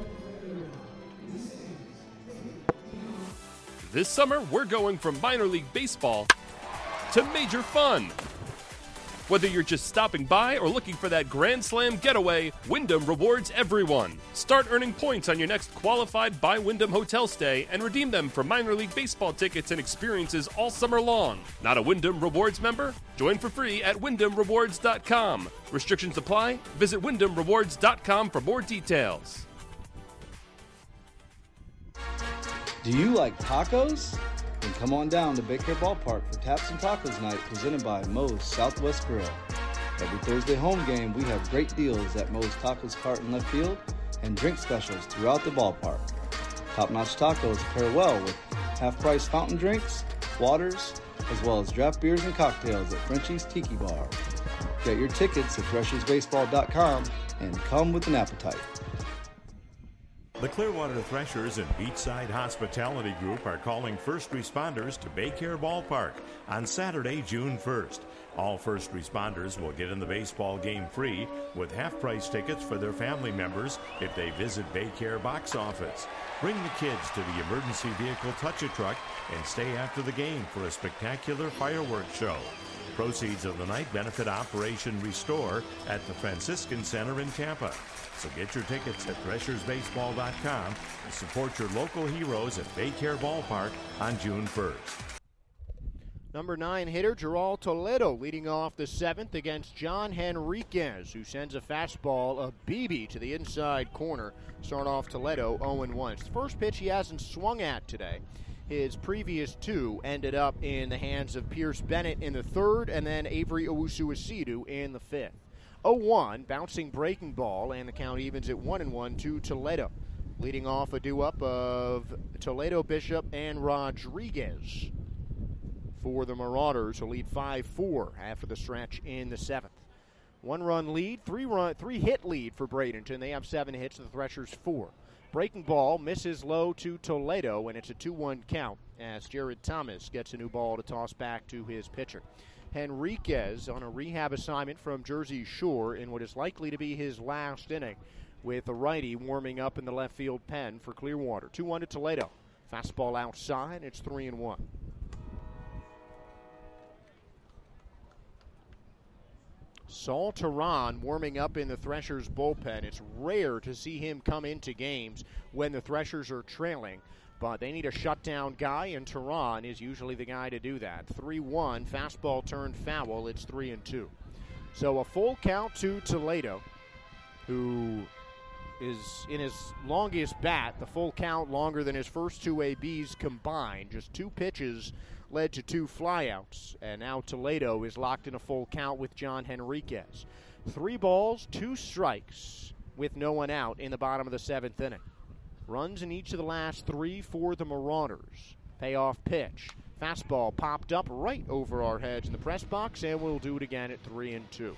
This summer, we're going from minor league baseball to major fun. Whether you're just stopping by or looking for that Grand Slam getaway, Wyndham rewards everyone. Start earning points on your next qualified by Wyndham hotel stay and redeem them for minor league baseball tickets and experiences all summer long. Not a Wyndham Rewards member? Join for free at WyndhamRewards.com. Restrictions apply. Visit WyndhamRewards.com for more details. Do you like tacos? Then come on down to Big Care Ballpark for Taps and Tacos Night presented by Moe's Southwest Grill. Every Thursday home game, we have great deals at Moe's Tacos Cart in left field and drink specials throughout the ballpark. Top-notch tacos pair well with half-price fountain drinks, waters, as well as draft beers and cocktails at Frenchie's Tiki Bar. Get your tickets at ThreshersBaseball.com and come with an appetite. The Clearwater Threshers and Beachside Hospitality Group are calling first responders to Baycare Ballpark on Saturday, June 1st. All first responders will get in the baseball game free with half-price tickets for their family members if they visit Baycare box office. Bring the kids to the emergency vehicle touch-a-truck and stay after the game for a spectacular fireworks show. Proceeds of the night benefit Operation Restore at the Franciscan Center in Tampa. So get your tickets at ThreshersBaseball.com and support your local heroes at Baycare Ballpark on June 1st. Number 9 hitter Geral Toledo leading off the 7th against John Henriquez, who sends a fastball, a BB to the inside corner. Start off Toledo 0-1. It's the first pitch he hasn't swung at today. His previous 2 ended up in the hands of Pierce Bennett in the 3rd and then Avery Owusu-Asidu in the 5th. 0-1, bouncing breaking ball, and the count evens at 1-1 to Toledo. Leading off a due-up of Toledo, Bishop, and Rodriguez for the Marauders, who lead 5-4 after the stretch in the 7th. 1-run lead, 3-hit lead for Bradenton. They have 7 hits, the Threshers 4. Breaking ball misses low to Toledo, and it's a 2-1 count as Jared Thomas gets a new ball to toss back to his pitcher. Henriquez on a rehab assignment from Jersey Shore in what is likely to be his last inning, with a righty warming up in the left field pen for Clearwater. 2-1 to Toledo. Fastball outside, it's 3-1. Saul Tehran warming up in the Threshers bullpen. It's rare to see him come into games when the Threshers are trailing, but they need a shutdown guy, and Tehran is usually the guy to do that. 3-1, fastball turned foul, it's 3-2. So a full count to Toledo. who is in his longest bat, the full count longer than his first two ABs combined. Just 2 pitches led to 2 flyouts, and now Toledo is locked in a full count with John Henriquez. 3 balls, 2 strikes with no one out in the bottom of the 7th inning. Runs in each of the last 3 for the Marauders. Payoff pitch. Fastball popped up right over our heads in the press box, and we'll do it again at 3-2.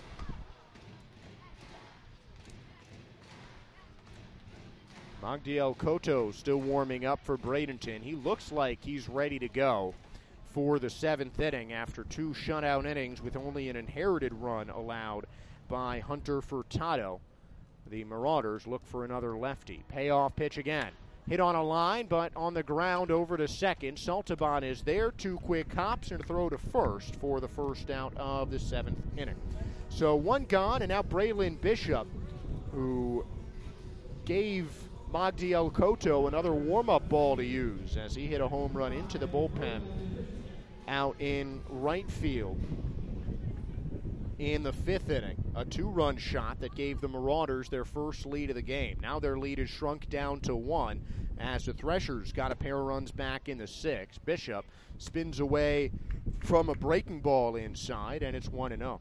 Magdiel Cotto still warming up for Bradenton. He looks like he's ready to go for the 7th inning after 2 shutout innings with only an inherited run allowed by Hunter Furtado. The Marauders look for another lefty. Payoff pitch again. Hit on a line, but on the ground over to second. Saltaban is there. 2 quick hops and a throw to first for the first out of the 7th inning. So 1 gone, and now Braylon Bishop, who gave Magdiel Cotto another warm-up ball to use as he hit a home run into the bullpen out in right field in the 5th inning. A 2-run shot that gave the Marauders their first lead of the game. Now their lead is shrunk down to 1 as the Threshers got a pair of runs back in the 6th. Bishop spins away from a breaking ball inside, and it's 1-0.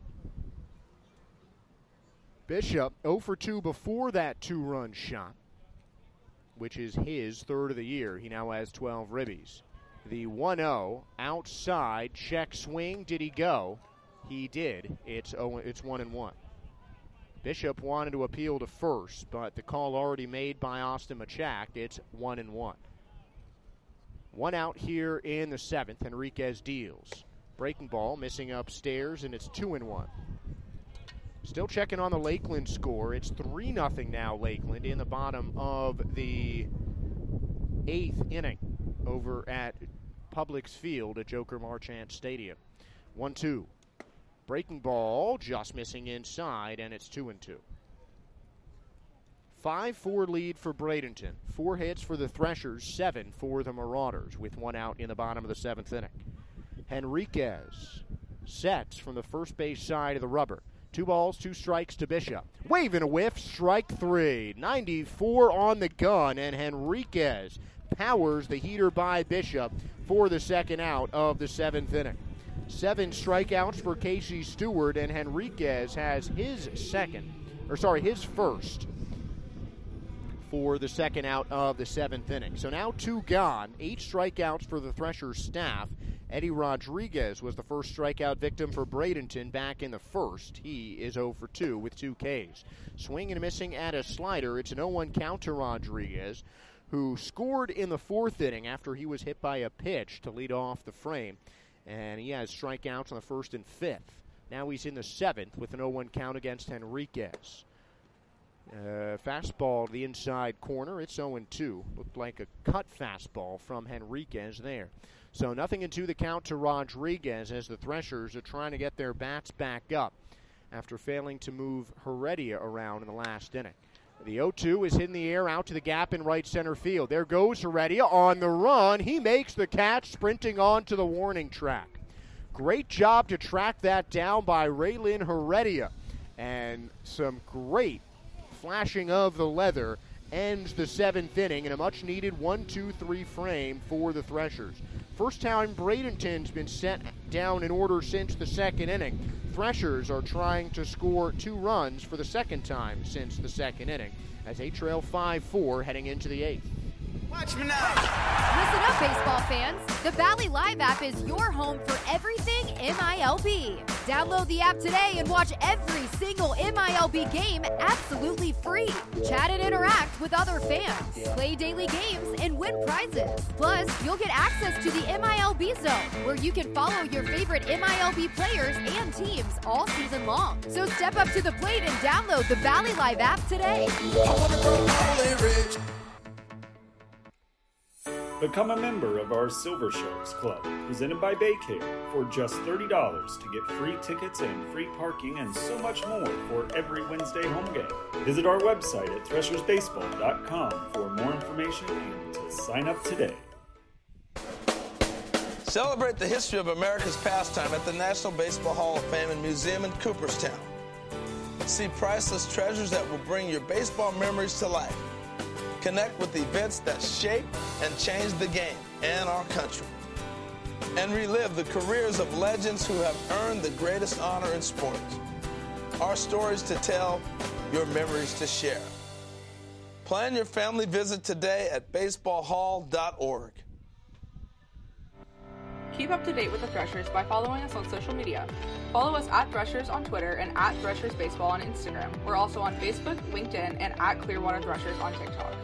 Bishop 0 for 2 before that 2-run shot, which is his 3rd of the year. He now has 12 ribbies. The 1-0 outside check swing. Did he go? He did. It's 1-1. Bishop wanted to appeal to first, but the call already made by Austin Machak. It's 1-1. 1 out here in the 7th. Henriquez deals. Breaking ball missing upstairs, and it's 2-1. Still checking on the Lakeland score. It's 3-0 now, Lakeland, in the bottom of the 8th inning over at Publix Field at Joker Marchant Stadium. 1-2. Breaking ball just missing inside, and it's 2-2. 5-4 lead for Bradenton. 4 hits for the Threshers, 7 for the Marauders, with 1 out in the bottom of the 7th inning. Henriquez sets from the first base side of the rubber. 2 balls, 2 strikes to Bishop. Waving a whiff, strike 3. 94 on the gun, and Henriquez powers the heater by Bishop for the 2nd out of the 7th inning. 7 strikeouts for Casey Stewart, and Henriquez has his first for the 2nd out of the 7th inning. So now 2 gone, 8 strikeouts for the Threshers staff. Eddie Rodriguez was the first strikeout victim for Bradenton back in the 1st. He is 0 for 2 with 2 Ks. Swinging and missing at a slider. It's an 0-1 count to Rodriguez, who scored in the 4th inning after he was hit by a pitch to lead off the frame. And he has strikeouts on the 1st and 5th. Now he's in the 7th with an 0-1 count against Henriquez. Fastball to the inside corner. It's 0-2. Looked like a cut fastball from Henriquez there. So 0-2 the count to Rodriguez as the Threshers are trying to get their bats back up after failing to move Heredia around in the last inning. The 0-2 is hit in the air out to the gap in right center field. There goes Heredia on the run. He makes the catch, sprinting on to the warning track. Great job to track that down by Raylin Heredia. And some great flashing of the leather ends the 7th inning in a much-needed 1-2-3 frame for the Threshers. First time Bradenton's been set down in order since the 2nd inning. Threshers are trying to score 2 runs for the 2nd time since the 2nd inning as they trail 5-4 heading into the 8th. Watch me now. Listen up, baseball fans. The Valley Live app is your home for everything MILB. Download the app today and watch every single MILB game absolutely free. Chat and interact with other fans. Play daily games and win prizes. Plus, you'll get access to the MILB Zone, where you can follow your favorite MILB players and teams all season long. So step up to the plate and download the Valley Live app today. Become a member of our Silver Sharks Club, presented by Baycare, for just $30 to get free tickets and free parking and so much more for every Wednesday home game. Visit our website at threshersbaseball.com for more information and to sign up today. Celebrate the history of America's pastime at the National Baseball Hall of Fame and Museum in Cooperstown. See priceless treasures that will bring your baseball memories to life. Connect with events that shape and change the game and our country. And relive the careers of legends who have earned the greatest honor in sports. Our stories to tell, your memories to share. Plan your family visit today at baseballhall.org. Keep up to date with the Threshers by following us on social media. Follow us at Threshers on Twitter and at Threshers Baseball on Instagram. We're also on Facebook, LinkedIn, and at Clearwater Threshers on TikTok.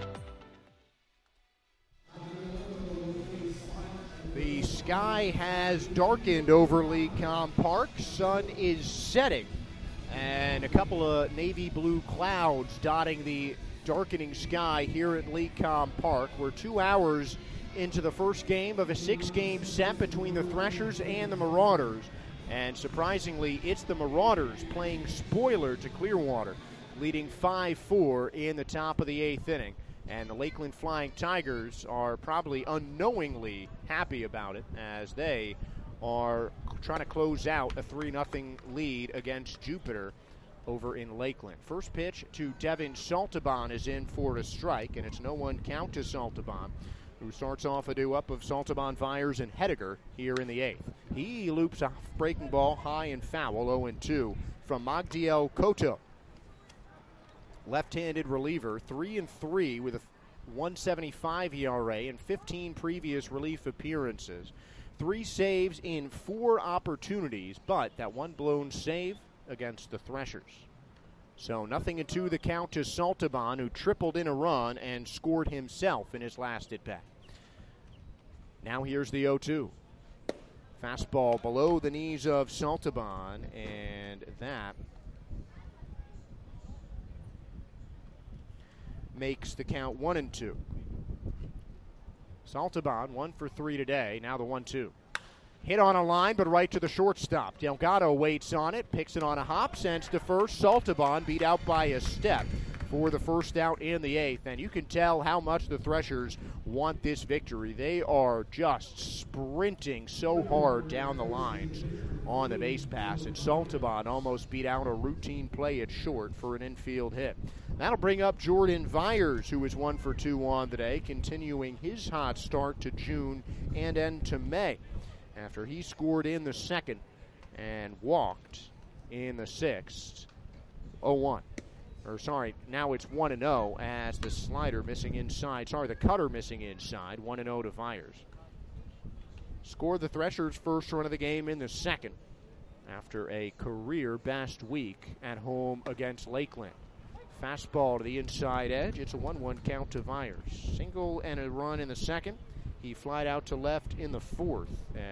The sky has darkened over Lecom Park. Sun is setting, and a couple of navy blue clouds dotting the darkening sky here at Lecom Park. We're 2 hours into the first game of a 6-game set between the Threshers and the Marauders. And surprisingly, it's the Marauders playing spoiler to Clearwater, leading 5-4 in the top of the 8th inning. And the Lakeland Flying Tigers are probably unknowingly happy about it, as they are trying to close out a 3-0 lead against Jupiter over in Lakeland. First pitch to Devin Saltaban is in for a strike, and it's 0-1 count to Saltaban, who starts off a due-up of Saltaban, Viers, and Hediger here in the 8th. He loops a breaking ball high and foul, 0-2 from Magdiel Cotto. Left-handed reliever, 3-3 with a 1.75 ERA and 15 previous relief appearances. 3 saves in 4 opportunities, but that one blown save against the Threshers. So 0-2 the count to Saltaban, who tripled in a run and scored himself in his last at-bat. Now here's the 0-2. Fastball below the knees of Saltaban, and that makes the count 1-2. Saltaban 1 for 3 today. Now the 1-2. Hit on a line, but right to the shortstop. Delgado waits on it, picks it on a hop, sends to first. Saltaban beat out by a step for the first out in the 8th. And you can tell how much the Threshers want this victory. They are just sprinting so hard down the lines on the base pass. And Saltaban almost beat out a routine play at short for an infield hit. That'll bring up Jordan Viers, who is 1 for 2 on the day, continuing his hot start to June and end to May, after he scored in the 2nd and walked in the 6th. 0-1. Now it's 1-0 as the slider missing inside. The cutter missing inside. 1-0 to Viers. Scored the Threshers' first run of the game in the 2nd after a career best week at home against Lakeland. Fastball to the inside edge. It's a 1-1 count to Viers. Single and a run in the 2nd. He flied out to left in the 4th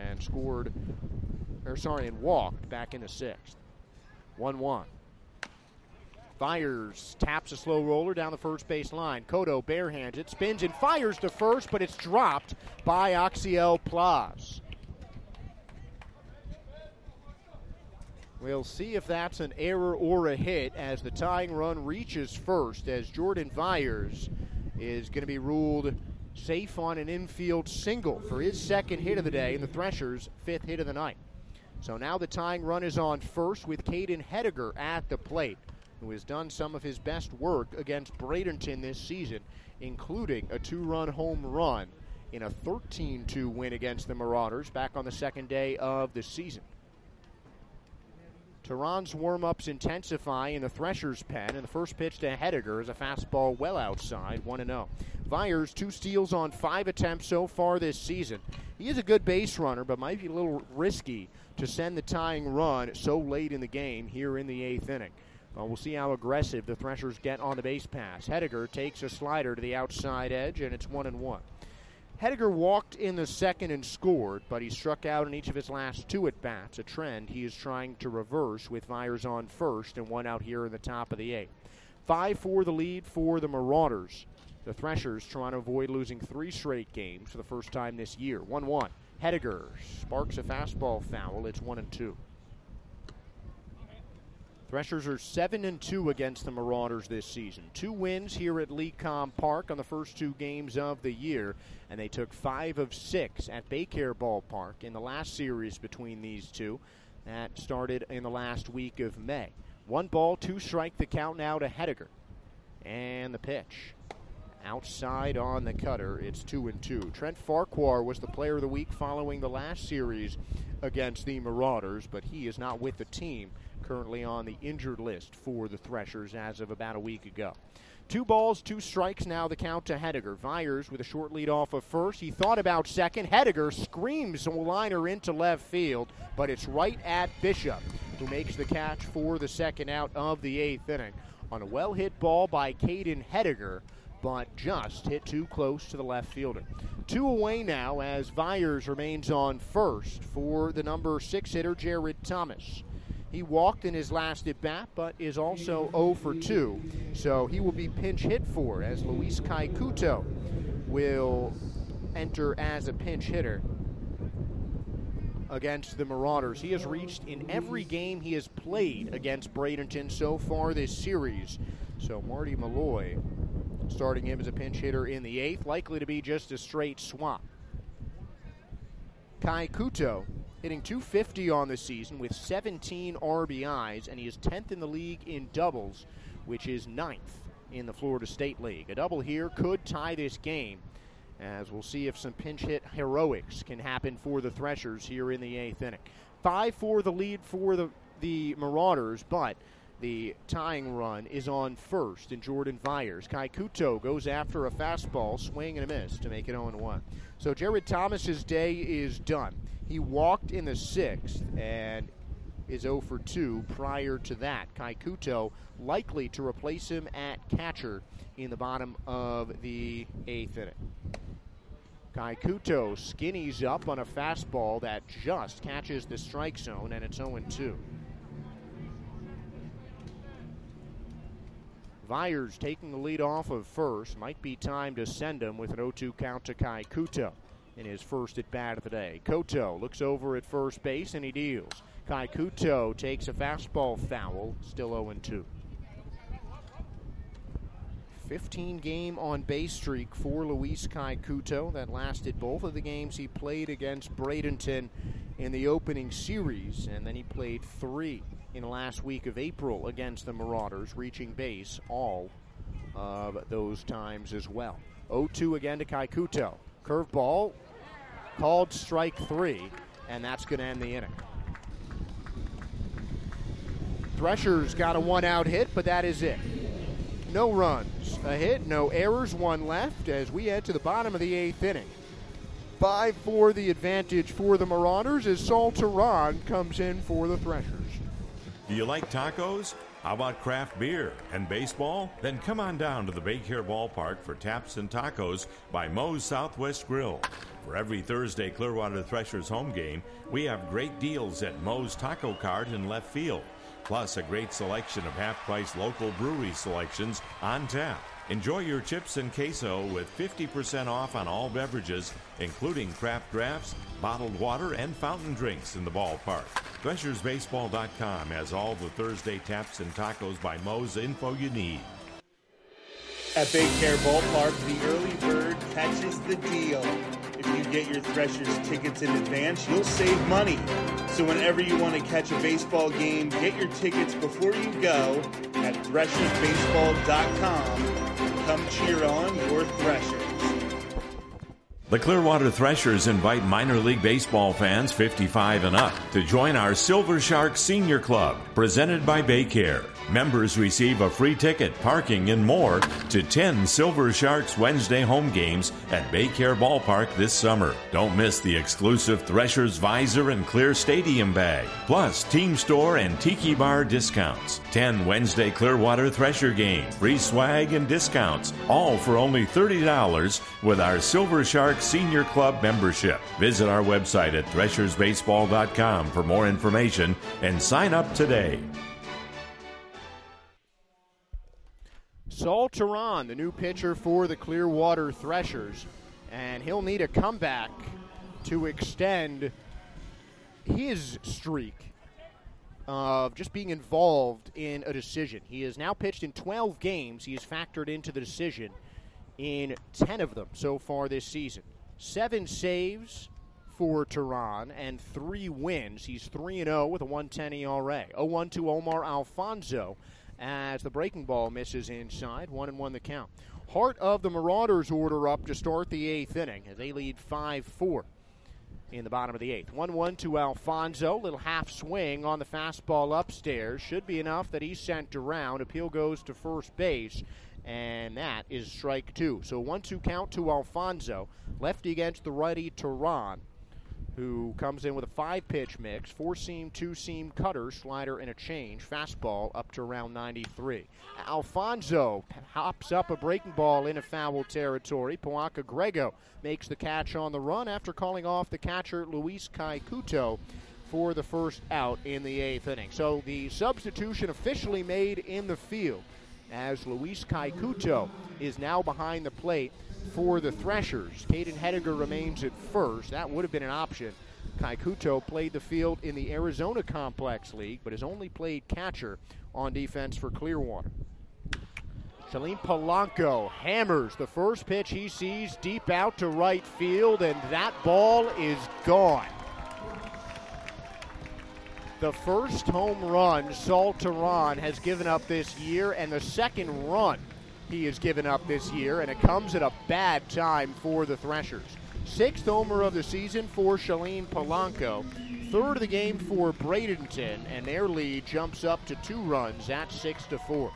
and walked back in the 6th. 1-1. Viers taps a slow roller down the first base line. Cotto barehands it, spins and fires to first, but it's dropped by Oxiel Plaz. We'll see if that's an error or a hit as the tying run reaches first, as Jordan Viers is going to be ruled safe on an infield single for his 2nd hit of the day and the Threshers' 5th hit of the night. So now the tying run is on first with Caden Hediger at the plate, who has done some of his best work against Bradenton this season, including a 2-run home run in a 13-2 win against the Marauders back on the 2nd day of the season. Tehran's warm-ups intensify in the Threshers' pen, and the first pitch to Hediger is a fastball well outside, 1-0. Viers, 2 steals on 5 attempts so far this season. He is a good base runner, but might be a little risky to send the tying run so late in the game here in the 8th inning. Well, we'll see how aggressive the Threshers get on the base pass. Hediger takes a slider to the outside edge, and it's 1-1. Hediger walked in the 2nd and scored, but he struck out in each of his last 2 at-bats, a trend he is trying to reverse with Viers on first and 1 out here in the top of the 8th. 5-4 the lead for the Marauders. The Threshers trying to avoid losing 3 straight games for the first time this year. 1-1. Hediger sparks a fastball foul. It's 1-2. Threshers are 7-2 against the Marauders this season. 2 wins here at Lecom Park on the first 2 games of the year, and they took 5 of 6 at Baycare Ballpark in the last series between these two. That started in the last week of May. 1 ball, 2 strike, the count now to Hediger. And the pitch. Outside on the cutter, it's 2-2. Trent Farquhar was the player of the week following the last series against the Marauders, but he is not with the team, currently on the injured list for the Threshers as of about a week ago. 2 balls, 2 strikes, now the count to Hediger. Vyers with a short lead off of first. He thought about second. Hediger screams a liner into left field, but it's right at Bishop, who makes the catch for the second out of the 8th inning on a well-hit ball by Caden Hediger, but just hit too close to the left fielder. 2 away now as Vyers remains on first for the number 6 hitter, Jared Thomas. He walked in his last at-bat, but is also 0 for 2, so he will be pinch hit for as Luis Kaikuto will enter as a pinch hitter against the Marauders. He has reached in every game he has played against Bradenton so far this series, so Marty Malloy starting him as a pinch hitter in the 8th, likely to be just a straight swap. Kaikuto hitting .250 on the season with 17 RBIs, and he is 10th in the league in doubles, which is 9th in the Florida State League. A double here could tie this game, as we'll see if some pinch hit heroics can happen for the Threshers here in the 8th inning. 5-4 the lead for the Marauders, but the tying run is on first in Jordan Vyers. Kaikuto goes after a fastball, swing and a miss to make it 0-1. So Jared Thomas's day is done. He walked in the 6th and is 0 for 2 prior to that. Kaikuto likely to replace him at catcher in the bottom of the 8th inning. Kaikuto skinnies up on a fastball that just catches the strike zone, and it's 0-2. Vyers taking the lead off of first. Might be time to send him with an 0-2 count to Kaikuto in his first at-bat of the day. Koto looks over at first base and he deals. Kaikuto takes a fastball foul, still 0-2. 15-game on-base streak for Luis Kaikuto. That lasted both of the games he played against Bradenton in the opening series, and then he played 3 in the last week of April against the Marauders, reaching base all of those times as well. 0-2 again to Kaikuto. Curveball, called strike 3, and that's going to end the inning. Threshers got a 1-out hit, but that is it. No runs, a hit, no errors, 1 left as we head to the bottom of the 8th inning. 5-4 the advantage for the Marauders as Saul Teran comes in for the Threshers. Do you like tacos? How about craft beer and baseball? Then come on down to the Baycare Ballpark for Taps and Tacos by Moe's Southwest Grill. For every Thursday Clearwater Threshers home game, we have great deals at Moe's Taco Cart in left field, plus a great selection of half-price local brewery selections on tap. Enjoy your chips and queso with 50% off on all beverages, including craft drafts, bottled water, and fountain drinks in the ballpark. ThreshersBaseball.com has all the Thursday Taps and Tacos by Moe's info you need. At Baycare Ballpark, the early bird catches the deal. If you get your Threshers tickets in advance, you'll save money. So whenever you want to catch a baseball game, get your tickets before you go at ThreshersBaseball.com. Come cheer on your Threshers. The Clearwater Threshers invite minor league baseball fans 55 and up to join our Silver Shark Senior Club, presented by Baycare. Members receive a free ticket, parking, and more to 10 Silver Sharks Wednesday home games at Baycare Ballpark this summer. Don't miss the exclusive Threshers Visor and Clear Stadium bag, plus Team Store and Tiki Bar discounts. 10 Wednesday Clearwater Thresher games, free swag and discounts, all for only $30 with our Silver Shark Senior Club membership. Visit our website at ThreshersBaseball.com for more information and sign up today. Saul Teran, the new pitcher for the Clearwater Threshers, and he'll need a comeback to extend his streak of just being involved in a decision. He has now pitched in 12 games. He has factored into the decision in 10 of them so far this season. 7 saves, for Tehran and 3 wins. He's 3-0 with a 1.10 ERA. 0-1 to Omar Alfonso as the breaking ball misses inside. 1-1 the count. Heart of the Marauders order up to start the 8th inning as they lead 5-4 in the bottom of the 8th. 1-1 to Alfonso. Little half swing on the fastball upstairs. Should be enough that he's sent around. Appeal goes to first base, and that is strike 2. So 1-2 count to Alfonso. Lefty against the righty Tehran, who comes in with a 5-pitch mix, 4-seam, 2-seam cutter, slider, and a change. Fastball up to around 93. Alfonso hops up a breaking ball into foul territory. Poaka Grego makes the catch on the run after calling off the catcher Luis Caikuto for the first out in the 8th inning. So the substitution officially made in the field as Luis Caikuto is now behind the plate for the Threshers. Caden Hediger remains at first. That would have been an option. Caikuto played the field in the Arizona Complex League, but has only played catcher on defense for Clearwater. Shalin Polanco hammers the first pitch he sees deep out to right field, and that ball is gone. The first home run Saul Tehran has given up this year, and the second run he has given up this year, and it comes at a bad time for the Threshers. 6th homer of the season for Shalin Polanco. 3rd of the game for Bradenton, and their lead jumps up to 2 runs at 6-4.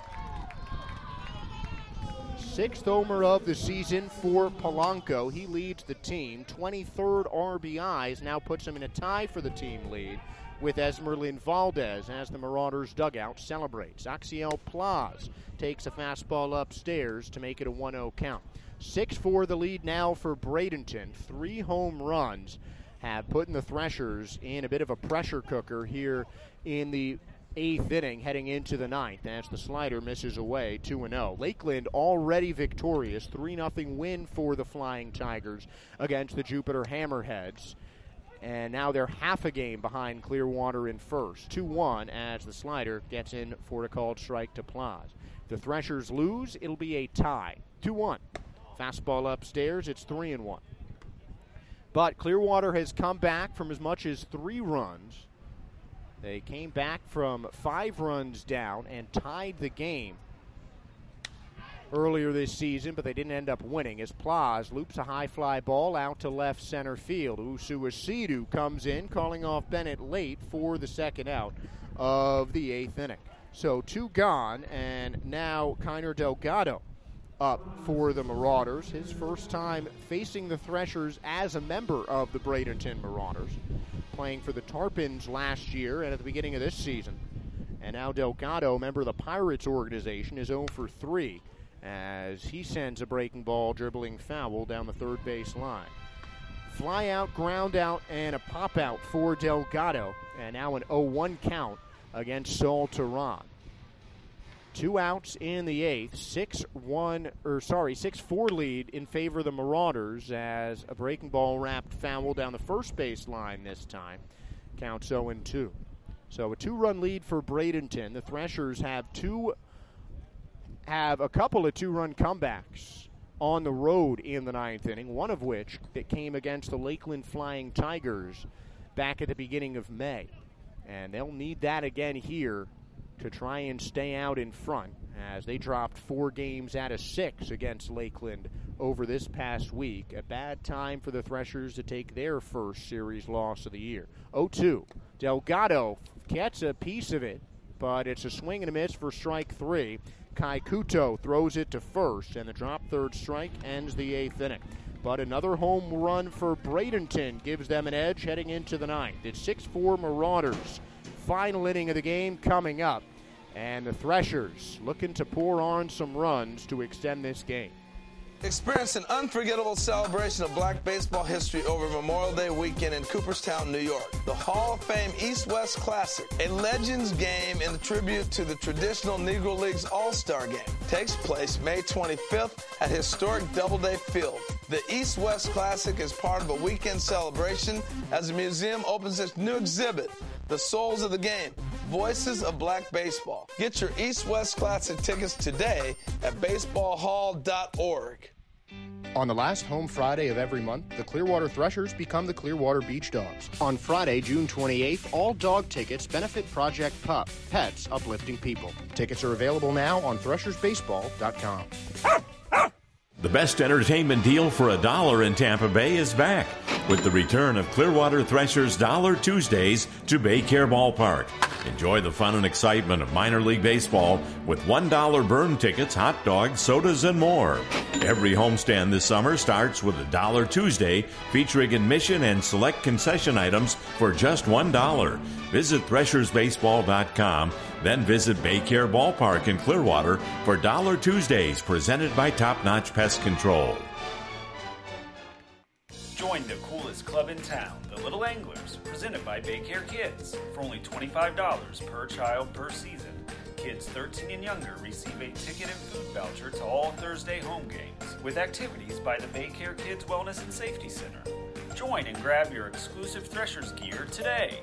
6th homer of the season for Polanco. He leads the team. 23rd RBIs now puts him in a tie for the team lead with Esmerlin Valdez as the Marauders dugout celebrates. Axiel Plaz takes a fastball upstairs to make it a 1-0 count. 6-4 the lead now for Bradenton. 3 home runs have put the Threshers in a bit of a pressure cooker here in the 8th inning heading into the 9th as the slider misses away. 2-0. Lakeland already victorious. 3-0 win for the Flying Tigers against the Jupiter Hammerheads. And now they're half a game behind Clearwater in first. 2-1 as the slider gets in for a called strike to Plaz. If the Threshers lose, it'll be a tie. 2-1. Fastball upstairs, it's 3-1. But Clearwater has come back from as much as 3 runs. They came back from 5 runs down and tied the game earlier this season, but they didn't end up winning as Plaz loops a high fly ball out to left center field. Usuasidu comes in, calling off Bennett late for the second out of the 8th inning. So 2 gone, and now Kiner Delgado up for the Marauders. His first time facing the Threshers as a member of the Bradenton Marauders, playing for the Tarpons last year and at the beginning of this season. And now Delgado, member of the Pirates organization, is 0 for 3 as he sends a breaking ball dribbling foul down the third base line. Fly out, ground out, and a pop out for Delgado, and now an 0-1 count against Saul Tehran. 2 outs in the 8th, 6-4 lead in favor of the Marauders as a breaking ball wrapped foul down the first base line this time. Counts 0-2. So a 2-run lead for Bradenton. The Threshers have a couple of 2-run comebacks on the road in the 9th inning, one of which that came against the Lakeland Flying Tigers back at the beginning of May. And they'll need that again here to try and stay out in front as they dropped 4 games out of 6 against Lakeland over this past week. A bad time for the Threshers to take their first series loss of the year. 0-2. Delgado gets a piece of it, but it's a swing and a miss for strike 3. Caikuto throws it to first, and the drop third strike ends the 8th inning. But another home run for Bradenton gives them an edge heading into the 9th. It's 6-4 Marauders. Final inning of the game coming up, and the Threshers looking to pour on some runs to extend this game. Experience an unforgettable celebration of black baseball history over Memorial Day weekend in Cooperstown, New York. The Hall of Fame East-West Classic, a Legends game in tribute to the traditional Negro Leagues All-Star Game, takes place May 25th at historic Doubleday Field. The East-West Classic is part of a weekend celebration as the museum opens its new exhibit, The Souls of the Game, Voices of Black Baseball. Get your East-West Classic tickets today at baseballhall.org. On the last home Friday of every month, the Clearwater Threshers become the Clearwater Beach Dogs. On Friday, June 28th, all dog tickets benefit Project PUP, Pets Uplifting People. Tickets are available now on threshersbaseball.com. The best entertainment deal for $1 in Tampa Bay is back with the return of Clearwater Threshers Dollar Tuesdays to Baycare Ballpark. Enjoy the fun and excitement of minor league baseball with $1 burn tickets, hot dogs, sodas, and more. Every homestand this summer starts with a Dollar Tuesday featuring admission and select concession items for just $1. Visit threshersbaseball.com, then visit Baycare Ballpark in Clearwater for Dollar Tuesdays presented by Top Notch Pest Control. Join the coolest club in town, the Little Anglers, presented by Baycare Kids. For only $25 per child per season, kids 13 and younger receive a ticket and food voucher to all Thursday home games, with activities by the Baycare Kids Wellness and Safety Center. Join and grab your exclusive Threshers gear today.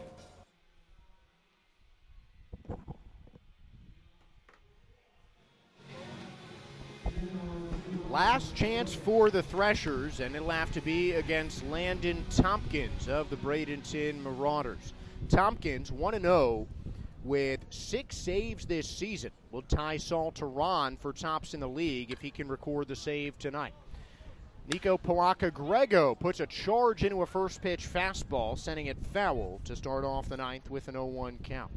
Last chance for the Threshers, and it'll have to be against Landon Tompkins of the Bradenton Marauders. Tompkins 1-0 with 6 saves this season. Will tie Saul Teran for tops in the league if he can record the save tonight. Nico Pawaka-Grego puts a charge into a first pitch fastball, sending it foul to start off the ninth with an 0-1 count.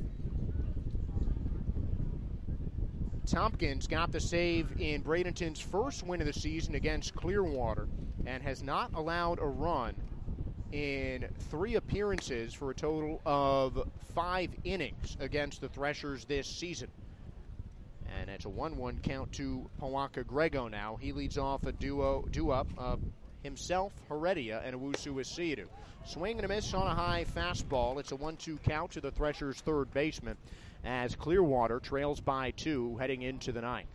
Tompkins got the save in Bradenton's first win of the season against Clearwater and has not allowed a run in 3 appearances for a total of 5 innings against the Threshers this season. And it's a 1-1 count to Pawaka-Grego now. He leads off a do-up of himself, Heredia, and Owusu Asidu. Swing and a miss on a high fastball. It's a 1-2 count to the Threshers' third baseman as Clearwater trails by 2 heading into the ninth.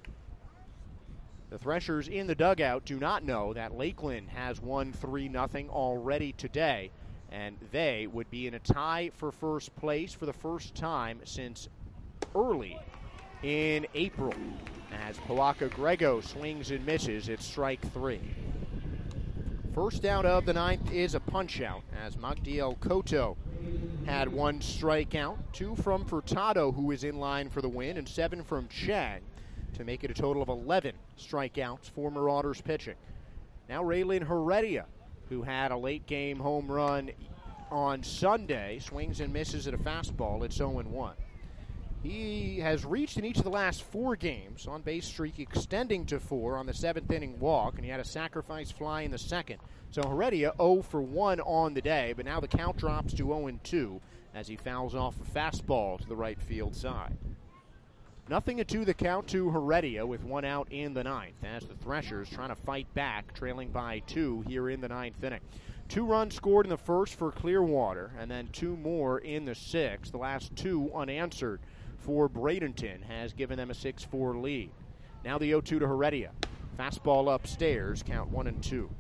The Threshers in the dugout do not know that Lakeland has won 3-0 already today, and they would be in a tie for first place for the first time since early in April. As Pawaka-Grego swings and misses, it's strike 3. First out of the ninth is a punch-out as Magdiel Cotto had 1 strikeout, 2 from Furtado, who is in line for the win, and 7 from Chang to make it a total of 11 strikeouts for Marauders pitching. Now Raylan Heredia, who had a late-game home run on Sunday, swings and misses at a fastball. It's 0-1. He has reached in each of the last 4 games, on-base streak extending to 4 on the 7th-inning walk, and he had a sacrifice fly in the second. So Heredia 0 for 1 on the day, but now the count drops to 0-2 as he fouls off a fastball to the right field side. 0-2 the count to Heredia with 1 out in the ninth as the Threshers trying to fight back, trailing by 2 here in the ninth inning. 2 runs scored in the first for Clearwater, and then 2 more in the sixth. The last 2 unanswered for Bradenton has given them a 6-4 lead. Now the 0-2 to Heredia. Fastball upstairs, count 1-2.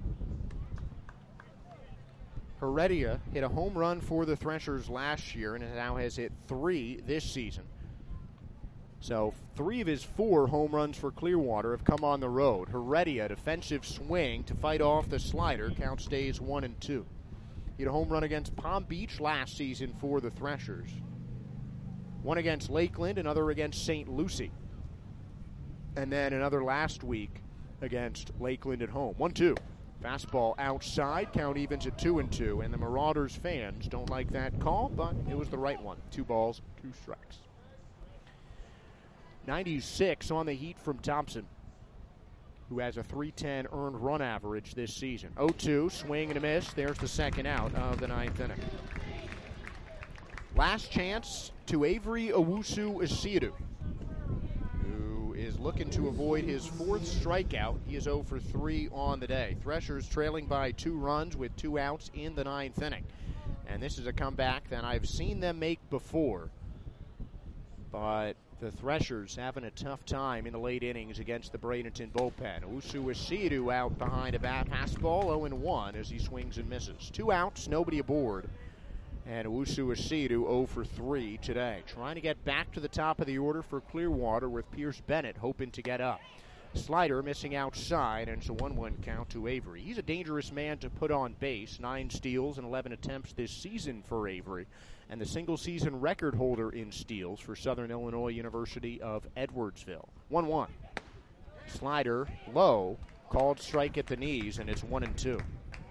Heredia hit a home run for the Threshers last year and now has hit 3 this season. So 3 of his 4 home runs for Clearwater have come on the road. Heredia, defensive swing to fight off the slider. Count stays 1-2. He had a home run against Palm Beach last season for the Threshers. 1 against Lakeland, another against St. Lucie. And then another last week against Lakeland at home. 1-2. Fastball outside, count evens at 2-2, and the Marauders fans don't like that call, but it was the right one. 2 balls, 2 strikes. 96 on the Heat from Thompson, who has a .310 earned run average this season. 0-2, swing and a miss. There's the second out of the ninth inning. Last chance to Avery Owusu Asidu, who is looking to avoid his 4th strikeout. He is 0 for 3 on the day. Threshers trailing by 2 runs with 2 outs in the ninth inning. And this is a comeback that I've seen them make before. But the Threshers having a tough time in the late innings against the Bradenton bullpen. Owusu Asidu out behind a bat fastball, 0-1 as he swings and misses. 2 outs, nobody aboard. And Owusu Asidu 0 for 3 today. Trying to get back to the top of the order for Clearwater with Pierce Bennett hoping to get up. Slider missing outside, and it's a 1-1 count to Avery. He's a dangerous man to put on base. 9 steals and 11 attempts this season for Avery, and the single-season record holder in steals for Southern Illinois University of Edwardsville. 1-1. Slider low, called strike at the knees, and it's 1-2.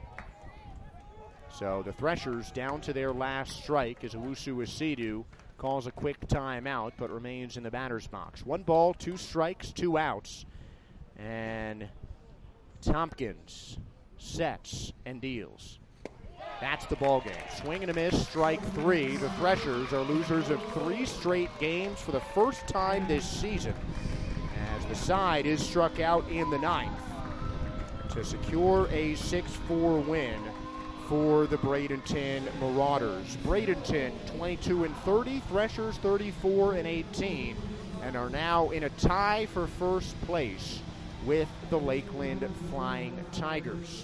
So the Threshers down to their last strike as Owusu Asidu calls a quick timeout but remains in the batter's box. 1 ball, 2 strikes, 2 outs. And Tompkins sets and deals. That's the ball game. Swing and a miss, strike 3. The Threshers are losers of 3 straight games for the first time this season, as the side is struck out in the 9th to secure a 6-4 win for the Bradenton Marauders. Bradenton 22-30, Threshers 34-18, and are now in a tie for first place with the Lakeland Flying Tigers.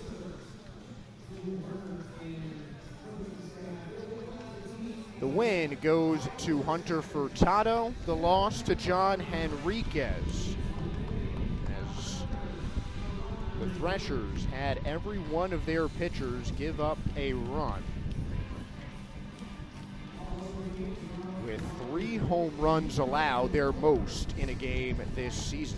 The win goes to Hunter Furtado, the loss to John Henriquez. As the Threshers had every one of their pitchers give up a run, with 3 home runs allowed, their most in a game this season.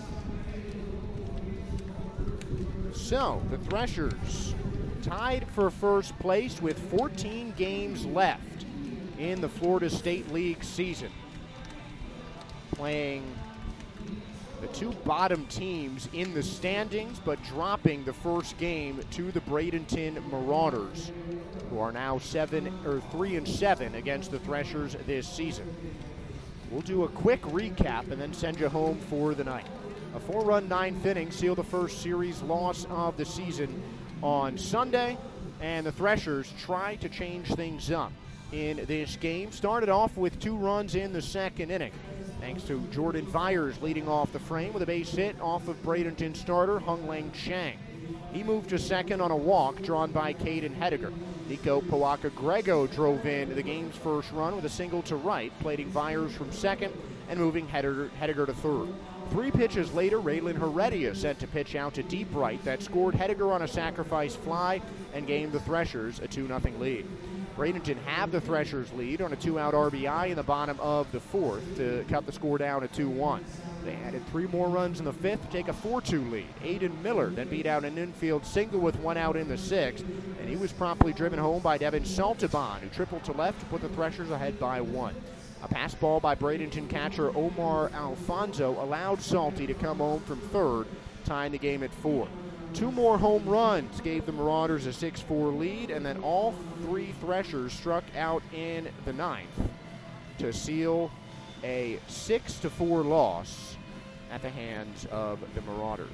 So, the Threshers tied for first place with 14 games left in the Florida State League season, playing the 2 bottom teams in the standings, but dropping the first game to the Bradenton Marauders, who are now 3-7 against the Threshers this season. We'll do a quick recap and then send you home for the night. A 4-run 9th inning sealed the first series loss of the season on Sunday, and the Threshers tried to change things up in this game. Started off with 2 runs in the 2nd inning, thanks to Jordan Vyers leading off the frame with a base hit off of Bradenton starter Hung Leng Chang. He moved to second on a walk drawn by Caden Hediger. Nico Pawaka-Grego drove in the game's first run with a single to right, plating Vyers from second and moving Hediger to third. 3 pitches later, Raylan Heredia sent to pitch out to deep right that scored Hediger on a sacrifice fly and gave the Threshers a 2-0 lead. Bradenton have the Threshers lead on a 2-out RBI in the bottom of the 4th to cut the score down to 2-1. They added 3 more runs in the 5th to take a 4-2 lead. Aiden Miller then beat out an infield single with 1 out in the 6th, and he was promptly driven home by Devin Saltaban, who tripled to left to put the Threshers ahead by 1. A pass ball by Bradenton catcher Omar Alfonso allowed Salty to come home from third, tying the game at 4. 2 more home runs gave the Marauders a 6-4 lead, and then all 3 Threshers struck out in the 9th to seal a 6-4 loss at the hands of the Marauders.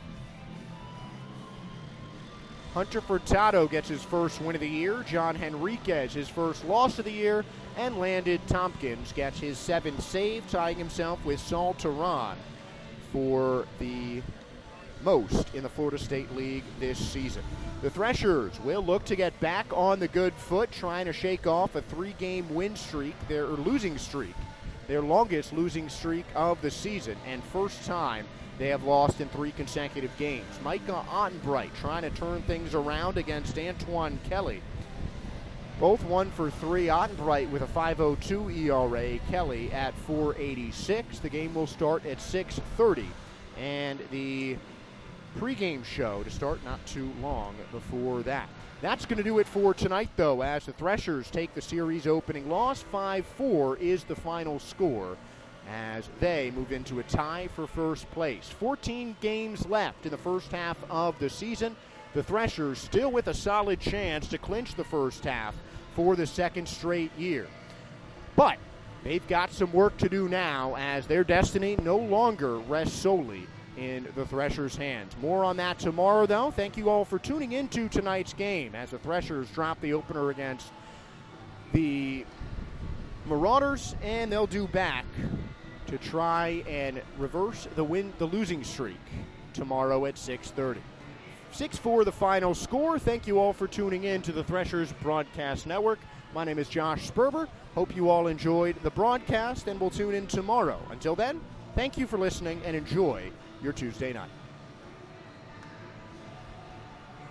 Hunter Furtado gets his first win of the year, John Henriquez his first loss of the year, and Landon Tompkins gets his 7th save, tying himself with Saul Teran for the most in the Florida State League this season. The Threshers will look to get back on the good foot, trying to shake off a 3-game win streak, their losing streak, their longest losing streak of the season, and first time they have lost in 3 consecutive games. Micah Ottenbright trying to turn things around against Antoine Kelly. Both 1 for 3. Ottenbright with a 5.02 ERA, Kelly at 4.86. The game will start at 6:30, and the pregame show to start not too long before that. That's going to do it for tonight, though, as the Threshers take the series opening loss. 5-4 is the final score as they move into a tie for first place. 14 games left in the first half of the season. The Threshers still with a solid chance to clinch the first half for the 2nd straight year. But they've got some work to do now, as their destiny no longer rests solely in the Threshers' hands. More on that tomorrow, though. Thank you all for tuning into tonight's game as the Threshers drop the opener against the Marauders, and they'll do back to try and reverse the losing streak tomorrow at 6:30. 6-4 the final score. Thank you all for tuning in to the Threshers Broadcast Network. My name is Josh Sperber. Hope you all enjoyed the broadcast, and we'll tune in tomorrow. Until then, thank you for listening and enjoy your Tuesday night.